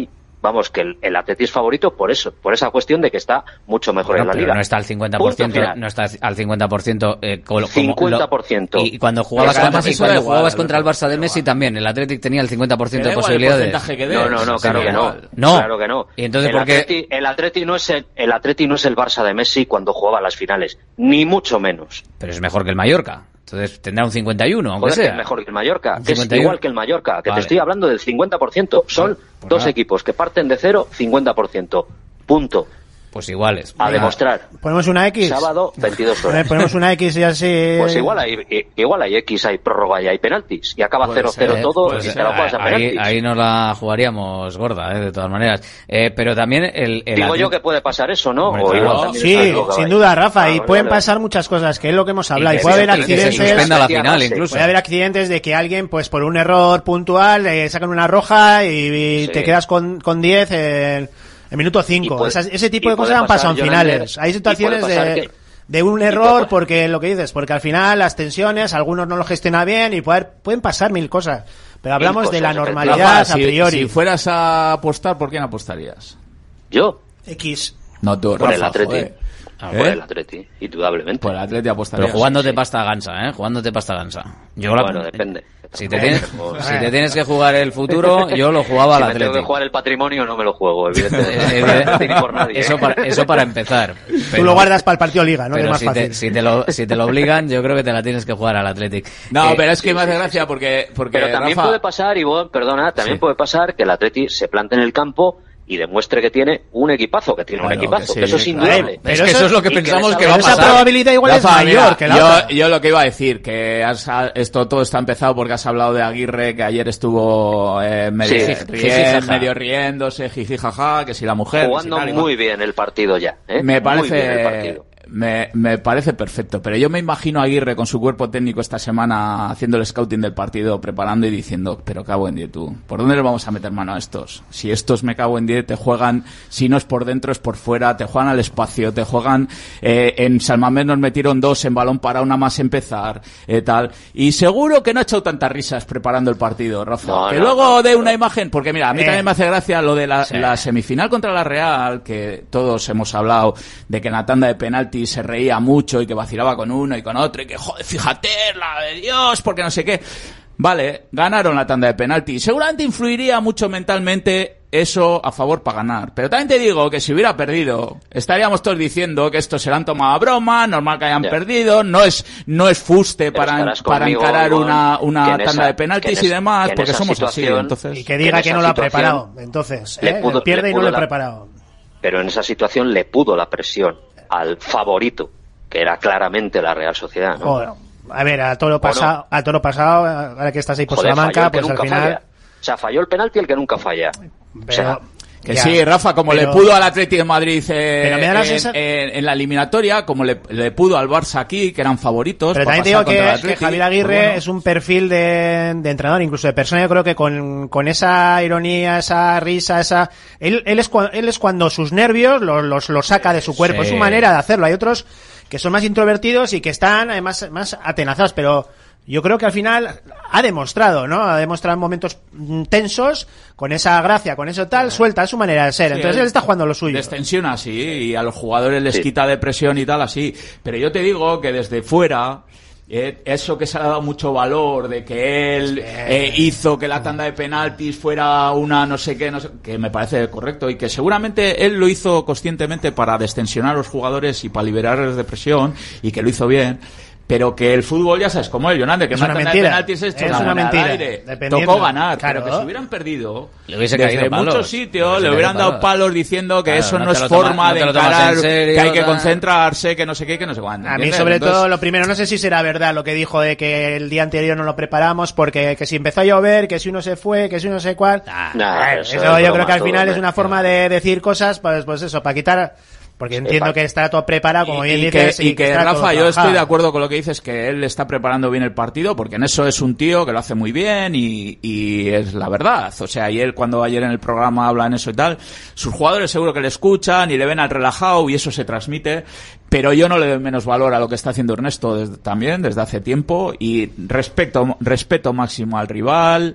vamos, que el, el Atleti es favorito por eso, por esa cuestión de que está mucho mejor bueno, en la pero liga. no está al cincuenta por ciento, no está al cincuenta por ciento eh, como, cincuenta por ciento. Lo, y cuando jugabas, contra, y cuando jugabas igual, contra el Barça de Messi también, el Athletic tenía el cincuenta por ciento de posibilidades. No, no, no, claro que no. No. Claro que no. Y entonces, el, ¿por qué? Atleti, el Atleti no es el, el Atleti no es el Barça de Messi cuando jugaba las finales, ni mucho menos. Pero es mejor que el Mallorca. Entonces tendrá un cincuenta y uno, aunque Joder, sea. que es mejor que el Mallorca, que cincuenta y uno. es igual que el Mallorca, que vale. te estoy hablando del cincuenta por ciento. Son pues, pues dos nada. equipos que parten de cero, cincuenta por ciento. Punto. Pues iguales. A Venga. demostrar. Ponemos una X. Sábado, veintidós horas. Ponemos una X y así. Pues igual hay, igual hay X, hay prórroga y hay penaltis. Y acaba cero cero todo y te lo juegas a penaltis. Ahí, ahí nos la jugaríamos gorda, ¿eh? De todas maneras. Eh, pero también el... el Digo Atlet... yo que puede pasar eso, ¿no? Hombre, o claro. igual Sí, sin duda, Rafa. Ah, y vale, pueden vale. pasar muchas cosas, que es lo que hemos hablado. Y Y, que puede se- haber y que se accidentes. suspenda la final, incluso. Puede haber accidentes de que alguien, pues por un error puntual, eh, sacan una roja y, y Sí. te quedas con con diez en el minuto cinco. puede- Esas- ese tipo y de puede cosas han pasar, pasado en John finales. Ender, Hay y situaciones puede pasar de, que- de un puede error, pasar- porque lo que dices, porque al final las tensiones, algunos no lo gestionan bien y puede- pueden pasar mil cosas. Pero hablamos cosas, de la efectivamente. normalidad Rafa, a si, priori. si fueras a apostar, ¿por quién apostarías? Yo, X. No tú, por Rafa, el Atleti. joder. Ah, ¿Eh? por el Atleti, indudablemente. Por el Atleti apostarías. Pero jugándote sí, sí. pasta gansa, ¿eh? Jugándote pasta gansa. Yo la- Bueno, depende. Si te, tienes, Como- si te tienes que jugar el futuro, yo lo jugaba si al me tengo que Atlético. jugar el patrimonio, no me lo juego, evidentemente. Ni por nadie. Eso para, eso para empezar. Tú Pero- lo guardas para el partido Liga, ¿no? Que es Pero más si fácil. te, si, te lo, si te lo obligan, yo creo que te la tienes que jugar al Athletic. No, Eh, pero es que me hace gracia porque, porque Pero también Rafa, puede pasar, Ivonne, perdona, también Sí. puede pasar que el Atleti se plante en el campo y demuestre que tiene un equipazo, que tiene Bueno, un equipazo, que que, sí, eso es claro. indudable. Es que eso es lo que y que pensamos les que va a haga- esa pasar. probabilidad igual es Rafa, mayor mira, que la yo, otra. yo lo que iba a decir, que has, a- esto todo está empezado porque has hablado de Aguirre, que ayer estuvo eh, medio, Sí, ri- jiji, jaja. medio riéndose, jiji, jaja, que si la mujer... que si Jugando tal y cual. muy bien el partido ya. ¿eh? Me Muy bien el parece, partido. me, me parece perfecto, pero yo me imagino a Aguirre con su cuerpo técnico esta semana haciendo el scouting del partido, preparando y diciendo, pero cago en diez tú, ¿por dónde le vamos a meter mano a estos? Si estos me cago en diez te juegan, si no es por dentro es por fuera, te juegan al espacio, te juegan, eh, en San Mamés nos metieron dos en balón para una más empezar, eh, tal, y seguro que no ha echado tantas risas preparando el partido, Rafa, No, que no, luego no, de no. una imagen, porque mira, a mí Eh. también me hace gracia lo de la, Sí. la semifinal contra la Real, que todos hemos hablado de que en la tanda de penaltis se reía mucho y que vacilaba con uno y con otro y que, joder, fíjate, la de Dios, porque no sé qué. Vale, ganaron la tanda de penaltis. Seguramente influiría mucho mentalmente eso a favor para ganar. Pero también te digo que si hubiera perdido, estaríamos todos diciendo que esto se lo han tomado a broma, normal que hayan Ya. perdido, no es no es fuste Pero para, estarás para conmigo, encarar Ivonne, una, que una en tanda esa- de penaltis que en y esa- demás, que en porque esa somos así. situación- Entonces, Y que diga en que esa no lo ha situación preparado. Entonces, le ¿eh? pudo- pierde le y no pudo lo ha la- preparado. Pero en esa situación le pudo la presión al favorito, que era claramente la Real Sociedad, ¿no? Joder. A ver, a toro pasado, a toro pasado, ahora que estás ahí por Joder, falló Salamanca, el que pues al nunca final. falla. O sea, falló el penalti el que nunca falla. O sea, Que Ya, sí, Rafa, como pero- le pudo al Atleti de Madrid eh, Pero me da la en, sensa- en- en la eliminatoria, como le, le pudo al Barça aquí, que eran favoritos. Pero para también te digo pasar contra el que, que Atleti. Javier Aguirre Pues bueno. es un perfil de, de entrenador, incluso de persona. Yo creo que con, con esa ironía, esa risa, esa. Él, él, es, cua- él es cuando sus nervios los, los, los saca de su cuerpo. Sí. Es su manera de hacerlo. Hay otros que son más introvertidos y que están además más atenazados, pero. Yo creo que al final ha demostrado, ¿no? Ha demostrado en momentos mm, tensos, con esa gracia, con eso tal, suelta, es su manera de ser. Sí, Entonces él está jugando lo suyo. Destensiona así, y a los jugadores les Sí. quita de presión y tal así. Pero yo te digo que desde fuera, eh, eso que se le ha dado mucho valor, de que él eh, hizo que la tanda de penaltis fuera una no sé qué, no sé, que me parece correcto, y que seguramente él lo hizo conscientemente para destensionar a los jugadores y para liberarles de presión, y que lo hizo bien. Pero que el fútbol, ya sabes cómo es, Jonande, que Es una una tanda de mentira. penaltis es hecho Es una una moneda al mentira. aire. Dependiendo. Tocó ganar, Claro. pero que si hubieran perdido, Le hubiese desde caído palos. muchos sitios Le le hubiese hubieran caído dado palos. palos diciendo que Claro, eso no no, te es lo toma- forma no de te lo tomas encarar, en serio, que hay que tal. concentrarse, que no sé qué, que no sé cuándo. A mí, ¿entiendes? sobre Entonces, todo, lo primero, no sé si será verdad lo que dijo de que el día anterior no lo preparamos porque que si empezó a llover, que si uno se fue, que si uno sé cuál. Nah, Bueno, eso eso es yo broma creo que al todo, final es hombre. una forma de decir cosas, pues, pues eso, para quitar. Porque entiendo pa- que está todo preparado, como bien y dices. que, y que está todo Rafa, yo trabajado. estoy de acuerdo con lo que dices, que él está preparando bien el partido, porque en eso es un tío que lo hace muy bien y, y es la verdad. O sea, y él cuando ayer en el programa habla en eso y tal, sus jugadores seguro que le escuchan y le ven al relajado y eso se transmite, pero yo no le doy menos valor a lo que está haciendo Ernesto desde- también desde hace tiempo, y respeto, respeto máximo al rival.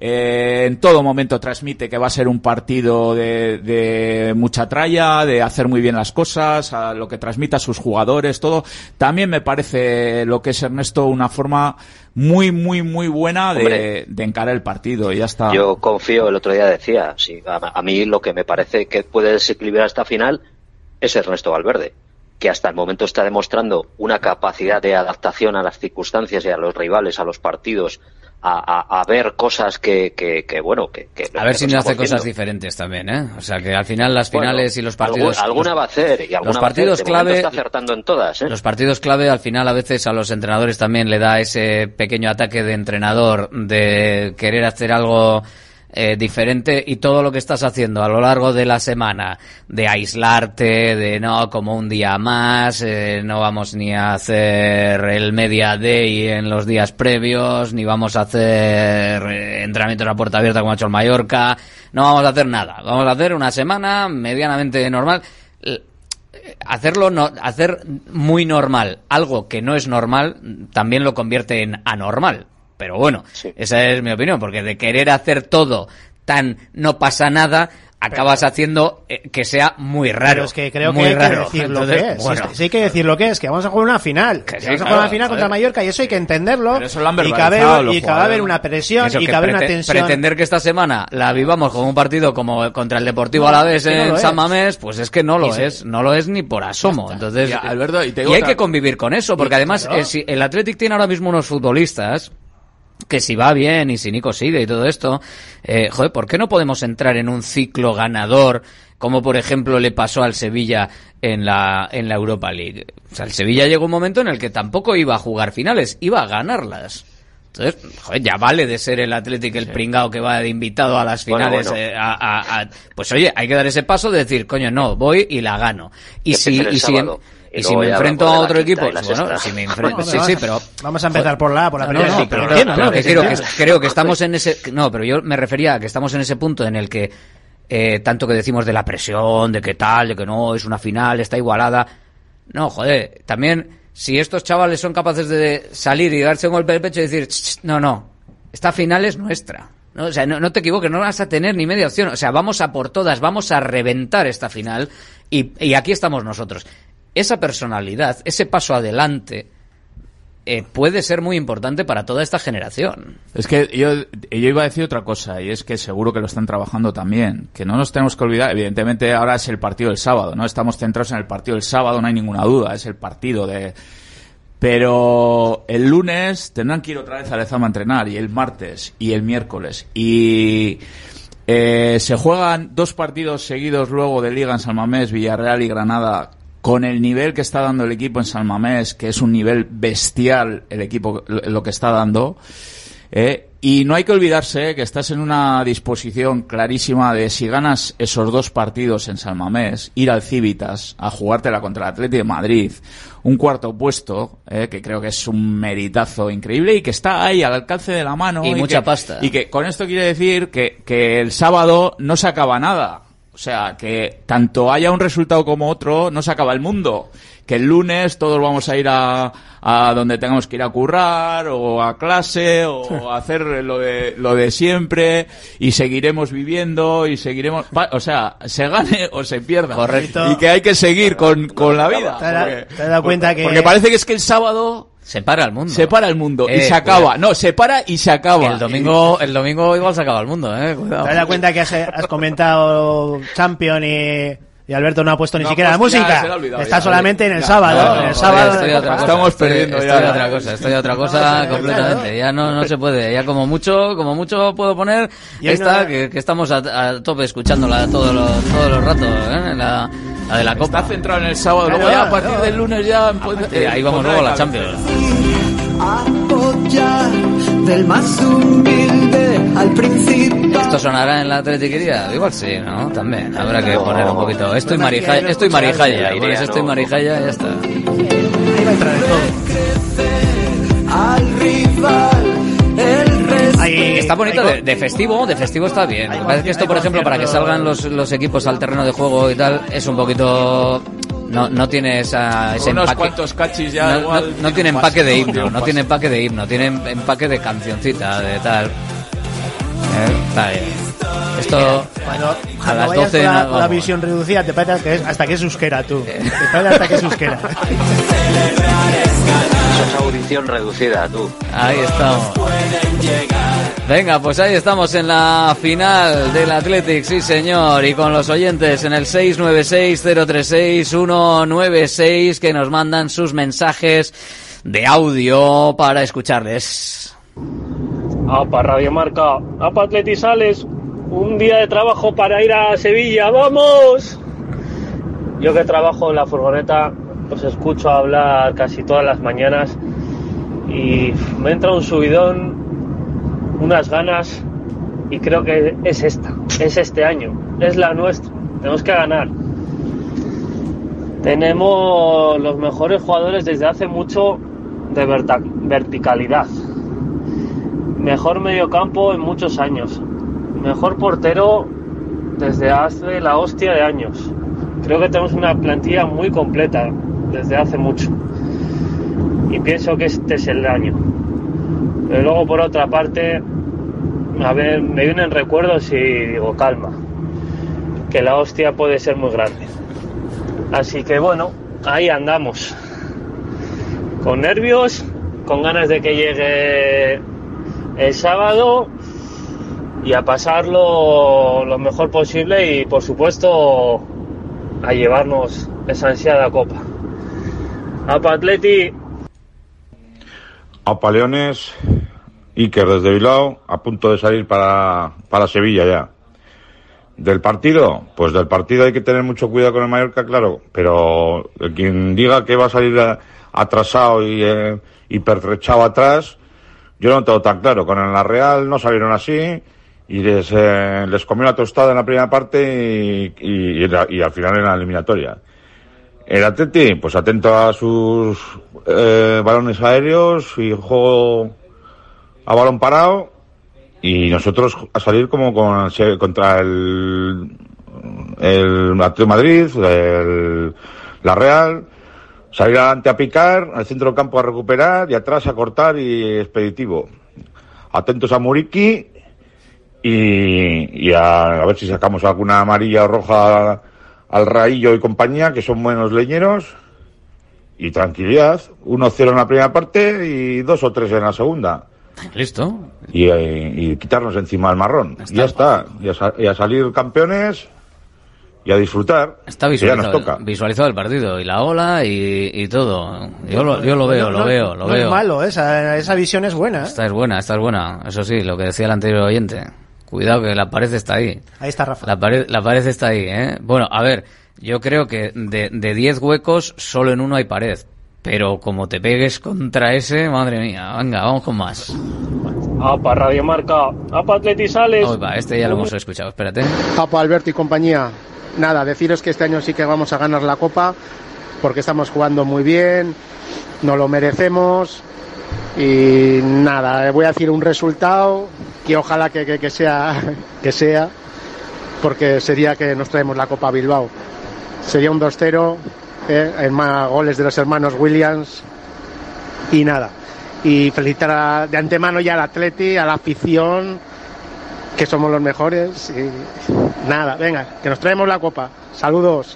eh, en todo momento transmite que va a ser un partido de, de mucha tralla, de hacer muy bien las cosas, a lo que transmite a sus jugadores, todo. También me parece lo que es Ernesto una forma muy, muy, muy buena de, de encarar el partido y ya está. Yo confío, el otro día decía, sí, a, a mí lo que me parece que puede desequilibrar esta final es Ernesto Valverde, que hasta el momento está demostrando una capacidad de adaptación a las circunstancias y a los rivales, a los partidos, a, a, a ver cosas que, que, que bueno, que... que a ver que si no no hace estamos cosas viendo. diferentes también, ¿eh? O sea, que al final las finales Bueno, y los partidos... Alguna, alguna los, va a hacer, y alguna los partidos va a hacer. De clave... momento está acertando en todas, ¿eh? Los partidos clave, al final, a veces a los entrenadores también le da ese pequeño ataque de entrenador de querer hacer algo... Eh, diferente, y todo lo que estás haciendo a lo largo de la semana de aislarte, de no, como un día más, eh, no vamos ni a hacer el media day en los días previos, ni vamos a hacer eh, entrenamientos a puerta abierta como ha hecho el Mallorca, no vamos a hacer nada, vamos a hacer una semana medianamente normal. Hacerlo no, hacer muy normal algo que no es normal también lo convierte en anormal. Pero bueno, sí. Esa es mi opinión, porque de querer hacer todo tan no pasa nada, acabas pero, haciendo eh, que sea muy raro. Pero es que creo muy que hay raro. que decir Entonces, lo que es. Bueno. Sí, sí hay que decir lo que es, que vamos a jugar una final. Que, que sí, vamos claro, a jugar una final contra Mallorca y eso hay que entenderlo. Pero eso lo han y que haber, y que va a haber una presión eso, y que, que haber prete- una tensión. Pretender que esta semana la vivamos como un partido como contra el Deportivo no, Alavés en no San Mamés, pues es que no lo y es. Sí. No lo es ni por asomo. Entonces, ya, Alberto, y, te digo y hay otra... que convivir con eso, porque y, además claro. el, el Athletic tiene ahora mismo unos futbolistas que si va bien y si Nico sigue y todo esto, eh, joder, ¿por qué no podemos entrar en un ciclo ganador como por ejemplo le pasó al Sevilla en la en la Europa League? O sea, el Sevilla llegó un momento en el que tampoco iba a jugar finales, iba a ganarlas. Entonces, joder, ya vale de ser el Athletic el sí. pringao que va de invitado a las finales. Bueno, bueno. Eh, a, a, a, pues oye, hay que dar ese paso de decir, coño, no, voy y la gano. Y si, y si, en, Y, y si me enfrento a otro equipo, bueno, si me enfrento, no, sí, sí, pero vamos a empezar por la, por la primera. No, no, pero, pero, pero que creo que, creo que estamos en ese, no, pero yo me refería a que estamos en ese punto en el que eh, tanto que decimos de la presión, de que tal, de que no, es una final, está igualada. No, joder, también si estos chavales son capaces de salir y darse un golpe en el pecho y decir, no, no, esta final es nuestra. No, o sea, no, no te equivoques, no vas a tener ni media opción. O sea, vamos a por todas, vamos a reventar esta final y, y aquí estamos nosotros. Esa personalidad, ese paso adelante, eh, puede ser muy importante para toda esta generación. Es que yo, yo iba a decir otra cosa, y es que seguro que lo están trabajando también. Que no nos tenemos que olvidar, evidentemente ahora es el partido del sábado, ¿no? Estamos centrados en el partido del sábado, no hay ninguna duda, es el partido de... Pero el lunes tendrán que ir otra vez a Lezama a entrenar, y el martes, y el miércoles, y... Eh, se juegan dos partidos seguidos luego de Liga en San Mamés, Villarreal y Granada, con el nivel que está dando el equipo en San Mamés, que es un nivel bestial el equipo lo que está dando, eh, y no hay que olvidarse eh, que estás en una disposición clarísima de, si ganas esos dos partidos en San Mamés, ir al Civitas a jugártela contra el Atlético de Madrid, un cuarto puesto, eh, que creo que es un meritazo increíble y que está ahí al alcance de la mano. Y, y mucha que, pasta. Y que con esto quiere decir que, que el sábado no se acaba nada. O sea, que tanto haya un resultado como otro, no se acaba el mundo. Que el lunes todos vamos a ir a, a donde tengamos que ir a currar, o a clase, o a hacer lo de, lo de siempre, y seguiremos viviendo, y seguiremos... O sea, se gane o se pierda. Correcto. Y que hay que seguir con, con la vida. ¿Te has dado, te has dado cuenta porque, que...? Porque parece que es que el sábado... Se para el mundo. Se para el mundo eh, y se acaba. Cuidado. No, se para y se acaba. El domingo, el domingo igual se acaba el mundo, eh. Cuidado. ¿Te has dado cuenta que has, has comentado Champion y, y Alberto no ha puesto ni no, siquiera pues la música? Olvidado, Está ya, solamente ya, en el ya, sábado. No, no, en el no, sábado estoy de otra cosa. Estamos perdiendo estoy, ya. Estoy otra cosa, estoy otra cosa completamente. Ya no, no se puede. Ya como mucho, como mucho puedo poner esta, no... que, que estamos a, a tope escuchándola todos los, todos los ratos, ¿eh? La, la de la Copa. Está centrado en el sábado, claro, luego ya a partir claro. del lunes ya... Pues, eh, ahí vamos luego a la Champions. Apoyar del más humilde al principal. ¿Esto sonará en la atletiquería? Igual sí, ¿no? También habrá que poner un poquito. Esto y Marijaya, esto y Marijaya. Pones esto y Marijaya y ya está. Ahí va a entrar de todo. Al rival. Ahí, está bonito, de, de festivo, de festivo está bien. Me parece que esto, por ejemplo, para que salgan los, los equipos al terreno de juego y tal, es un poquito... No, no tiene esa, ese unos empaque. Cuantos cachis ya no, igual, no, no tiene empaque de himno, no, no tiene empaque de himno, tiene empaque de cancioncita, de tal. Eh, está bien. Esto Cuando, a cuando las vayas doce con la, no, con la vamos. visión reducida te parece que es, hasta que es euskera tú. Te parece hasta que es euskera. Eso es audición reducida, tú. Ahí estamos. Venga, pues ahí estamos en la final del Athletic, sí señor, y con los oyentes en el seis nueve seis, cero tres seis, uno nueve seis que nos mandan sus mensajes de audio para escucharles. Apa Radio Marca, apa Atleti Sales, un día de trabajo para ir a Sevilla, ¡vamos! Yo que trabajo en la furgoneta, os escucho hablar casi todas las mañanas y me entra un subidón, unas ganas, y creo que es esta, es este año, es la nuestra, tenemos que ganar. Tenemos los mejores jugadores desde hace mucho de verta- verticalidad. Mejor mediocampo en muchos años. Mejor portero desde hace la hostia de años. Creo que tenemos una plantilla muy completa desde hace mucho. Y pienso que este es el año. Pero luego, por otra parte, a ver, me vienen recuerdos y digo, calma. Que la hostia puede ser muy grande. Así que bueno, ahí andamos. Con nervios, con ganas de que llegue el sábado y a pasarlo lo mejor posible y por supuesto a llevarnos esa ansiada copa. ¡Apa Atleti! Apa Leones, Iker desde Bilbao, a punto de salir para, para Sevilla ya. ¿Del partido? Pues del partido hay que tener mucho cuidado con el Mallorca, claro, pero quien diga que va a salir atrasado y eh, hipertrechado atrás, yo no lo tengo tan claro. Con el La Real no salieron así y les, eh, les comió la tostada en la primera parte y, y, y, y al final en la eliminatoria. El Atleti, pues atento a sus eh, balones aéreos y juego a balón parado, y nosotros a salir como con, contra el el Atlético de Madrid, el La Real, salir adelante a picar, al centro del campo a recuperar y atrás a cortar y expeditivo. Atentos a Muriqui y, y a, a ver si sacamos alguna amarilla o roja al Raillo y compañía, que son buenos leñeros. Y tranquilidad, uno cero en la primera parte y dos o tres en la segunda. Listo. Y, y, y quitarnos encima el marrón. Está. Ya está. Y a, y a salir campeones y a disfrutar. Está visualizado, ya nos toca. Visualizado el partido y la ola y, y todo. Yo lo, yo lo veo, no, lo no, veo, lo no veo. Es malo, esa, esa visión es buena. ¿eh? Esta es buena, esta es buena. Eso sí, lo que decía el anterior oyente. Cuidado que la pared está ahí. Ahí está Rafa. La pared, la pared está ahí, ¿eh? Bueno, a ver, yo creo que de, de diez huecos, solo en uno hay pared. Pero como te pegues contra ese, madre mía, venga, vamos con más. Apa Radio Marca, apa Atleti Sales. Oh, va, este ya lo hemos escuchado, espérate. Apa Alberto y compañía. Nada, deciros que este año sí que vamos a ganar la Copa, porque estamos jugando muy bien, nos lo merecemos. Y nada, voy a decir un resultado que ojalá que, que, que sea que sea porque sería que nos traemos la Copa a Bilbao. Sería un dos cero, eh, en más goles de los hermanos Williams y nada. Y felicitar a, de antemano ya al Atleti, a la afición, que somos los mejores. Y nada, venga, que nos traemos la Copa. Saludos.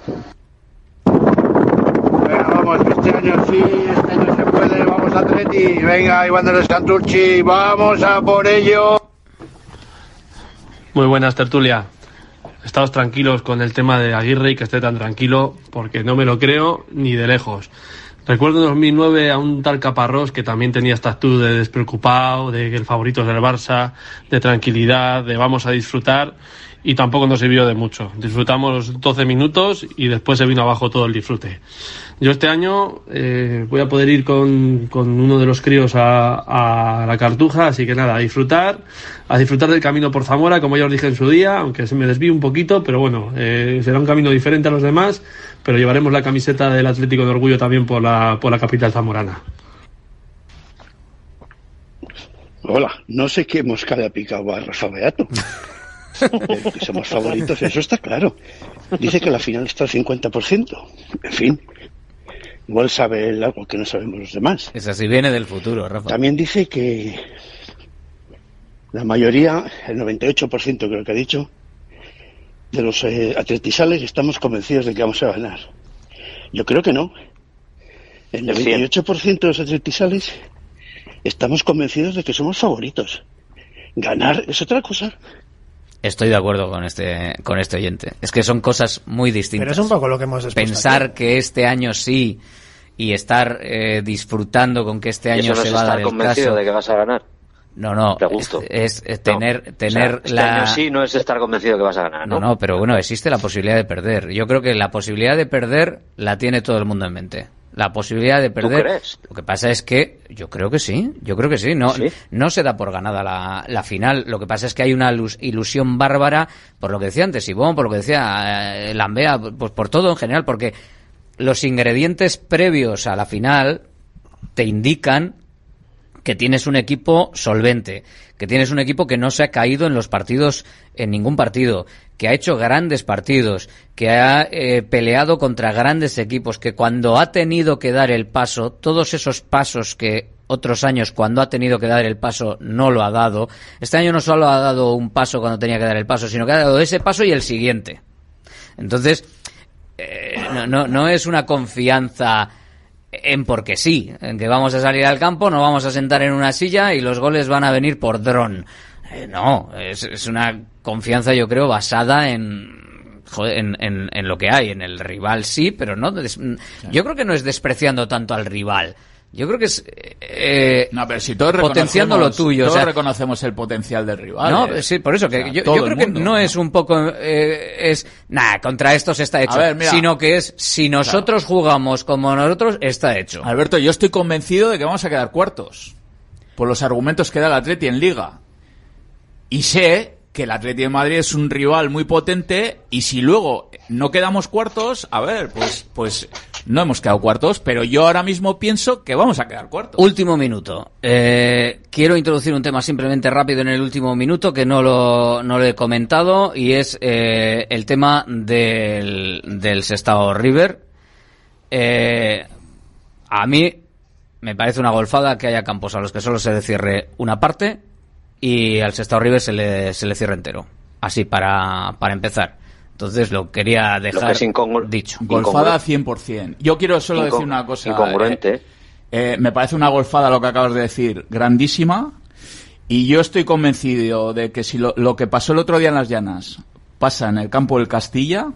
Venga, vamos, que este año sí, este año se puede, vamos Atleti, venga Iván de Santurchi, vamos a por ello. Muy buenas, tertulia. Estaos tranquilos con el tema de Aguirre y que esté tan tranquilo, porque no me lo creo ni de lejos. Recuerdo en dos mil nueve a un tal Caparrós que también tenía esta actitud de despreocupado, de que el favorito es el Barça, de tranquilidad, de vamos a disfrutar, y tampoco nos sirvió de mucho. Disfrutamos doce minutos y después se vino abajo todo el disfrute. Yo este año eh, voy a poder ir con, con uno de los críos a, a la Cartuja, así que nada, a disfrutar, a disfrutar del camino por Zamora, como ya os dije en su día, aunque se me desvíe un poquito, pero bueno, eh, será un camino diferente a los demás, pero llevaremos la camiseta del Atlético de Orgullo también por la, por la capital zamorana. Hola, no sé qué mosca le ha picado a Rafa Beato. Pero que somos favoritos, eso está claro. Dice que la final está al cincuenta por ciento. En fin, igual sabe él algo que no sabemos los demás. Esa sí viene del futuro, Rafa. También dice que La mayoría, el noventa y ocho por ciento creo que ha dicho, de los eh, atletisales estamos convencidos de que vamos a ganar. Yo creo que no. El noventa y ocho por ciento de los atletisales estamos convencidos de que somos favoritos. Ganar es otra cosa. Estoy de acuerdo con este con este oyente. Es que son cosas muy distintas. Pero es un poco lo que hemos expuesto Pensar aquí. que este año sí y estar eh, disfrutando con que este año ¿Y eso no se es va a dar estar el convencido caso. de que vas a ganar? No, no, Pregunto. es, es tener, No. tener O sea, este la... año sí no es estar convencido de que vas a ganar, ¿no? No, no, pero bueno, existe la posibilidad de perder. Yo creo que la posibilidad de perder la tiene todo el mundo en mente. La posibilidad de perder... ¿Tú crees? Lo que pasa es que yo creo que sí, yo creo que sí. No, ¿Sí? no se da por ganada la, la final. Lo que pasa es que hay una lus- ilusión bárbara por lo que decía antes Ivón, por lo que decía eh, Lambea, pues por todo en general, porque los ingredientes previos a la final te indican que tienes un equipo solvente, que tienes un equipo que no se ha caído en los partidos, en ningún partido, que ha hecho grandes partidos, que ha eh, peleado contra grandes equipos, que cuando ha tenido que dar el paso, todos esos pasos que otros años cuando ha tenido que dar el paso no lo ha dado, este año no solo ha dado un paso cuando tenía que dar el paso, sino que ha dado ese paso y el siguiente. Entonces, eh, no, no, no es una confianza en porque sí, en que vamos a salir al campo, nos vamos a sentar en una silla y los goles van a venir por dron. Eh, no, es, es una confianza, yo creo, basada en, joder, en, en, en lo que hay, en el rival sí, pero no, des, yo creo que no es despreciando tanto al rival. Yo creo que es eh, no, pero si todos potenciando lo tuyo. Todos o sea, reconocemos el potencial del rival. No, eh. sí, por eso que o sea, yo, todo yo creo el que mundo, no, ¿no? es un poco eh, es nada, contra estos está hecho, A ver, mira. sino que es si nosotros jugamos como nosotros está hecho. Alberto, yo estoy convencido de que vamos a quedar cuartos por los argumentos que da el Atleti en Liga. Y sé que el Atleti de Madrid es un rival muy potente y si luego no quedamos cuartos, a ver, pues pues no hemos quedado cuartos, pero yo ahora mismo pienso que vamos a quedar cuartos. Último minuto. Eh, quiero introducir un tema simplemente rápido en el último minuto que no lo, no lo he comentado y es eh, el tema del, del Sestao River. Eh, a mí me parece una golfada que haya campos a los que solo se le cierre una parte y al Sestao River se le, se le cierre entero. Así, para, para empezar. Entonces lo quería dejar lo que es incongru- dicho. Golfada cien por ciento. Yo quiero solo Incon- decir una cosa. incongruente. Eh, eh, me parece una golfada lo que acabas de decir, grandísima. Y yo estoy convencido de que si lo, lo que pasó el otro día en Las Llanas pasa en el campo del Castilla,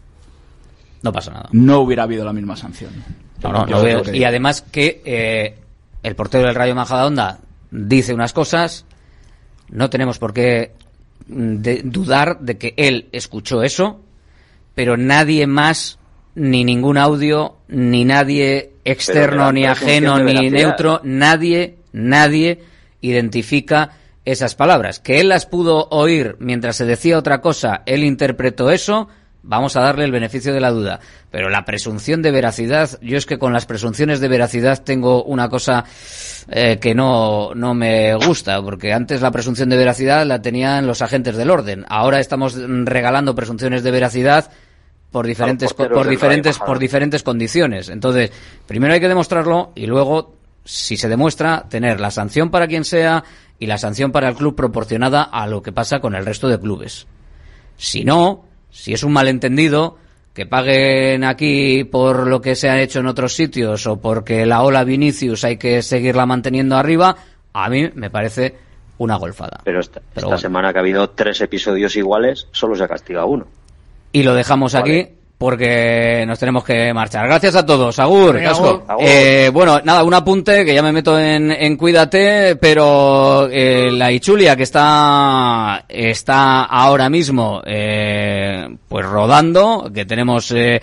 no pasa nada. No hubiera habido la misma sanción. No, no, Yo no creo veo. que- Y además que eh, el portero del Rayo Majadahonda dice unas cosas, no tenemos por qué de dudar de que él escuchó eso, pero nadie más, ni ningún audio, ni nadie externo, Pero ni la ajeno, presunción de ni veracidad. neutro, nadie, nadie identifica esas palabras. Que él las pudo oír mientras se decía otra cosa, él interpretó eso, vamos a darle el beneficio de la duda. Pero la presunción de veracidad, yo es que con las presunciones de veracidad tengo una cosa eh, que no, no me gusta, porque antes la presunción de veracidad la tenían los agentes del orden. Ahora estamos regalando presunciones de veracidad por diferentes, A los porteros por del diferentes, Rayo por diferentes condiciones. Entonces, primero hay que demostrarlo y luego, si se demuestra, tener la sanción para quien sea y la sanción para el club proporcionada a lo que pasa con el resto de clubes. Si no, si es un malentendido, que paguen aquí por lo que se ha hecho en otros sitios o porque la ola Vinicius hay que seguirla manteniendo arriba, a mí me parece una golfada. Pero esta, Pero esta bueno. semana que ha habido tres episodios iguales, solo se ha castigado uno. Y lo dejamos Vale. aquí porque nos tenemos que marchar. Gracias a todos. Agur, Venga, Casco. agur. Eh, bueno, nada, un apunte que ya me meto en, en Cuídate, pero eh, la Ichulia que está está ahora mismo eh, pues rodando, que tenemos eh,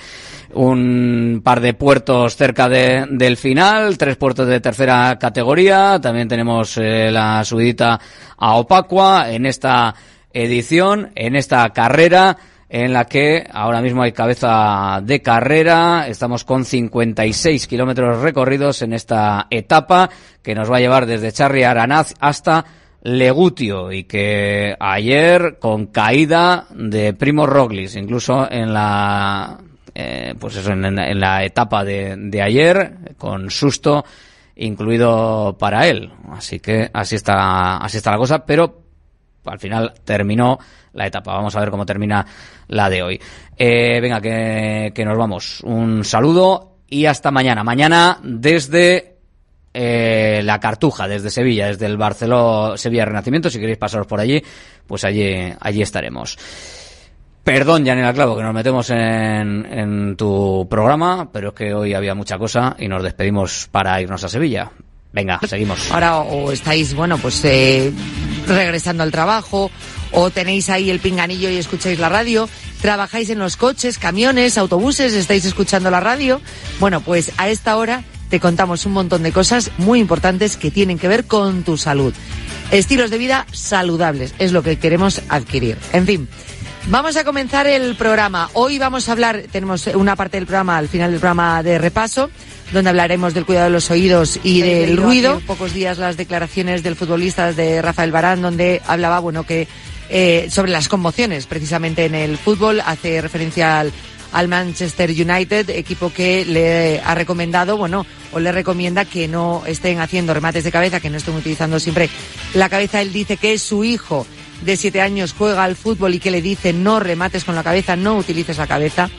un par de puertos cerca de, del final, tres puertos de tercera categoría, también tenemos eh, la subidita a Opacua en esta edición, en esta carrera, en la que ahora mismo hay cabeza de carrera. Estamos con cincuenta y seis kilómetros recorridos en esta etapa que nos va a llevar desde Charri Aranaz hasta Legutio, y que ayer con caída de Primo Roglic, incluso en la eh, pues eso en, en la etapa de, de ayer, con susto incluido para él. Así que así está así está la cosa, pero al final terminó la etapa. Vamos a ver cómo termina la de hoy. Eh, venga, que, que nos vamos. Un saludo y hasta mañana. Mañana desde eh, la Cartuja, desde Sevilla, desde el Barceló Sevilla Renacimiento. Si queréis pasaros por allí, pues allí, allí estaremos. Perdón, Yanela Clavo, que nos metemos en, en tu programa, pero es que hoy había mucha cosa y nos despedimos para irnos a Sevilla. Venga, seguimos. Ahora o estáis, bueno, pues eh, regresando al trabajo, o tenéis ahí el pinganillo y escucháis la radio, trabajáis en los coches, camiones, autobuses, estáis escuchando la radio. Bueno, pues a esta hora te contamos un montón de cosas muy importantes que tienen que ver con tu salud. Estilos de vida saludables es lo que queremos adquirir. En fin, vamos a comenzar el programa. Hoy vamos a hablar, tenemos una parte del programa, al final del programa de repaso, donde hablaremos del cuidado de los oídos y del ruido. Hace pocos días las declaraciones del futbolista de Rafael Varane, donde hablaba, bueno, que eh, sobre las conmociones, precisamente en el fútbol, hace referencia al, al Manchester United, equipo que le ha recomendado, bueno, o le recomienda que no estén haciendo remates de cabeza, que no estén utilizando siempre la cabeza. Él dice que su hijo de siete años juega al fútbol y que le dice no remates con la cabeza, no utilices la cabeza.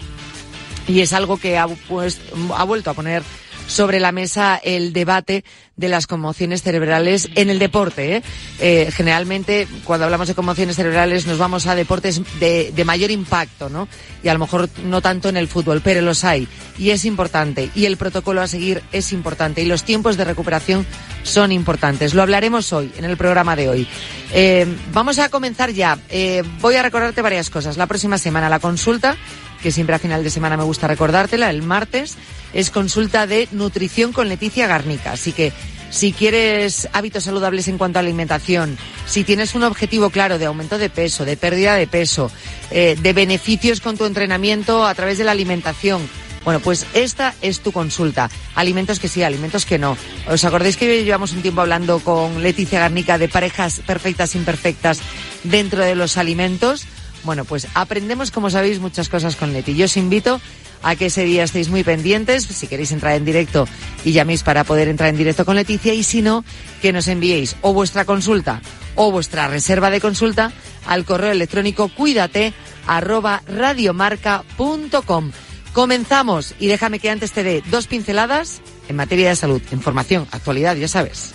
Y es algo que ha, pues, ha vuelto a poner sobre la mesa el debate de las conmociones cerebrales en el deporte, ¿eh? Eh, generalmente, cuando hablamos de conmociones cerebrales, nos vamos a deportes de, de mayor impacto, ¿no? Y a lo mejor no tanto en el fútbol, pero los hay. Y es importante. Y el protocolo a seguir es importante. Y los tiempos de recuperación son importantes. Lo hablaremos hoy, en el programa de hoy. Eh, vamos a comenzar ya. Eh, voy a recordarte varias cosas. La próxima semana la consulta, que siempre a final de semana me gusta recordártela, el martes, es consulta de nutrición con Leticia Garnica. Así que si quieres hábitos saludables en cuanto a alimentación, si tienes un objetivo claro de aumento de peso, de pérdida de peso, eh, de beneficios con tu entrenamiento a través de la alimentación, bueno, pues esta es tu consulta. Alimentos que sí, alimentos que no. ¿Os acordáis que llevamos un tiempo hablando con Leticia Garnica de parejas perfectas, imperfectas dentro de los alimentos? Bueno, pues aprendemos, como sabéis, muchas cosas con Leti. Yo os invito a que ese día estéis muy pendientes, si queréis entrar en directo y llaméis para poder entrar en directo con Leticia, y si no, que nos enviéis o vuestra consulta o vuestra reserva de consulta al correo electrónico cuídate arroba radiomarca punto com. Comenzamos, y déjame que antes te dé dos pinceladas en materia de salud, información, actualidad, ya sabes.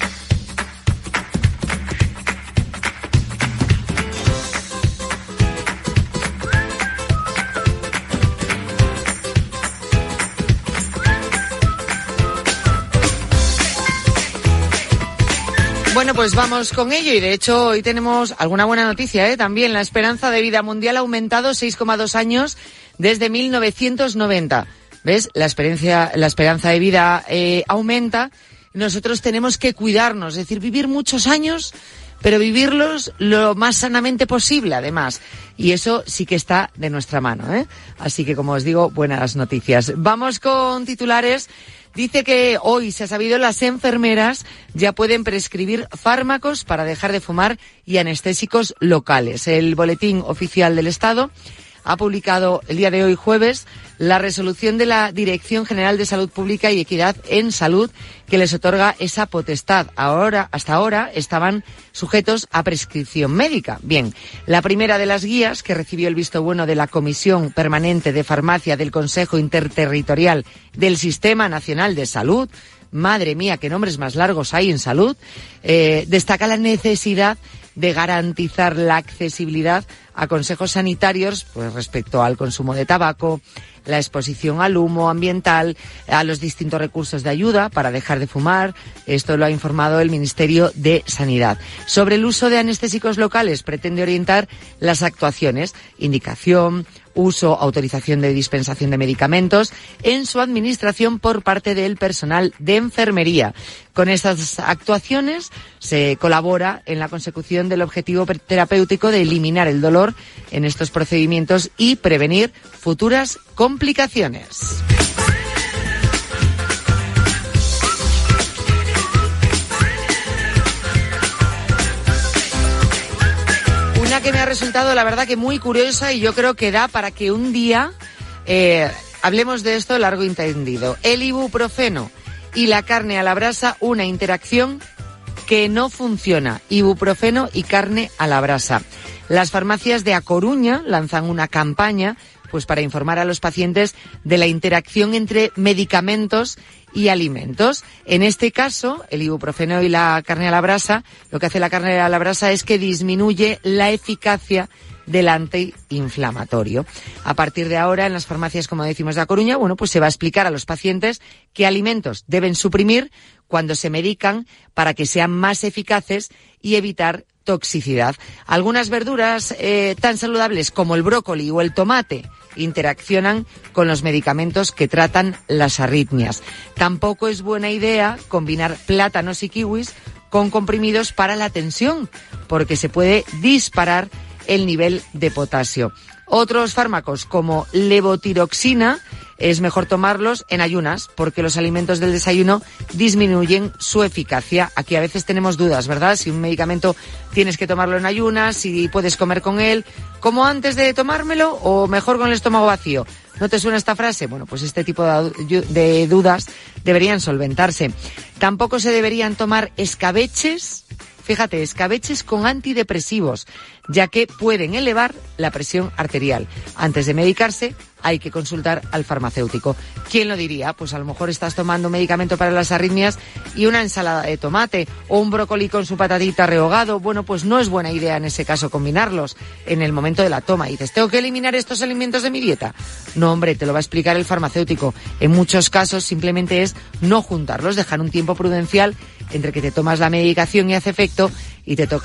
Bueno, pues vamos con ello, y de hecho hoy tenemos alguna buena noticia, ¿eh? También la esperanza de vida mundial ha aumentado seis coma dos años desde mil novecientos noventa. ¿Ves? La experiencia, la esperanza de vida eh, aumenta. Nosotros tenemos que cuidarnos, es decir, vivir muchos años, pero vivirlos lo más sanamente posible, además. Y eso sí que está de nuestra mano, ¿eh? Así que, como os digo, buenas noticias. Vamos con titulares. Dice que hoy se ha sabido las enfermeras ya pueden prescribir fármacos para dejar de fumar y anestésicos locales. El Boletín Oficial del Estado ha publicado el día de hoy, jueves, la resolución de la Dirección General de Salud Pública y Equidad en Salud que les otorga esa potestad. Ahora, hasta ahora estaban sujetos a prescripción médica. Bien, la primera de las guías, que recibió el visto bueno de la Comisión Permanente de Farmacia del Consejo Interterritorial del Sistema Nacional de Salud, madre mía, qué nombres más largos hay en salud, eh, destaca la necesidad de garantizar la accesibilidad a consejos sanitarios, pues respecto al consumo de tabaco, la exposición al humo ambiental, a los distintos recursos de ayuda para dejar de fumar. Esto lo ha informado el Ministerio de Sanidad. Sobre el uso de anestésicos locales, pretende orientar las actuaciones, indicación, uso, autorización de dispensación de medicamentos en su administración por parte del personal de enfermería. Con estas actuaciones se colabora en la consecución del objetivo terapéutico de eliminar el dolor en estos procedimientos y prevenir futuras complicaciones. Una que me ha resultado, la verdad, que muy curiosa, y yo creo que da para que un día eh, hablemos de esto largo y entendido. El ibuprofeno y la carne a la brasa, una interacción que no funciona, ibuprofeno y carne a la brasa. Las farmacias de A Coruña lanzan una campaña pues para informar a los pacientes de la interacción entre medicamentos y alimentos. En este caso, el ibuprofeno y la carne a la brasa, lo que hace la carne a la brasa es que disminuye la eficacia del antiinflamatorio. A partir de ahora, en las farmacias, como decimos, de A Coruña, bueno, pues se va a explicar a los pacientes qué alimentos deben suprimir cuando se medican para que sean más eficaces y evitar toxicidad. Algunas verduras eh, tan saludables como el brócoli o el tomate interaccionan con los medicamentos que tratan las arritmias. Tampoco es buena idea combinar plátanos y kiwis con comprimidos para la tensión, porque se puede disparar el nivel de potasio. Otros fármacos como levotiroxina es mejor tomarlos en ayunas porque los alimentos del desayuno disminuyen su eficacia. Aquí a veces tenemos dudas, ¿verdad? Si un medicamento tienes que tomarlo en ayunas, si puedes comer con él, como antes de tomármelo o mejor con el estómago vacío. ¿No te suena esta frase? Bueno, pues este tipo de, de dudas deberían solventarse. Tampoco se deberían tomar escabeches. Fíjate, escabeches con antidepresivos, ya que pueden elevar la presión arterial. Antes de medicarse, hay que consultar al farmacéutico. ¿Quién lo diría? Pues a lo mejor estás tomando un medicamento para las arritmias y una ensalada de tomate o un brócoli con su patatita rehogado. Bueno, pues no es buena idea en ese caso combinarlos en el momento de la toma. Y dices, ¿tengo que eliminar estos alimentos de mi dieta? No, hombre, te lo va a explicar el farmacéutico. En muchos casos simplemente es no juntarlos, dejar un tiempo prudencial entre que te tomas la medicación y hace efecto y te toca